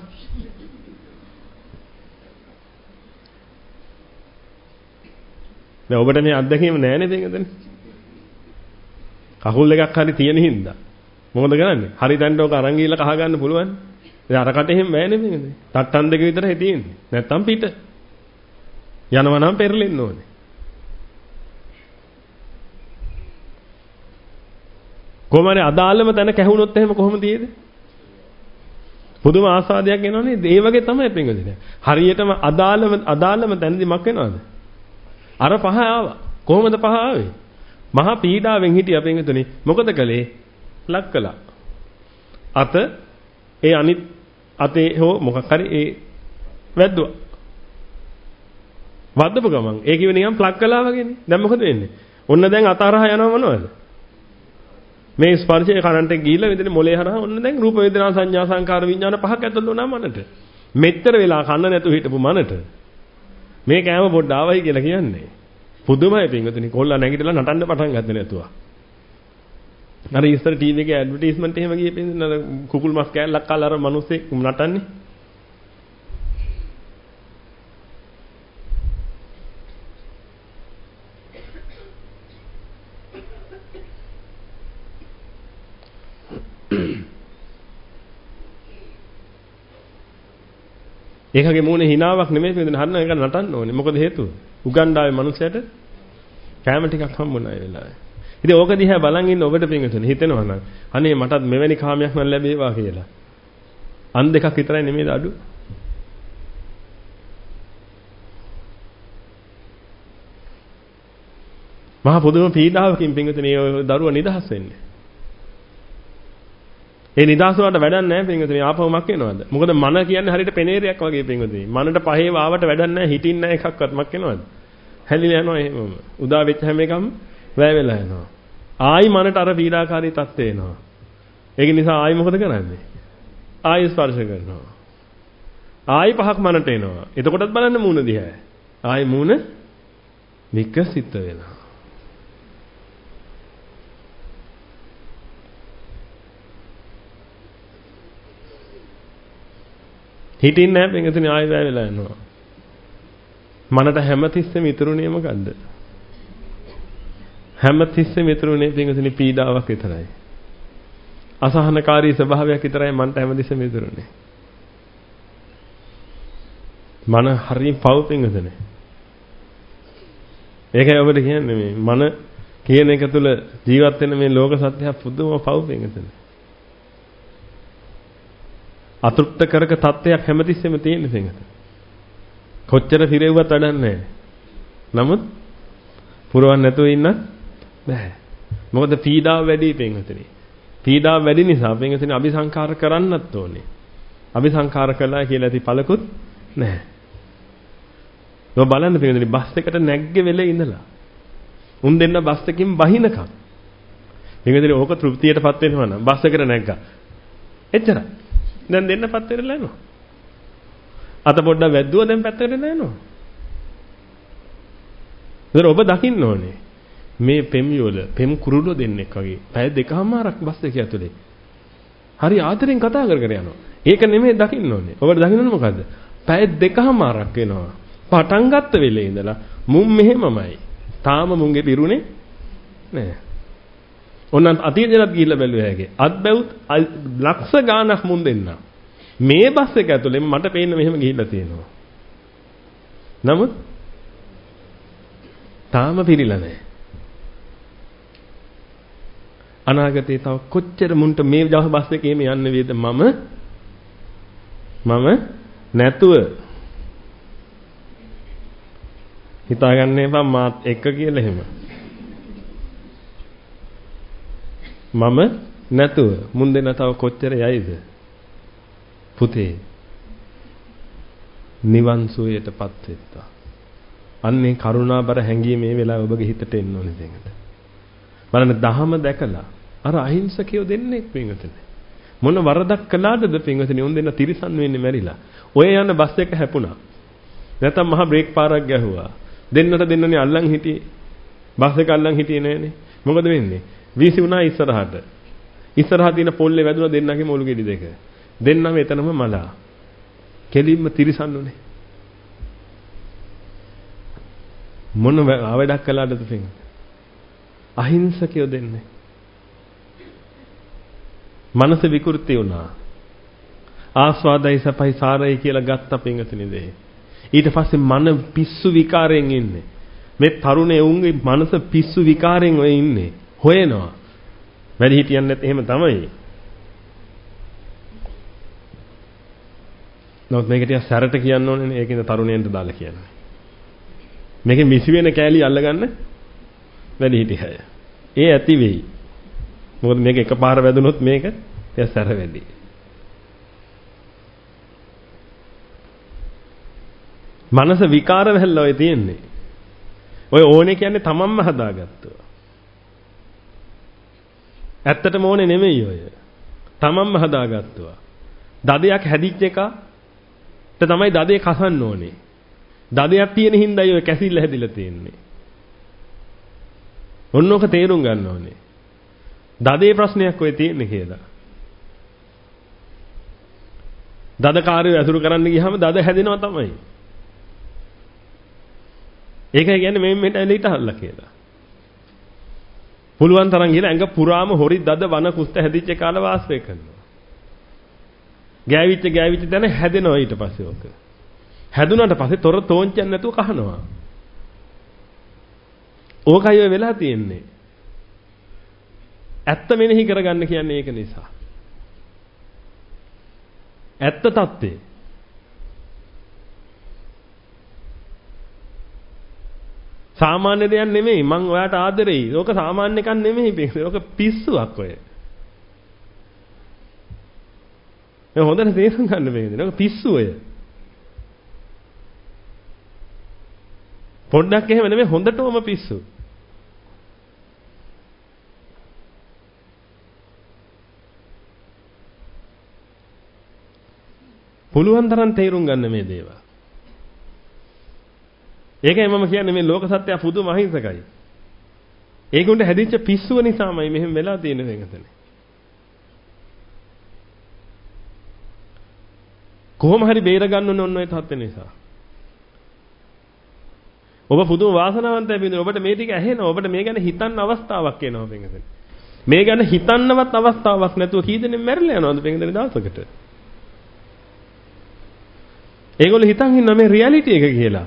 දැන් ඔබට මේ අත්දැකීම නෑනේ පින්වතුනි. කකුල් දෙකක් හරි තියෙන හින්දා මොකද කරන්නේ? හරි තැනට ඔක අරන් ගිහලා කහ ගන්න පුළුවන්. ඒ අර කට එහෙම බෑනේ මේකද? තට්ටන් දෙක විතරයි තියෙන්නේ. නැත්තම් පිට. යනවා නම් පෙරලෙන්න ඕනේ. කොහමද අදාළම තැන කැහුනොත් එහෙම කොහොමද තියෙද? පුදුම ආස්වාදයක් එනවනේ. ඒ වගේ තමයි පින්වදින. හරියටම අදාළම අදාළම තැනදී මක් වෙනවද? අර පහ ආවා. කොහොමද පහ ආවේ? මහා පීඩාවෙන් හිටියා පින්වතුනි. මොකද කළේ? ලක් කළා. අත ඒ අනිත් අතේ හෝ මොකක් හරි ඒ වැද්දුවා. වද්දපු ගමන් ඒ කිව්වේ නිකන් ප්ලග් කළා වගේනේ. දැන් මොකද වෙන්නේ? ඔන්න දැන් අත හරහා යනව මොනවද? මේ ස්පර්ශයේ කරන්ට් එක ගිහිල්ලා මෙතන මොලේ හරහා ඔන්න දැන් රූප වේදනා සංඥා සංකාර විඥාන පහක් ඇතුළත වුණා මනට. මෙච්චර වෙලා කන්න නැතුව හිටපු මනට මේ කෑම පොඩ්ඩ ආවයි කියලා කියන්නේ. පුදුමයි පින්වතුනි. කොල්ලා නැගිටලා නටන්න පටන් ගත්තේ නැතුව. අර ඉස්සර ටීවී එකේ ඇඩ්වර්ටයිස්මන්ට් එහෙම ගියේ පින්වතුනි අර කුකුල් මස් කෑල්ලක් කාලා අර මිනිස්සෙක් නටන්නේ. ඒකගේ මූණේ හිනාවක් නෙමෙයි පින්වතුනි හරින එක නටන්න ඕනේ. මොකද හේතුව? උගන්ඩාවේ මිනිස්සයාට කැම ටිකක් හම්බුණා ඒ වෙලාවේ. ඉතින් ඕක දිහා බලන් ඉන්න ඔබට පින්වතුනි හිතෙනවා නම් අනේ මටත් මෙවැනි කාමයක් නම් ලැබේවා කියලා. අන් දෙකක් විතරයි නෙමෙයිද අඩු? මහා පුදුම පීඩාවකින් පින්වතුනි ඔය දරුවා නිදහස් වෙන්නේ. ඒ නිදහස වලට වැඩක් නැහැ පින්වතුනි ආපහු මක් වෙනවද? මොකද මන කියන්නේ හරියට පෙනේරයක් වගේ පින්වතුනි. මනට පහේ වාවට වැඩක් නැහැ හිටින්න නැහැ එකක්වත් මක් වෙනවද? හැලිලා යනවා එහෙමම. උදා වෙච්ච හැම එකම වැය වෙලා යනවා. ආයි මනට අර පීඩාකාරී තත්ත්වේ එනවා. ඒක නිසා ආයි මොකද කරන්නේ? ආයි ස්පර්ශ කරනවා. ආයි පහක් මනට එනවා. එතකොටත් බලන්න මූණ දිහා. ආයි මූණ විකසිත වෙනවා. හිටින්නේ නැහැ පින්වතුනි ආයෙ වැය වෙලා යනවා. මනට හැමතිස්සෙම ඉතුරුනේ මොකද්ද? හැමතිස්සෙම ඉතුරුනේ පින්වතුනි පීඩාවක් විතරයි. අසහනකාරී ස්වභාවයක් විතරයි මනට හැමතිස්සෙම ඉතුරුනේ. මන හරිය පව් පින්වතුනි. ඒකයි ඔබට කියන්නේ මේ මන කියන එක තුල ජීවත් වෙන මේ ලෝක සත්‍යය පුදුම පව් පින්වතුනි. අතෘප්ත කරක තත්ත්වයක් හැමතිස්සෙම තියෙන පින්වත. කොච්චර පිරෙව්වත් වැඩක් නැහැ. නමුත් පුරවන් නැතුව ඉන්න බෑ. මොකද පීඩාව වැඩි පින්වතනි. පීඩාව වැඩි නිසා පින්වතනි අபிසංකාර කරන්නත් ඕනේ. අபிසංකාර කළා කියලා ඇති පළකුත් නැහැ. ඔබ බලන්න පින්වතනි බස් එකට නැග්ගේ වෙලේ ඉඳලා උන් දෙන්න බස් එකකින් බහිනකම් පින්වතනි ඕක තෘප්තියටපත් වෙනවා නම් බස් එකට නැග්ගා. එච්චරයි. දැන් දෙන්නපත් වෙරලා යනවා. අත පොඩ්ඩක් වැද්දුවා දැන් පැත්තකට යනවා. ඒතර ඔබ දකින්න ඕනේ මේ පෙම් යෝල පෙම් කුරුල්ලෝ දෙන්නෙක් වගේ පැය දෙකමාරක් බස් එක ඇතුලේ. හරි ආදරෙන් කතා කර කර යනවා. ඒක නෙමෙයි දකින්න ඕනේ. ඔබට දකින්න ඕනේ මොකද්ද? පැය දෙකමාරක් වෙනවා. පටන් ගත්ත වෙලේ ඉඳලා මුන් මෙහෙමමයි. තාම මුන්ගේ පිරුනේ නෑ. ඔන්න අතීතේට ගිහිල්ලා බැලුවා හැගේ. අත් බැවුත් ලක්ෂ ගාණක් මුන් දෙන්න. මේ බස් එක ඇතුලේ මට පේන්න මෙහෙම ගිහිල්ලා තියෙනවා. නමුත් තාම පිළිලා නැහැ. අනාගතේ තව කොච්චර මුන්ට මේ බස් එකේම යන්න වේද මම මම නැතුව හිතාගන්න එපා මාත් එක්ක කියලා එහෙම. මම නැතුව මුන් දෙන්න තව කොච්චර යයිද පුතේ නිවන් සුවයටපත් වෙත්තා. අන්නේ කරුණාබර හැඟීම මේ වෙලාවේ ඔබගේ හිතට එන්න ඕනේ දෙකට. බලන්න දහම දැකලා අර අහිංසකයෝ දෙන්නේ පින්වතුනි. මොන වරදක් කළාද පින්වතුනි? උන් දෙන්න තිරිසන් වෙන්නේ මැරිලා. ඔය යන බස් එක හැපුණා. නැත්තම් මහා බ්‍රේක් පාරක් ගැහුවා. දෙන්නට දෙන්නනේ අල්ලන් හිටියේ. බස් එක අල්ලන් හිටියේ නෑනේ. මොකද වෙන්නේ? වීසි වුණා ඉස්සරහට. ඉස්සරහා තියෙන පොල්ලේ වැදුනා දෙන්නගේ මොළු ගෙඩි දෙක. දෙන්නම එතනම මලා. කෙලින්ම තිරිසන් උනේ. මොන අවඩක් කළාද පින්? අහිංසකයෝ දෙන්නේ. මනස විකෘති වුණා. ආස්වාදයි සපයි සාරයි කියලා ගත්ත පින්ගතනේ දෙයි. ඊට පස්සේ මන පිස්සු විකාරයෙන් ඉන්නේ. මේ තරුණේ උන්ගේ මනස පිස්සු විකාරයෙන් ඔය ඉන්නේ. හොයනවා. වැඩි හිටියන් නැත් එහෙම තමයි. නමුත් මේක ටික සැරට කියන්න ඕනේ. ඒකින්ද තරුණයන්ට දාලා කියන්නේ. මේකේ මිසි වෙන කෑලි අල්ලගන්න වැඩි හිටියය. ඒ ඇති වෙයි. මොකද මේක එකපාර වැදුනොත් මේක එය සැර වෙදි. මනස විකාර වෙලා ඔය තියෙන්නේ. ඔය ඕනේ කියන්නේ තමන්ම හදාගත්තා. ඇත්තටම ඕනේ නෙමෙයි ඔය. තමන්ම හදාගත්තා. දදයක් හැදිච්ච එකට තමයි දදේ කසන්න ඕනේ. දදයක් තියෙන හින්දායි ඔය කැසිල්ල හැදිලා තියෙන්නේ. ඔන්නෝක තේරුම් ගන්න ඕනේ. දදේ ප්‍රශ්නයක් ඔය තියෙන්නේ කියලා. දද කාර්යය අසුරු කරන්න ගියාම දද හැදෙනවා තමයි. ඒකයි කියන්නේ මේ මෙන්න එලිට හල්ලා කියලා. පුළුවන් තරම් ගිහලා ඇඟ පුරාම හොරි දද වන කුස්ත හැදිච්ච කාල වාසය කරනවා. ගෑවිච්ච ගෑවිච්ච තැන හැදෙනවා ඊට පස්සේ ඔක. හැදුනට පස්සේ තොර තෝංචයක් නැතුව කහනවා. ඕකයි ඔය වෙලා තියෙන්නේ. ඇත්ත මෙනෙහි කරගන්න කියන්නේ ඒක නිසා. ඇත්ත தත්ත්වේ. සාමාන්‍ය දෙයක් නෙමෙයි. මං ඔයාට ආදරෙයි. ඕක සාමාන්‍ය එකක් නෙමෙයි. ඕක පිස්සුවක් ඔය. මේ හොඳට තේරුම් ගන්න බෑනේ. ඕක පිස්සු ඔය. පොඩ්ඩක් එහෙම නෙමෙයි හොඳටම පිස්සු. පුළුවන් තරම් තේරුම් ගන්න මේ දේවල්. ඒකයි මම කියන්නේ මේ ලෝක සත්‍යය පුදුම අහිංසකයි. ඒගොල්ලෝ හැදිච්ච පිස්සුව නිසාමයි මෙහෙම වෙලා තියෙන්නේ මේකතනේ. කොහොම හරි බේර ගන්න ඕන ඔන්න ඔය තත්ත්ව නිසා. ඔබ පුදුම වාසනාවන්තයි බින්දුන. ඔබට මේ ටික ඇහෙනවා. ඔබට මේ ගැන හිතන්න අවස්ථාවක් එනවා බින්දුන. මේ ගැන හිතන්නවත් අවස්ථාවක් නැතුව කී දෙනෙක් මැරිලා යනවද බින්දුන දවසකට? ඒගොල්ලෝ හිතන් ඉන්නවා මේ රියැලිටි එක කියලා.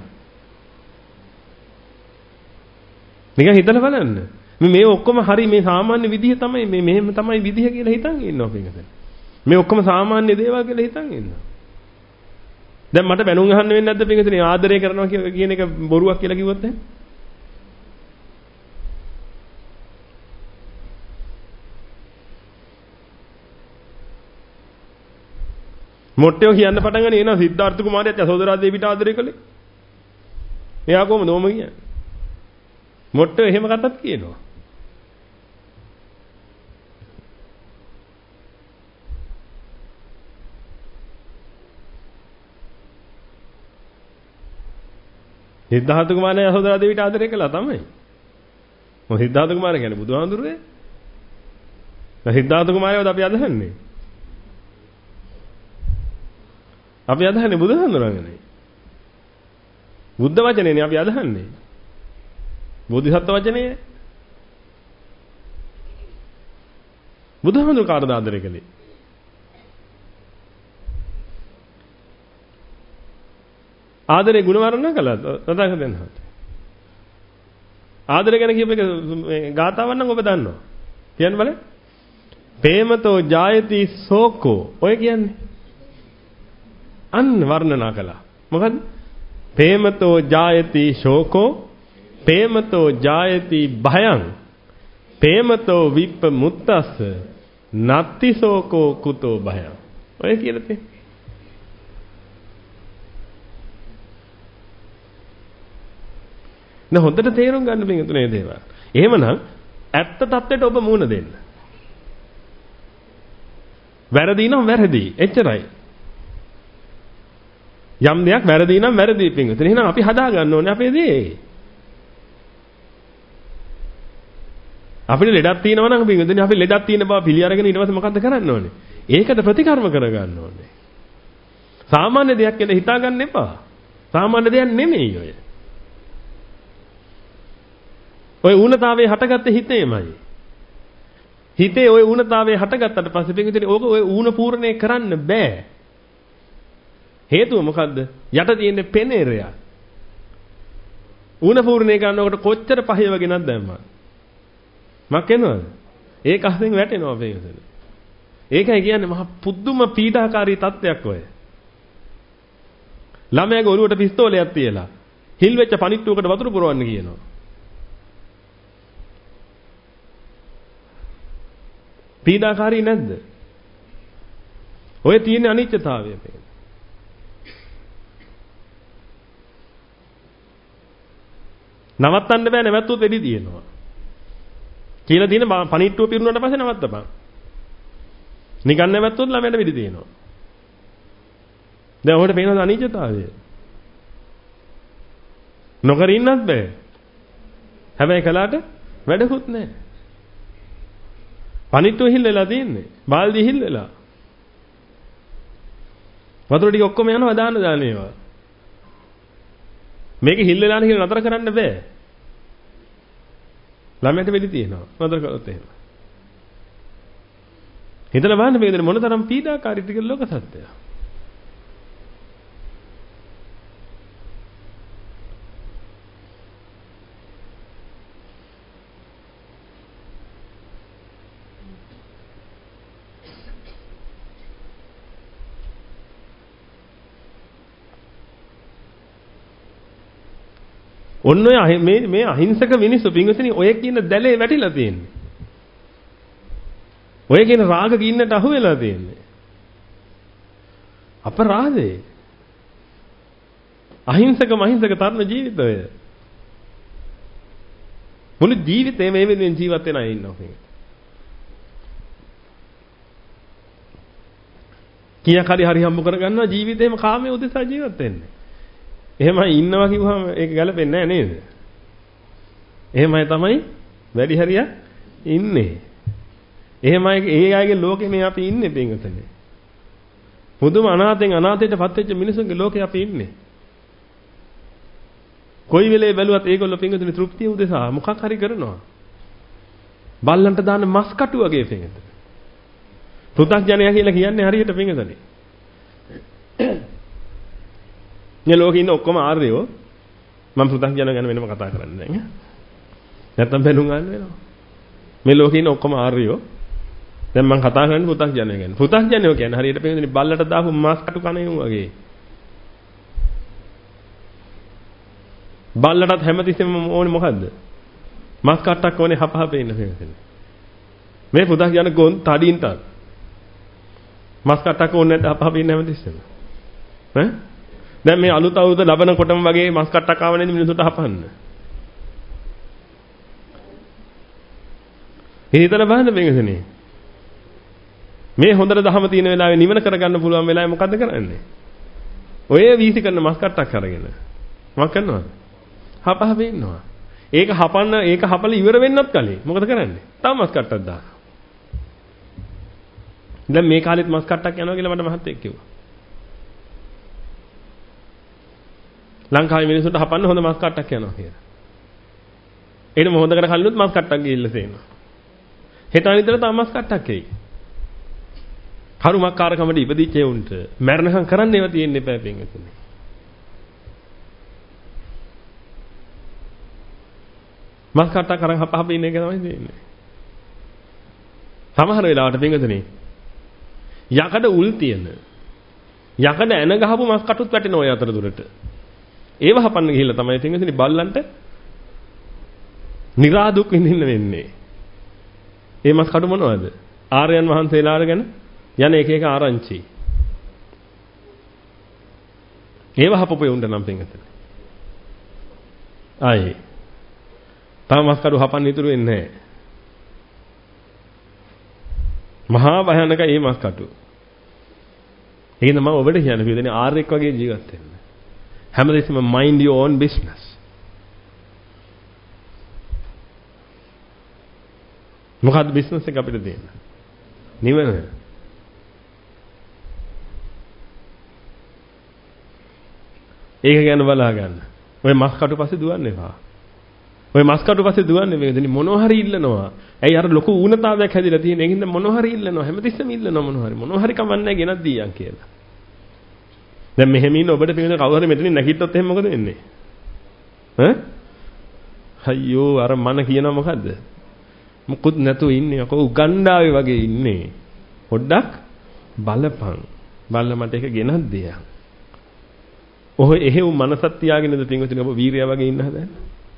නිකන් හිතලා බලන්න. මේ මේ ඔක්කොම හරි මේ සාමාන්‍ය විදිහ තමයි මේ මෙහෙම තමයි විදිහ කියලා හිතන් ඉන්නවා බින්දුන. මේ ඔක්කොම සාමාන්‍ය දේවල් කියලා හිතන් ඉන්නවා. දැන් මට බැනුම් අහන්න වෙන්නේ නැද්ද පින්විතනේ ආදරය කරනවා කියන එක බොරුවක් කියලා කිව්වොත් එහෙනම් මොට්ටෝ කියන්න පටන් ගන්නේ එනවා සිද්ධාර්ථ කුමාරයාත් යසෝදරා දේවිට ආදරය කළේ. එයා කොහොමද ඕම කියන්නේ? මොට්ටෝ එහෙම කතාවක් කියනවා. සිද්ධාර්ථ කුමාරයා යසෝදරා දේවිට ආදරය කළා තමයි. මොකද සිද්ධාර්ථ කුමාරයා කියන්නේ බුදුහාමුදුරුවෝ. දැන් සිද්ධාර්ථ කුමාරයාවද අපි අදහන්නේ? අපි අදහන්නේ බුදුහාමුදුරුවන්ගනේ. බුද්ධ වචනේනේ අපි අදහන්නේ. බෝධිසත්ව වචනේ. බුදුහාමුදුරුවෝ කාටද ආදරය කළේ? ආදරේ ගුණ වර්ණනා කළාද? තථාගතයන් වහන්සේ. ආදරය ගැන කියපු එක මේ ගාතාවක් නම් ඔබ දන්නවා. කියන්න බලන්න. ප්‍රේමතෝ ජායති සෝකෝ. ඔය කියන්නේ. අන්න වර්ණනා කළා. මොකද්ද? ප්‍රේමතෝ ජායති ශෝකෝ, ප්‍රේමතෝ ජායති භයං, ප්‍රේමතෝ විප්ප මුත්තස්ස, නත්ති සෝකෝ කුතෝ භයං. ඔය කියලා තියෙන්නේ. න හොඳට තේරුම් ගන්න බින්දුනේ දේවල්. එහෙමනම් ඇත්ත தත්ත්වයට ඔබ මුණ දෙන්න. වැරදි නම් වැරදි. එච්චරයි. යම් දෙයක් වැරදි නම් වැරදි පින්විතනේ. එහෙනම් අපි හදා ගන්න ඕනේ අපේ දේ. අපිට ලෙඩක් තියෙනවා නම් පින්විතනේ අපි ලෙඩක් තියෙන බව පිළි අරගෙන ඊට පස්සේ මොකද්ද කරන්න ඕනේ? ඒකට ප්‍රතිකර්ම කරගන්න ඕනේ. සාමාන්‍ය දෙයක් කියලා හිතා ගන්න එපා. සාමාන්‍ය දෙයක් නෙමෙයි ඔය. ඔය ඌනතාවයේ හටගත්ත හිතේමයි. හිතේ ඔය ඌනතාවයේ හටගත්තට පස්සේ පින්විතනේ ඕක ඔය ඌන පූර්ණේ කරන්න බෑ. හේතුව මොකද්ද? යට තියෙන පෙනේරය. ඌන පූර්ණේ කරනකොට කොච්චර පහයව ගෙනත් දැම්මා. මක් එනවද? ඒක අහින් වැටෙනවා පින්විතනේ. ඒකයි කියන්නේ මහා පුදුම පීඩාකාරී තත්ත්වයක් ඔය. ළමයාගේ ඔළුවට පිස්තෝලයක් තියලා හිල් වෙච්ච පණිට්ටුවකට වතුර පුරවන්න කියනවා. පීඩාකාරී නැද්ද? ඔය තියෙන අනිත්‍යතාවය මේක. නවත්තන්න බෑ නැවතුත් වෙඩි දිනනවා. කියලා තියෙන පණිට්ටුව පිරුණාට පස්සේ නවත්තපන්. නිකන් නැවතුත් ළමයට වෙඩි දිනනවා. දැන් ඔහොට පේනවද අනිත්‍යතාවය? නොකර ඉන්නත් බෑ. හැබැයි කලාට වැඩකුත් නැහැ. පණිට්ටුව හිල් වෙලා තියෙන්නේ. බාල්දිය හිල් වෙලා. වතුර ටික ඔක්කොම යනවා දාන්න දාන ඒවා. මේක හිල් වෙලා නැහැ කියලා නතර කරන්න බෑ. ළමයට වෙඩි තියෙනවා. නතර කළොත් එහෙම. හිතලා බලන්න මේක මොනතරම් පීඩාකාරීද කියලා ලෝක සත්‍යය. ඔන්න ඔය මේ මේ අහිංසක මිනිස්සු පින්වතුනි ඔය කියන දැලේ වැටිලා තියෙන්නේ. ඔය කියන රාග ගින්නට අහු වෙලා තියෙන්නේ. අපරාධේ. අහිංසක මහිංසක තරුණ ජීවිතය. මුළු ජීවිතේම මේ වෙනුවෙන් ජීවත් වෙන අය ඉන්නවා මේක. කීයක් හරි හරි හම්බ කරගන්නවා ජීවිතේම කාමයේ උදෙසා ජීවත් වෙන්නේ. එහෙමයි ඉන්නවා කිව්වම ඒක ගැලපෙන්නේ නැහැ නේද? එහෙමයි තමයි වැඩි හරියක් ඉන්නේ. එහෙමයි ඒ අයගේ ලෝකෙ මේ අපි ඉන්නේ පින්වතුනි. පුදුම අනාතෙන් අනාතයටපත් වෙච්ච මිනිසුන්ගේ ලෝකේ අපි ඉන්නේ. කොයි වෙලේ බැලුවත් ඒගොල්ලෝ පින්වතුනි තෘප්තිය උදෙසා මොකක් හරි කරනවා. බල්ලන්ට දාන මස් කටු වගේ පින්වතුනි. පෘථග්ජනයා කියලා කියන්නේ හරියට පින්වතුනි. මේ ලෝකේ ඉන්න ඔක්කොම ආර්යෝ මම පෘථග්ජන ගැන වෙනම කතා කරන්නේ නැහැ. නැත්තම් බැලුම් ගන්න වෙනවා. මේ ලෝකේ ඉන්න ඔක්කොම ආර්යෝ දැන් මම කතා කරන්නේ පෘථග්ජනය ගැන. පෘථග්ජනයෝ කියන්නේ හරියට පින්වතුනි බල්ලට දාපු මාස් කටු කණේ වගේ. බල්ලටත් හැමතිස්සෙම ඕනේ මොකද්ද? මාස් කට්ටක් ඕනේ හපහපේ ඉන්න පින්වතුනි. මේ පෘථග්ජන ගොන් තඩින්ටත් මාස් කට්ටක් ඕනේ නැත්නම් හපහපේ ඉන්න හැමතිස්සෙම. ඈ දැන් මේ අලුත් අවුරුද්ද ලබනකොටම වගේ මස් කට්ටක් ආව නේද මිනිසුන්ට හපන්න. හිතලා බලන්න මේකනේ. මේ හොඳට දහම තියෙන වෙලාවේ නිවන කරගන්න පුළුවන් වෙලාවේ මොකද්ද කරන්නේ? ඔය වීසි කරන මස් කට්ටක් අරගෙන. මොකක් කරනවද? හපහපේ ඉන්නවා. ඒක හපන්න ඒක හපල ඉවර වෙන්නත් කලින් මොකද කරන්නේ? තව මස් කට්ටක් දානවා. දැන් මේ කාලෙත් මස් කට්ටක් යනවා කියලා මට මහත්තයෙක් කිව්වා. ලංකාවේ මිනිස්සුන්ට හපන්න හොඳ මස් කට්ටක් යනවා කියලා. ඒකම හොඳ කර කලිනුත් මස් කට්ටක් ගිහිල්ලා තේනවා. හෙට අනිද්දාට තව මස් කට්ටක් එයි. කරුමක්කාරකමට ඉපදිච්ච උන්ට මරණකම් කරන්න ඒවා තියෙන්න එපා පින්වතුනි. මස් කට්ටක් අරන් හපහප ඉන්න එක තමයි තියෙන්නේ. සමහර වෙලාවට පින්වතුනි යකඩ උල් තියෙන යකඩ ඇන ගහපු මස් කටුත් වැටෙන ඔය අතර දුරට. ඒව හපන්න ගිහිල්ලා තමයි පින්වතුනි බල්ලන්ට නිරාදුක් විඳින්න වෙන්නේ. ඒ මස් කටු මොනවද? ආර්යයන් වහන්සේලා අරගෙන යන එක එක ආරංචි. ඒව හපපුවේ උන්ට නම් පින්වතුනි. ආයේ තව මස් කටු හපන්න ඉතුරු වෙන්නේ නැහැ. මහා භයානකයි මේ මස් කටු. ඒකෙන් මම ඔබට කියන්න පිළිදෙන ආර්යෙක් වගේ ජීවත් වෙන්න. හැමදෙස්සම mind your own business. මොකක්ද බිස්නස් එක අපිට දෙන්න? නිවන. ඒක ගැන බලා ගන්න. ඔය මස් කටු පස්සේ දුවන්න එපා. ඔය මස් කටු පස්සේ දුවන්නේ මේක දෙනි මොනවා හරි ඉල්ලනවා. ඇයි අර ලොකු ඌනතාවයක් හැදිලා තියෙන. ඒකින්ද මොනවා හරි ඉල්ලනවා. හැමතිස්සෙම ඉල්ලනවා මොනවා හරි. මොනවා හරි කමන්නේ ගෙනත් දීයන් කියලා. දැන් මෙහෙම ඉන්න ඔබට පිළිඳ කවුරු හරි මෙතනින් නැගිට්ටොත් එහෙනම් මොකද වෙන්නේ? ඈ? අයියෝ අර මන කියනවා මොකද්ද? මොකුත් නැතුව ඉන්නේ. අකෝ උගණ්ඩාවේ වගේ ඉන්නේ. පොඩ්ඩක් බලපන්. බලලා මට ඒක ගෙනත් දෙයන්. ඔය එහෙව් මනසක් තියාගෙනද පින්වතුනි ඔබ වීරයා වගේ ඉන්න හදන්නේ?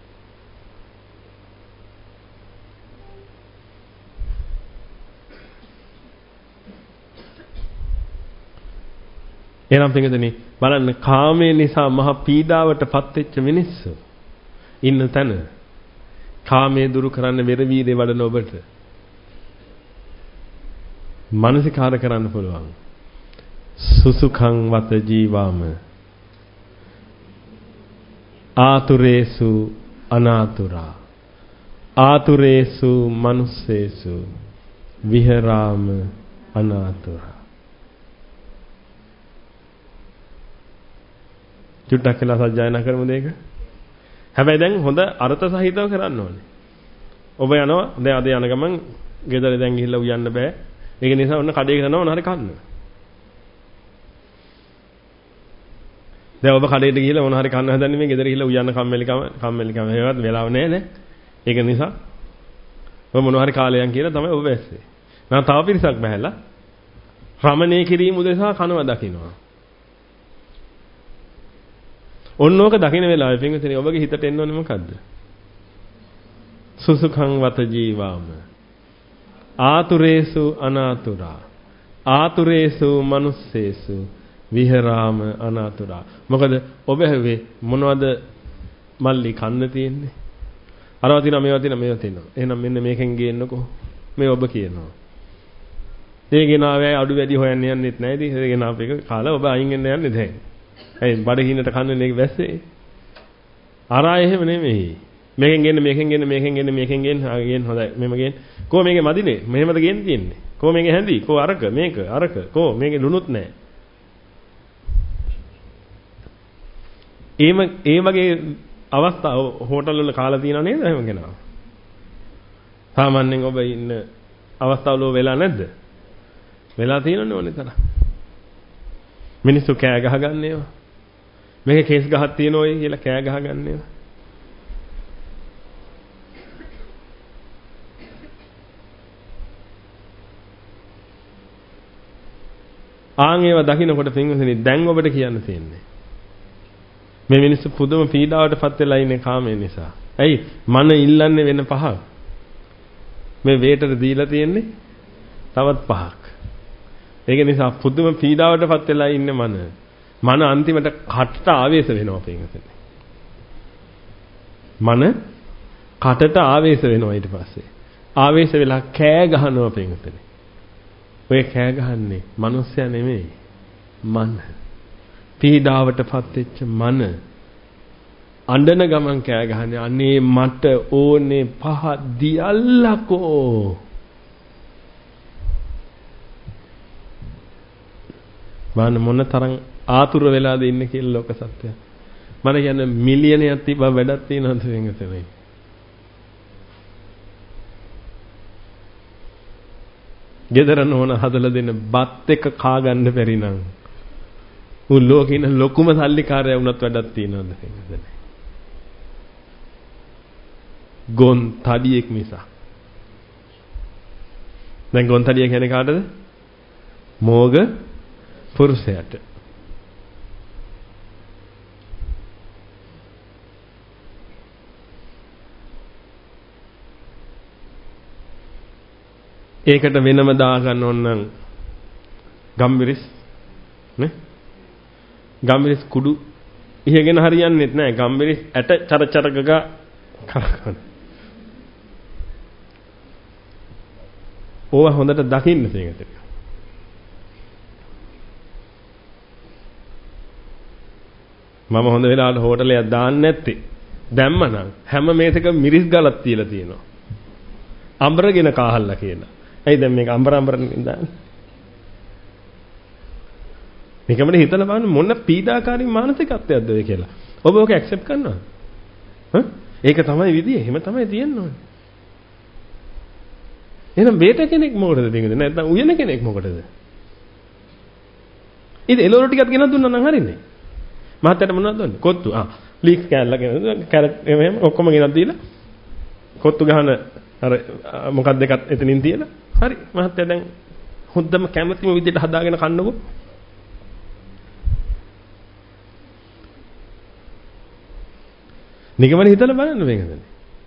එනම් පින්වතුනි බලන්න කාමයේ නිසා මහ පීඩාවටපත් වෙච්ච මිනිස්සු ඉන්න තැන කාමයේ දුරු කරන්න වෙර වීර්ය වඩන ඔබට මානසිකාර කරන්න පුළුවන්. සුසුඛං වත ජීවාම ආතුරේසු අනාතුරා ආතුරේසු මනුස්සේසු විහරාම අනාතුරා. චුට්ටක් කියලා සජ්ජායනා කරමු දෙයක. හැබැයි දැන් හොඳ අර්ථ සහිතව කරන්න ඕනේ. ඔබ යනවා දැන් අද යන ගමන් ගෙදර දැන් ගිහිල්ලා උයන්න බෑ. ඒක නිසා ඔන්න කඩේකට යනවා මොන හරි කන්න. දැන් ඔබ කඩේට ගිහිල්ලා මොන හරි කන්න හදන්නේ මේ ගෙදර ගිහිල්ලා උයන්න කම්මැලිකම කම්මැලිකම හේවත් වෙලාව නෑ නේ. ඒක නිසා ඔබ මොන හරි කාලයන් කියලා තමයි ඔබ වැස්සේ. මම තව පිරිසක් බහැලා රමණේ කිරීම උදෙසා කනවා දකින්නවා. ඔන්නෝක දකින්න වෙලාවෙ පින්විතනි ඔබගේ හිතට එන්න ඕනේ මොකද්ද? සුසුඛං වත ජීවාම ආතුරේසු අනාතුරා ආතුරේසු මනුස්සේසු විහරාම අනාතුරා. මොකද ඔබ හැවේ මොනවද මල්ලි කන්න තියෙන්නේ? අරවා තියනවා මේවා තියනවා මේවා තියනවා. එහෙනම් මෙන්න මේකෙන් ගේන්නකෝ. මේ ඔබ කියනවා. මේ ගෙනාවේ අඩු වැඩි හොයන්න යන්නෙත් නැහැ. ඉතින් ඒ ගෙනාව එක කාලා ඔබ අයින් වෙන්න යන්නේ දැන්. ඇයි බඩගින්නට කන්නේ නේ වැස්සේ? අරා එහෙම නෙමෙයි. මේකෙන් ගෙන්න මේකෙන් ගෙන්න මේකෙන් ගෙන්න මේකෙන් ගෙන්න ආ ගෙන්න හොඳයි. මෙහෙම ගෙන්න. කො මේකේ මදිනේ? මෙහෙමද ගෙන්න තියෙන්නේ. කො මේකේ හැඳි? කො අරක මේක අරක කො මේකේ ලුණුත් නැහැ. ඒම ඒ වගේ අවස්ථා හෝටල් වල කාලා තියෙනව නේද? එහෙම කෙනා. සාමාන්‍යයෙන් ඔබ ඉන්න අවස්ථාවල වෙලා නැද්ද? වෙලා තියෙනවනේ ඕනේ තරම්. මිනිස්සු කෑ ගහගන්නේවා. මේකේ කේස් ගහක් තියෙනෝයි කියලා කෑ ගහගන්නේවා. ආන් ඒවා දකින්නකොට පින්වතුනි දැන් ඔබට කියන්න තියෙන්නේ මේ මිනිස්සු පුදුම පීඩාවටපත් වෙලා ඉන්නේ කාමය නිසා. ඇයි? මන ඉල්ලන්නේ වෙන පහක්. මේ වේටට දීලා තියෙන්නේ තවත් පහක්. ඒක නිසා පුදුම පීඩාවටපත් වෙලා ඉන්නේ මන. මන අන්තිමට කටට ආවේශ වෙනවා පින්වතුනි. මන කටට ආවේශ වෙනවා ඊට පස්සේ. ආවේශ වෙලා කෑ ගහනවා පින්වතුනි. ඔය කෑ ගහන්නේ මිනිස්සයා නෙමෙයි. මන. පීඩාවටපත් වෙච්ච මන අඬන ගමන් කෑ ගහන්නේ අනේ මට ඕනේ පහ දියල්ලකෝ. මම මොන තරම් ආතුර වෙලාද ඉන්නේ කියලා ලෝක සත්‍යය. මම කියන්නේ මිලියනයක් තිබ්බ වැඩක් තියෙනවද වෙනතේ. ගෙදර නෝන හදලා දෙන බත් එක කා ගන්න බැරි නම් උන් ලෝකේ ඉන්න ලොකුම සල්ලිකාරයා වුණත් වැඩක් තියෙනවද වෙනතේ. ගොන් තඩියෙක් නිසා. දැන් ගොන් තඩිය කියන්නේ කාටද? මෝග පුරුෂයාට. ඒකට වෙනම දාගන්න ඕන නම් ගම්බිරිස් නේ? ගම්බිරිස් කුඩු ඉහගෙන හරියන්නේත් නැහැ. ගම්බිරිස් ඇට චර චර ගග කරකවන. ඕවා හොඳට දකින්න තියෙනවා. මම හොඳ වෙලාවට හෝටලයක් දාන්න නැත්තේ. දැම්මනම් හැම මේසක මිරිස් ගලක් තියලා තියෙනවා. අඹරගෙන කාහල්ලා කියලා. ඇයි දැන් මේක අඹර අඹරෙන් දාන්නේ? මේකමද හිතලා බලන්න මොන පීඩාකාරී මානසිකත්වයක්ද ඔය කියලා. ඔබ ඔක ඇක්සෙප්ට් කරනවද? හ්ම්? ඒක තමයි විදිය. එහෙම තමයි තියෙන්න ඕනේ. එහෙනම් බේට කෙනෙක් මොකටද දෙන්නේ? නැත්නම් උයන කෙනෙක් මොකටද? ඉතින් එළවලු ටිකක් ගෙනත් දුන්නා නම් හරිනේ. මහත්තයාට මොනවද දුන්නේ? කොත්තු. ආ ලීක් කෑල්ලා ගෙන කැරට් එහෙම ඔක්කොම ගෙනත් දීලා කොත්තු ගහන අර මොකක්ද දෙකත් එතනින් තියලා හරි මහත්තයා දැන් හොද්දම කැමතිම විදිහට හදාගෙන කන්නකෝ. නිකමනේ හිතලා බලන්න මේක දැන්.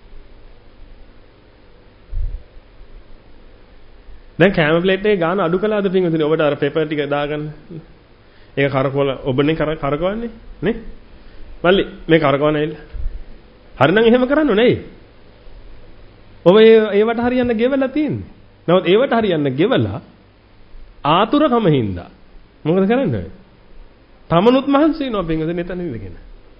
දැන් කැම ප්ලේට් එකේ ගාන අඩු කළාද පින්වතුනි ඔබට අර පෙපර් ටික දාගන්න. ඒක කරකවල ඔබනේ කරකවන්නේ නේ? මල්ලි මේ කරකවන්න ඇවිල්ලා. හරිනම් එහෙම කරන්න ඕනේ. ඔබ ඒ ඒවට හරියන්න ගෙවලා තියෙන්නේ. නමුත් ඒවට හරියන්න ගෙවලා ආතුරකම හින්දා මොකද කරන්නේ? තමනුත් මහන්සි වෙනවා පින්වතුනි එතන ඉඳගෙන.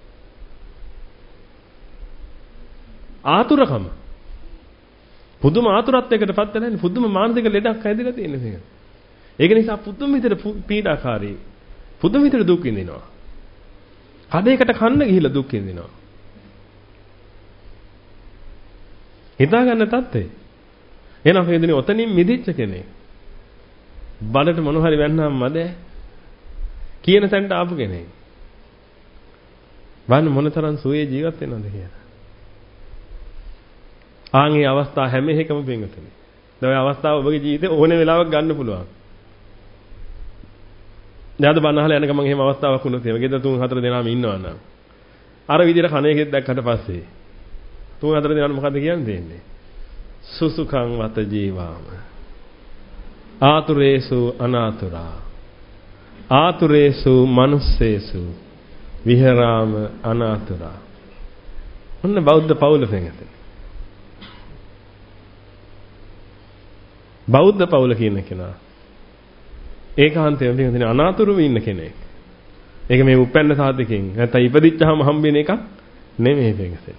ආතුරකම පුදුම ආතුරත්වයකටපත් වෙලා ඉන්නේ පුදුම මානසික ලෙඩක් හැදිලා තියෙන මේක. ඒක නිසා පුදුම විදිහට පීඩාකාරී පුදුම විදිහට දුක් විඳිනවා. කඩේකට කන්න ගිහිල්ලා දුක් විඳිනවා. හිතා ගන්න තත්ත්වේ. එහෙනම් හේදෙනේ ඔතනින් මිදිච්ච කෙනෙක්. බඩට මොන හරි වැන්නාම මදේ කියන තැනට ආපු කෙනෙක්. බලන්න මොනතරම් සුවේ ජීවත් වෙනවද කියලා. ආන්ගේ අවස්ථා හැම එකම පින්වතුනි. දැන් ඔය අවස්ථාව ඔබගේ ජීවිතේ ඕනේ වෙලාවක ගන්න පුළුවන්. දැන් අද බනහල යනකම් මම එහෙම අවස්ථාවක් වුණොත් එහෙම ගෙදර තුන් හතර දෙනාම ඉන්නවා නම් අර විදිහට කණේකෙත් දැක්කට පස්සේ තුන් හතර දෙනාට මොකද්ද කියන්න දෙන්නේ? සුසුකං වත ජීවාම ආතුරේසු අනාතුරා ආතුරේසු මනුස්සේසු විහරාම අනාතුරා. ඔන්න බෞද්ධ පවුල පෙඟතේ. බෞද්ධ පවුල කියන කෙනා ඒකාන්තයෙන් තියෙන අනාතුරුව ඉන්න කෙනෙක්. ඒක මේ උපැන්න සාධකෙන් නැත්නම් ඉපදිච්චාම හම්බෙන එකක් නෙමෙයි මේකසේ.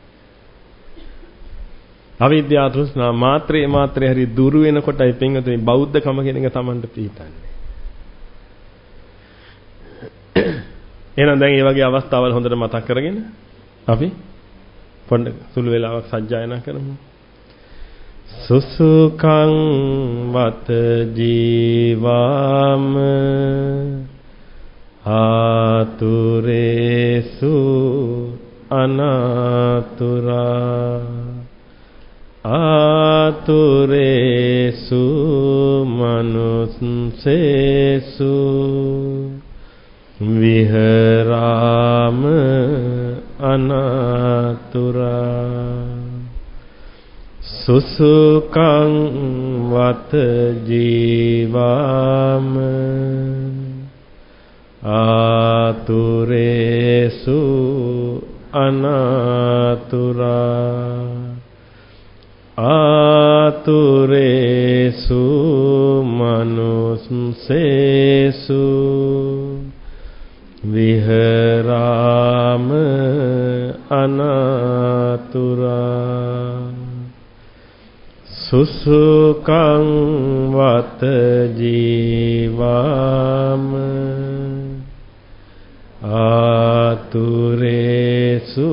අවිද්‍යාව තෘෂ්ණා මාත්‍රේ මාත්‍රේ හරි දුරු වෙනකොටයි පින්වතුනි බෞද්ධකම කියන එක Tamanට පිටන්නේ. එහෙනම් දැන් මේ වගේ අවස්ථාවල් හොඳට මතක් කරගෙන අපි පොඩ්ඩක් සුළු වෙලාවක් සජ්ජායනා කරමු. සුසුකං වත ජීවාම ආතුරේසු අනාතුරා ආතුරේසු මනුස්සේසු විහරාම අනාතුරා සුසුකං වත ජීවාම ආතුරේසු අනාතුරා ආතුරේසු මනුස්සේසු විහරාම අනාතුරා සුසුකං වත ජීවාම ආතුරේසු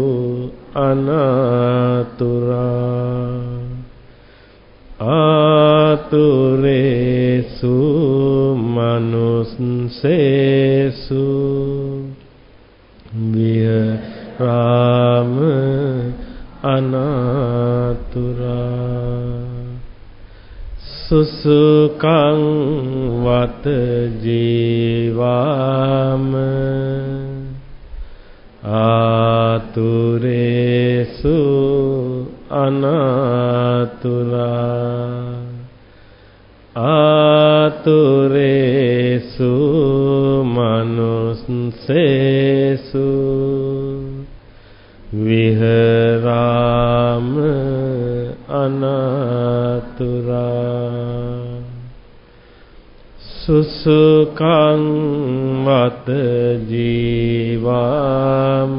අනාතුරා ආතුරේසු මනුස්සේසු විහරාම අනාතුරා සුසුකං වත ජීවාම ආතුරේසු අනාතුරා ආතුරේසු මනුස්සේසු විහරාම අනාතුරා සුසුකං වත ජීවාම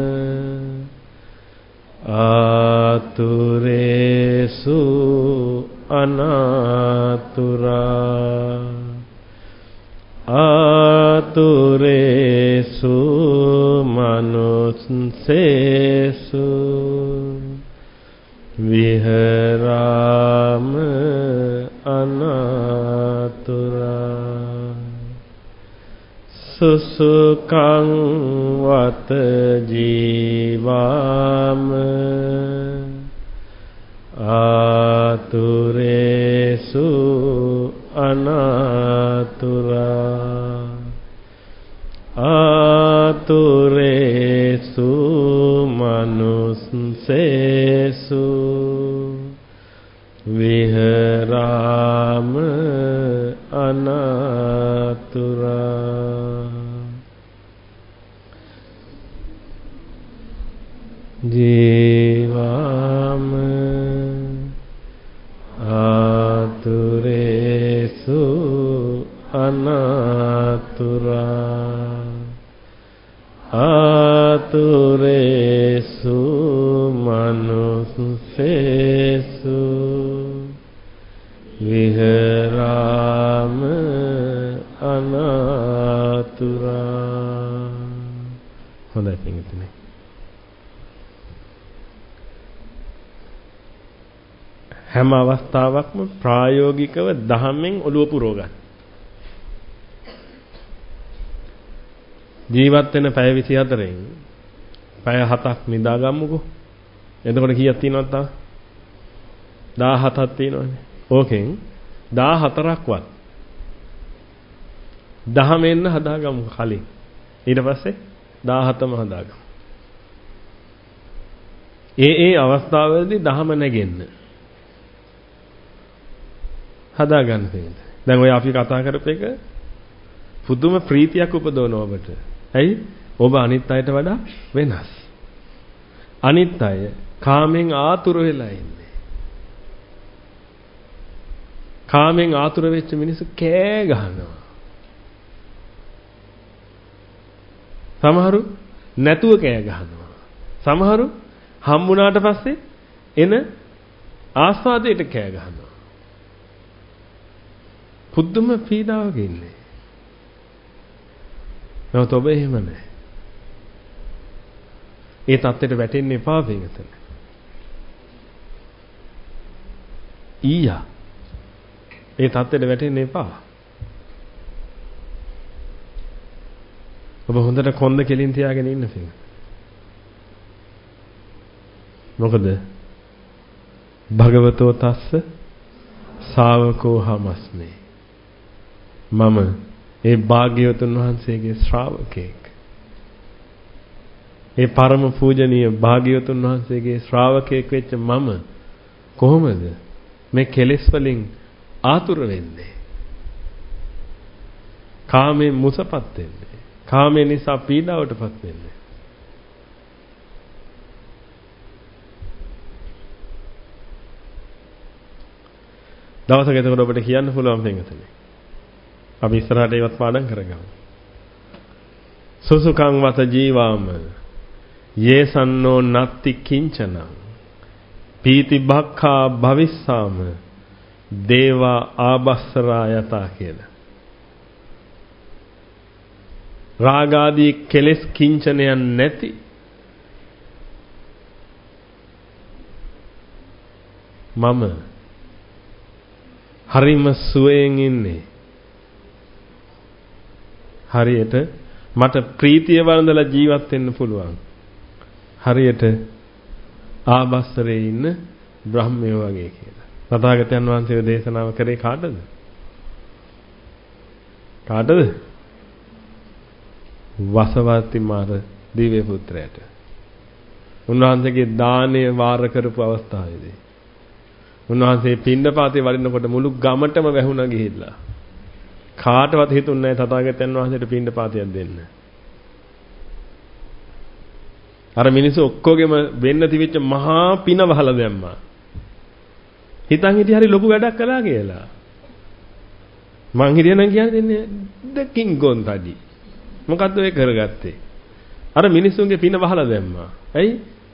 ආතුරේසු අනාතුරා ආතුරේසු මනුස්සේසු විහරාම අනාතුරා සුසුකං වත ජීවාම ආතුරේසු අනාතුරා ආතුරේසු මනුස්සේසු විහරාම අනාතුරා ජීවාම ආතුරේසු අනාතුරා ආතුරේසු මනුස්සේසු විහරාම අනාතුරා. හොඳයි පින්තුනේ. හැම අවස්ථාවකම ප්‍රායෝගිකව දහමෙන් ඔළුව පුරව ගන්න. ජීවත් වෙන පැය විසිහතරෙන් පැය හතක් නිදා ගමුකෝ. එතකොට කීයක් තියෙනවද තව? දහහතක් තියෙනවනේ. ඕකෙන් දහහතරක්වත් දහමෙන් හදාගමු කලින්. ඊට පස්සේ දහහතම හදාගමු. ඒ ඒ අවස්ථාවලදී දහම නැගෙන්න. හදාගන්න තියෙනවා. දැන් ඔය අපි කතා කරපු එක පුදුම ප්‍රීතියක් උපදවන ඔබට. ඇයි? ඔබ අනිත් අයට වඩා වෙනස්. අනිත් අය කාමෙන් ආතුර වෙලා ඉන්නේ. කාමෙන් ආතුර වෙච්ච මිනිස්සු කෑ ගහනවා. සමහරු නැතුව කෑ ගහනවා. සමහරු හම්බුණාට පස්සේ එන ආස්වාදයට කෑ ගහනවා. පුදුම පීඩාවක ඉන්නේ. නමුත් ඔබ එහෙම නැහැ. ඒ தත්ත්වයට වැටෙන්න එපා වෙනතන. ඊයා. ඒ தත්ත්වයට වැටෙන්න එපා. ඔබ හොඳට කොන්ද කෙලින් තියාගෙන ඉන්න පින්. මොකද භගවතෝ තස්ස ශාවකෝ හමස්මේ. මම ඒ භාග්‍යවතුන් වහන්සේගේ ශ්‍රාවකෙක්. ඒ පරම පූජනීය භාග්‍යවතුන් වහන්සේගේ ශ්‍රාවකෙක් වෙච්ච මම කොහොමද මේ කෙලෙස් වලින් ආතුර වෙන්නේ? කාමයෙන් මුසපත් වෙන්නේ. කාමය නිසා පීඩාවටපත් වෙන්නේ. දවසක එතකොට ඔබට කියන්න පුළුවන් වෙනතනේ. අපි ඉස්සරහට ඒවත් පාඩම් කරගමු. සුසුකං වත ජීවාම යේසන්නෝ නත්ති කිංචන පීති භක්ඛා භවිස්සාම දේවා ආබස්සරා යතා කියලා. රාගාදී කෙලෙස් කිංචනයන් නැති මම හරිම සුවයෙන් ඉන්නේ. හරියට මට ප්‍රීතිය වළඳලා ජීවත් වෙන්න පුළුවන්. හරියට ආබස්සරේ ඉන්න බ්‍රහ්මයෝ වගේ කියලා. තථාගතයන් වහන්සේ දේශනාව කරේ කාටද? කාටද? වසවර්ති මාර දිව්‍ය පුත්‍රයාට. උන්වහන්සේගේ දානය වාර කරපු අවස්ථාවේදී උන්වහන්සේ පින්ඩපාතේ වඩිනකොට මුළු ගමටම වැහුණා ගිහිල්ලා. කාටවත් හිතුන්නේ නැහැ තථාගතයන් වහන්සේට පින්ඩපාතයක් දෙන්න. අර මිනිස්සු ඔක්කොගෙම වෙන්න තිබිච්ච මහා පින වහලා දැම්මා. හිතන් හිටිය හරි ලොකු වැඩක් කළා කියලා. මං හිතනවා කියන්නේ දෙකින් ගොන්තඩි. මොකද්ද ඔය කරගත්තේ? අර මිනිස්සුන්ගේ පින වහලා දැම්මා. ඇයි?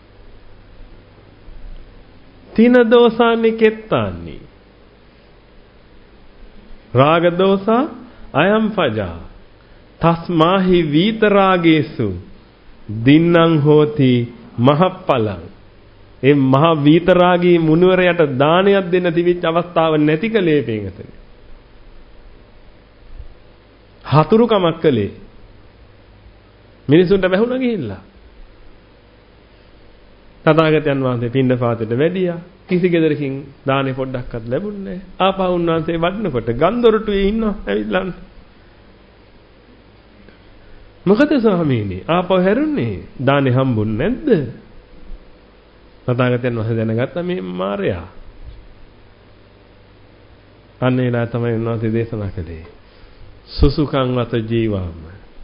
තින දෝසානි කෙත්තානි. රාග දෝසා අයම් පජා. තස්මාහි වීතරාගේසු දින්නම් හෝති මහප්පලං. ඒ මහ වීතරාගී මුනිවරයට දානයක් දෙන්න තිබිච්ච අවස්ථාව නැති කලේ පින්ගතනේ. හතුරුකමක් කළේ. මිනිසුන්ට වැහුණා ගිහිල්ලා. තථාගතයන් වහන්සේ පින්ඩපාතයට වැඩියා. කිසි ගෙදරකින් දානේ පොඩ්ඩක්වත් ලැබුණේ නැහැ. ආපහු උන්වහන්සේ වඩනකොට ගන්දොරටුවේ ඉන්නවා ඇවිල්ලා. මොකද ස්වාමීනි ආපහු හැරුණේ දානේ හම්බුන්නේ නැද්ද? තථාගතයන් වහන්සේ දැනගත්තා මේ මාරයා. අන්නේලා තමයි උන්වහන්සේ දේශනා කළේ. සුසුකං වත ජීවාම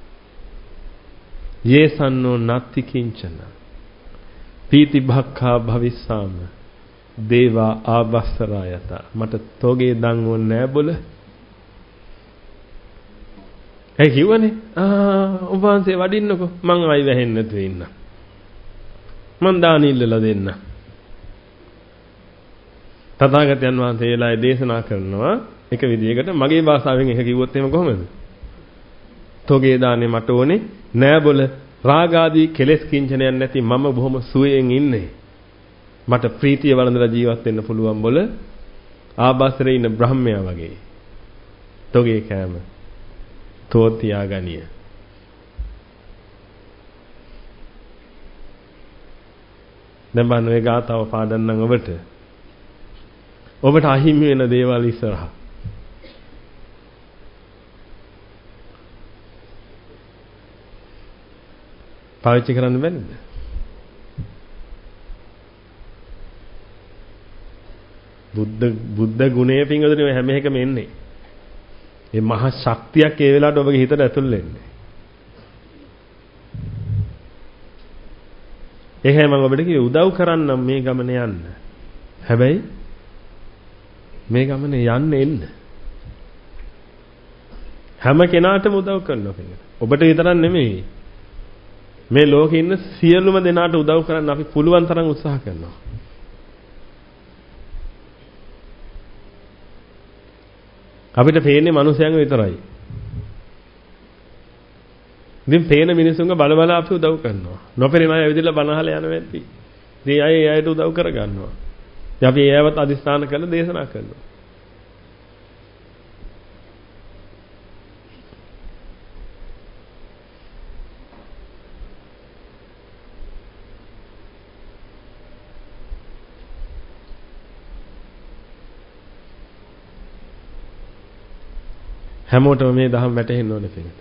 යේසන්නෝ නත්ති කිංචන පීති භක්ඛා භවිස්සාම දේවා ආවස්සරායත. මට තෝගේ දන් ඕනේ නෑ බොල. ඒ කිව්වනේ ආ ඔබ වහන්සේ වඩින්නකෝ මං ආයි වැහෙන්නේ නැතුව ඉන්න. මං දාන ඉල්ලලා දෙන්න. තථාගතයන් වහන්සේ එලායි දේශනා කරනවා එක විදියකට මගේ භාෂාවෙන් එක කිව්වොත් එහෙම කොහොමද? තෝගේ දාන්නේ මට ඕනේ නෑ බොල. රාග ආදී කෙලෙස් කිංචනයක් නැති මම බොහොම සුවයෙන් ඉන්නේ. මට ප්‍රීතිය වළඳලා ජීවත් වෙන්න පුළුවන් බොල. ආබාසරේ ඉන්න බ්‍රහ්මයා වගේ. තෝගේ කෑම තෝ තියාගනිය. දැන් බලන්න මේ ගාතාව පාඩන්නම් ඔබට. ඔබට අහිමි වෙන දේවල් ඉස්සරහා. පාවිච්චි කරන්න බැරිද? බුද්ධ බුද්ධ ගුණය පිංගුදුනේ හැම එකම එන්නේ. මේ මහා ශක්තියක් ඒ වෙලාවට ඔබගේ හිතට ඇතුල් වෙන්නේ. ඒකයි මම ඔබට කිව්වේ උදව් කරන්නම් මේ ගමනේ යන්න. හැබැයි මේ ගමනේ යන්න එන්න. හැම කෙනාටම උදව් කරනවා පිංගුද. ඔබට විතරක් නෙමෙයි. මේ ලෝකේ ඉන්න සියලුම දෙනාට උදව් කරන්න අපි පුළුවන් තරම් උත්සාහ කරනවා. අපිට පේන්නේ මිනිසයන්ව විතරයි. ඉතින් පේන මිනිසුන්ව බල බල අපි උදව් කරනවා. නොපෙනෙන අය ඇවිදලා බණ අහලා යන වෙද්දි. ඉතින් අය ඒ අයට උදව් කර ගන්නවා. ඉතින් අපි ඒවත් අදිස්ථාන කරලා දේශනා කරනවා. හැමෝටම මේ දහම් වැටහෙන්න ඕනේ පිළිගන්න.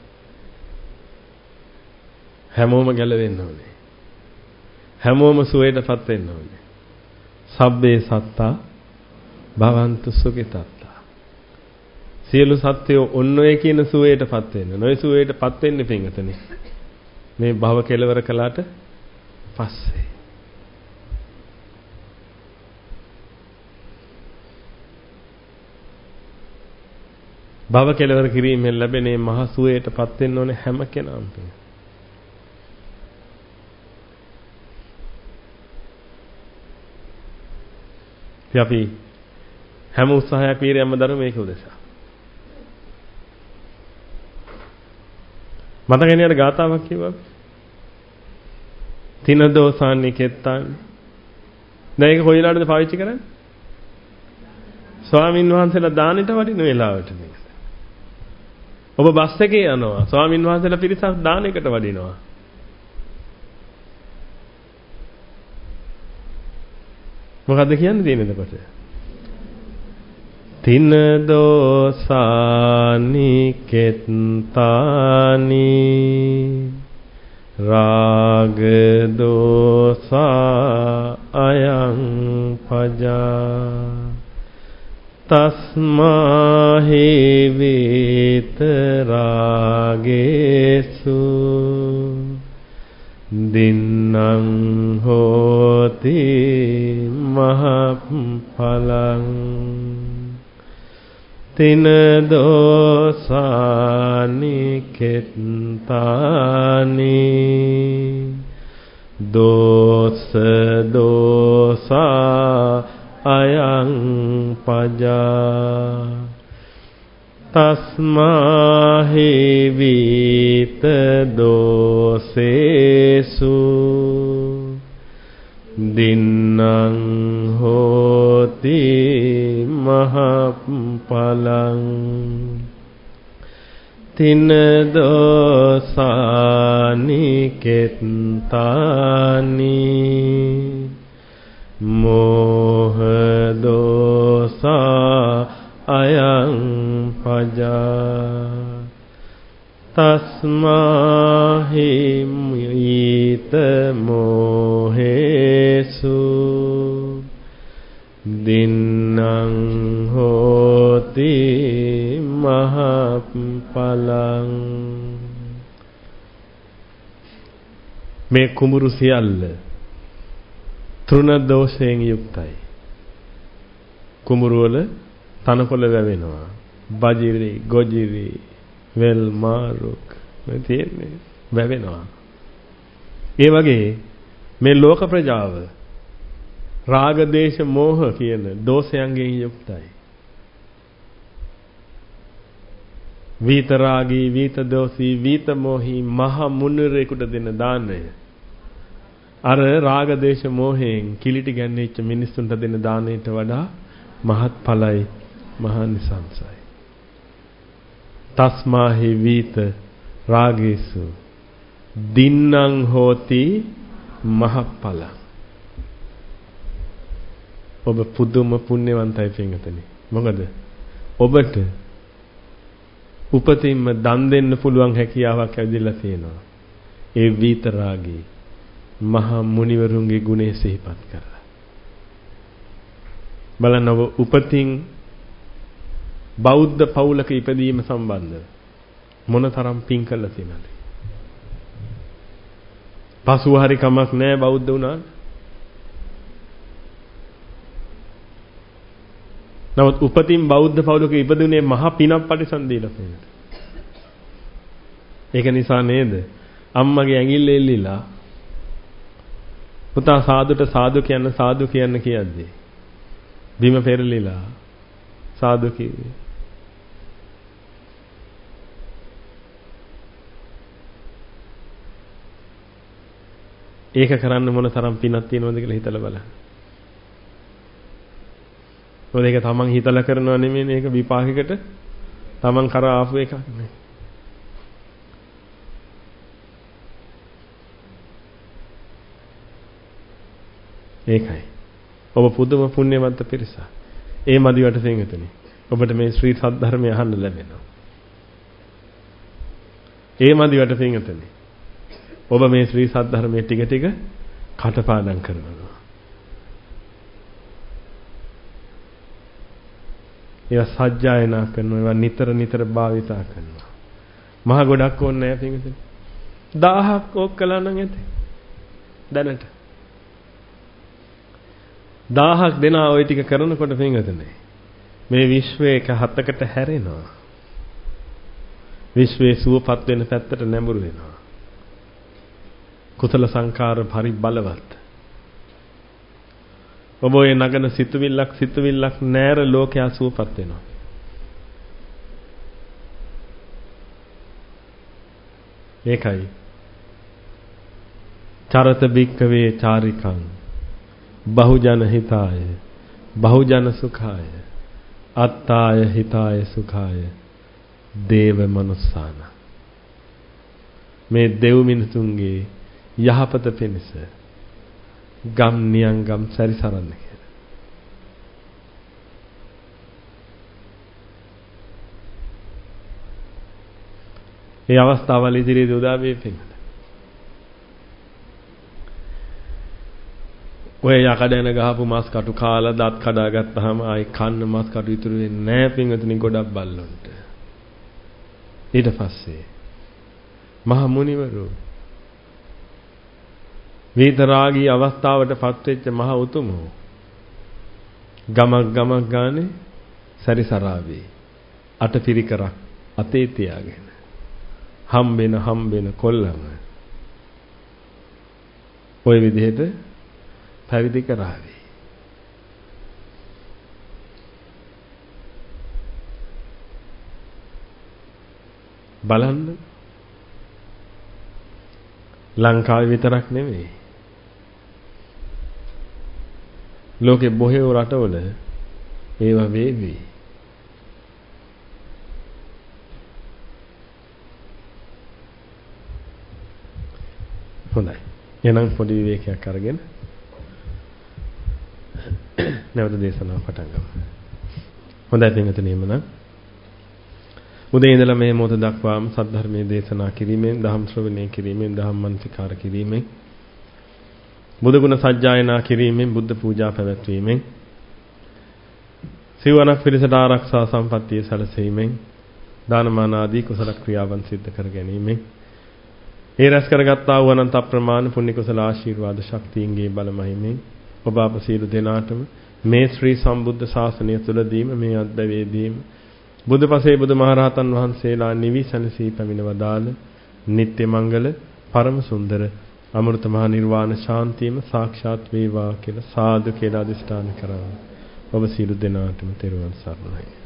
හැමෝම ගැලවෙන්න ඕනේ. හැමෝම සුවයටපත් වෙන්න ඕනේ. සබ්බේ සත්තා භවන්තු සුඛිතත්තා. සියලු සත්වයෝ ඔන්න ඔය කියන සුවයටපත් වෙන්න. නොය සුවයටපත් වෙන්නේ පිංගතනේ. මේ භව කෙලවර කළාට පස්සේ. භව කෙලවර කිරීමෙන් ලැබෙන මේ මහ සුවයටපත් වෙන්න ඕනේ හැම කෙනාම. අපි හැම උත්සාහයක් වීරයක්ම දරමු මේක උදෙසා. මතකනේ අර ගාතාවක් කිව්වා. තින දෝසානි කෙත්තාන්. දැන් ඒක කොයි වෙලාවටද පාවිච්චි කරන්නේ? ස්වාමින් වහන්සේලා දානෙට වඩින වෙලාවට මේක. ඔබ බස් එකේ යනවා. ස්වාමින් වහන්සේලා පිරිසක් දානෙකට වඩිනවා. මොකද්ද කියන්නේ තියෙන්නේ එතකොට? තින දෝසානි කෙත්තානි රාග දෝසා අයං පජා තස්මාහි විතරාගේසු දින්නම් හෝති මහප්ඵලං තින දෝසානි කෙත්තානි දෝස දෝසා අයං පජා තස්මාහි විත දෝසේසු දින්නං හෝති මහප්පලං තින දෝසානි කෙත්තානි මෝහ දෝසා අයං පජා තස්මාහි ඊත මෝහේසු දින්නං හෝති මහප්පලං මේ කුඹුරු සියල්ල තෘණ දෝෂයෙන් යුක්තයි. කුඹුරු වල තනකොළ වැවෙනවා. බජිරි, ගොජිරි, වෙල් මාරුක් මේ තියෙන්නේ වැවෙනවා. ඒ වගේ මේ ලෝක ප්‍රජාව රාග දේශ මෝහ කියන දෝෂයන්ගෙන් යුක්තයි. වීත රාගී, වීත දෝෂී, වීත මොහි මහ මුනිරේකට දෙන දානය අර රාග දේශ මොහෙන් කිලිටි ගැන්වෙච්ච මිනිස්සුන්ට දෙන දාණයට වඩා මහත් ඵලයි, මහානිසංසයි. තස්මාහි වීත රාගේසු දින්නං හෝති මහප්ඵල. ඔබ පුදුම පුණ්‍යවන්තයි පින්වතුනි. මොකද ඔබට උපතින්ම දන් දෙන්න පුළුවන් හැකියාවක් ඇවිදලා තියෙනවා. ඒ වීත රාගී මහා මුනිවරුන්ගේ ගුණය සිහිපත් කරලා. බලන්න ඔබ උපතින් බෞද්ධ පවුලක ඉපදීම සම්බන්ධව මොනතරම් පින් කළා තියෙනවද? පසුව හරි කමක් නැහැ බෞද්ධ වුණා. නමුත් උපතින් බෞද්ධ පවුලක ඉපදුනේ මහා පිනක් පරිසම්දීලා තියෙනවා. ඒක නිසා නේද අම්මගේ ඇඟිල්ල එල්ලිලා පුතා සාදුට සාදු කියන්න සාදු කියන්න කියද්දී බිම පෙරලිලා සාදු කිව්වේ. ඒක කරන්න මොන තරම් පිනක් තියෙනවද කියලා හිතලා බලන්න. මොකද ඒක තමන් හිතලා කරනව නෙමෙයි, මේක විපාකයකට තමන් කර ආපු එකක් නේ. ඒකයි. ඔබ පුදුම පුණ්‍යවන්ත පිරිසක්. ඒ මදිවට තෙන්ගතනේ. ඔබට මේ ශ්‍රී සද්ධර්මය අහන්න ලැබෙනවා. ඒ මදිවට තෙන්ගතනේ. ඔබ මේ ශ්‍රී සද්ධර්මයේ ටික ටික කටපාඩම් කරනවා. ඒවා සජ්ජායනා කරනවා, ඒවා නිතර නිතර භාවිතා කරනවා. මහ ගොඩක් ඕනේ නැහැ පින්විතනේ. දහයක් ඕක කළා නම් ඇති. දැනට දහයක් දෙනා ওই ටික කරනකොට පින්විතනේ මේ විශ්වයේ එක හතකට හැරෙනවා. විශ්වයේ සුවපත් වෙන පැත්තට නැඹුරු වෙනවා. කුසල සංකාර පරි බලවත්. ඔබ ඒ නගන සිතුවිල්ලක් සිතුවිල්ලක් නැර ලෝකයා සුවපත් වෙනවා. ඒකයි චරත බික්කවේ චාරිකං බහුජන හිතාය බහුජන සුඛාය අත්තාය හිතාය සුඛාය දේව මනුස්සාන. මේ දෙව් මිනිසුන්ගේ යහපත පිණිස ගම් නියංගම් සැරිසරන්න කියලා. මේ අවස්ථාවල ඉදිරියේදී උදා වේ පින්නත. ඔය යකඩන ගහපු මස් කටු කාලා දත් කඩා ගත්තාම ආයි කන්න මස් කටු ඉතුරු වෙන්නේ නැහැ පින්වතුනි ගොඩක් බල්ලොන්ට. ඊට පස්සේ මහා මුනිවරු වේතරාගී අවස්ථාවට පත්වෙච්ච මහ උතුමෝ ගමක් ගමක් ගානේ සැරිසරාවේ අටපිරිකරක් අතේ තියාගෙන හම්බෙන හම්බෙන කොල්ලම ওই විදිහට පැවිදි කරાવી. බලන්න ලංකාවේ විතරක් නෙමෙයි ලෝකේ බොහෝ රටවල ඒවා වේවි. හොඳයි. එහෙනම් පොඩි විවේකයක් අරගෙන නැවත දේශනාව පටන් ගමු. හොඳයි පින්වතුනි එමනම් උදේ ඉඳලා මේ මොහොත දක්වාම සද්ධර්මයේ දේශනා කිරීමෙන්, ධම්ම ශ්‍රවණය කිරීමෙන්, ධම්ම මනසිකාර කිරීමෙන්, බුදු ගුණ සජ්ජායනා කිරීමෙන්, බුද්ධ පූජා පැවැත්වීමෙන්, සිවණක් පිරිසට ආරක්ෂා සම්පත්තිය සැලසීමෙන්, දානමාන ආදී කුසල ක්‍රියාවන් සිද්ධ කර ගැනීමෙන්, ඒ රැස් කරගත්තා වූ අනන්ත අප්‍රමාණ පුණ්‍ය කුසල ආශිර්වාද ශක්තියින්ගේ බලමහිමෙන් ඔබ අප සියලු දෙනාටම මේ ශ්‍රී සම්බුද්ධ ශාසනය තුළදීම මේ අද්දවේදීම බුදුපසේ බුදුමහරහතන් වහන්සේලා නිවිසනසී පැමිණ වදාළ නිත්‍ය මංගල පරම සුන්දර අමෘත මහ නිර්වාණ ශාන්තියම සාක්ෂාත් වේවා කියලා සාදු කියලා අදිෂ්ඨාන කරා. ඔබ සියලු දෙනාටම තෙරුවන් සරණයි.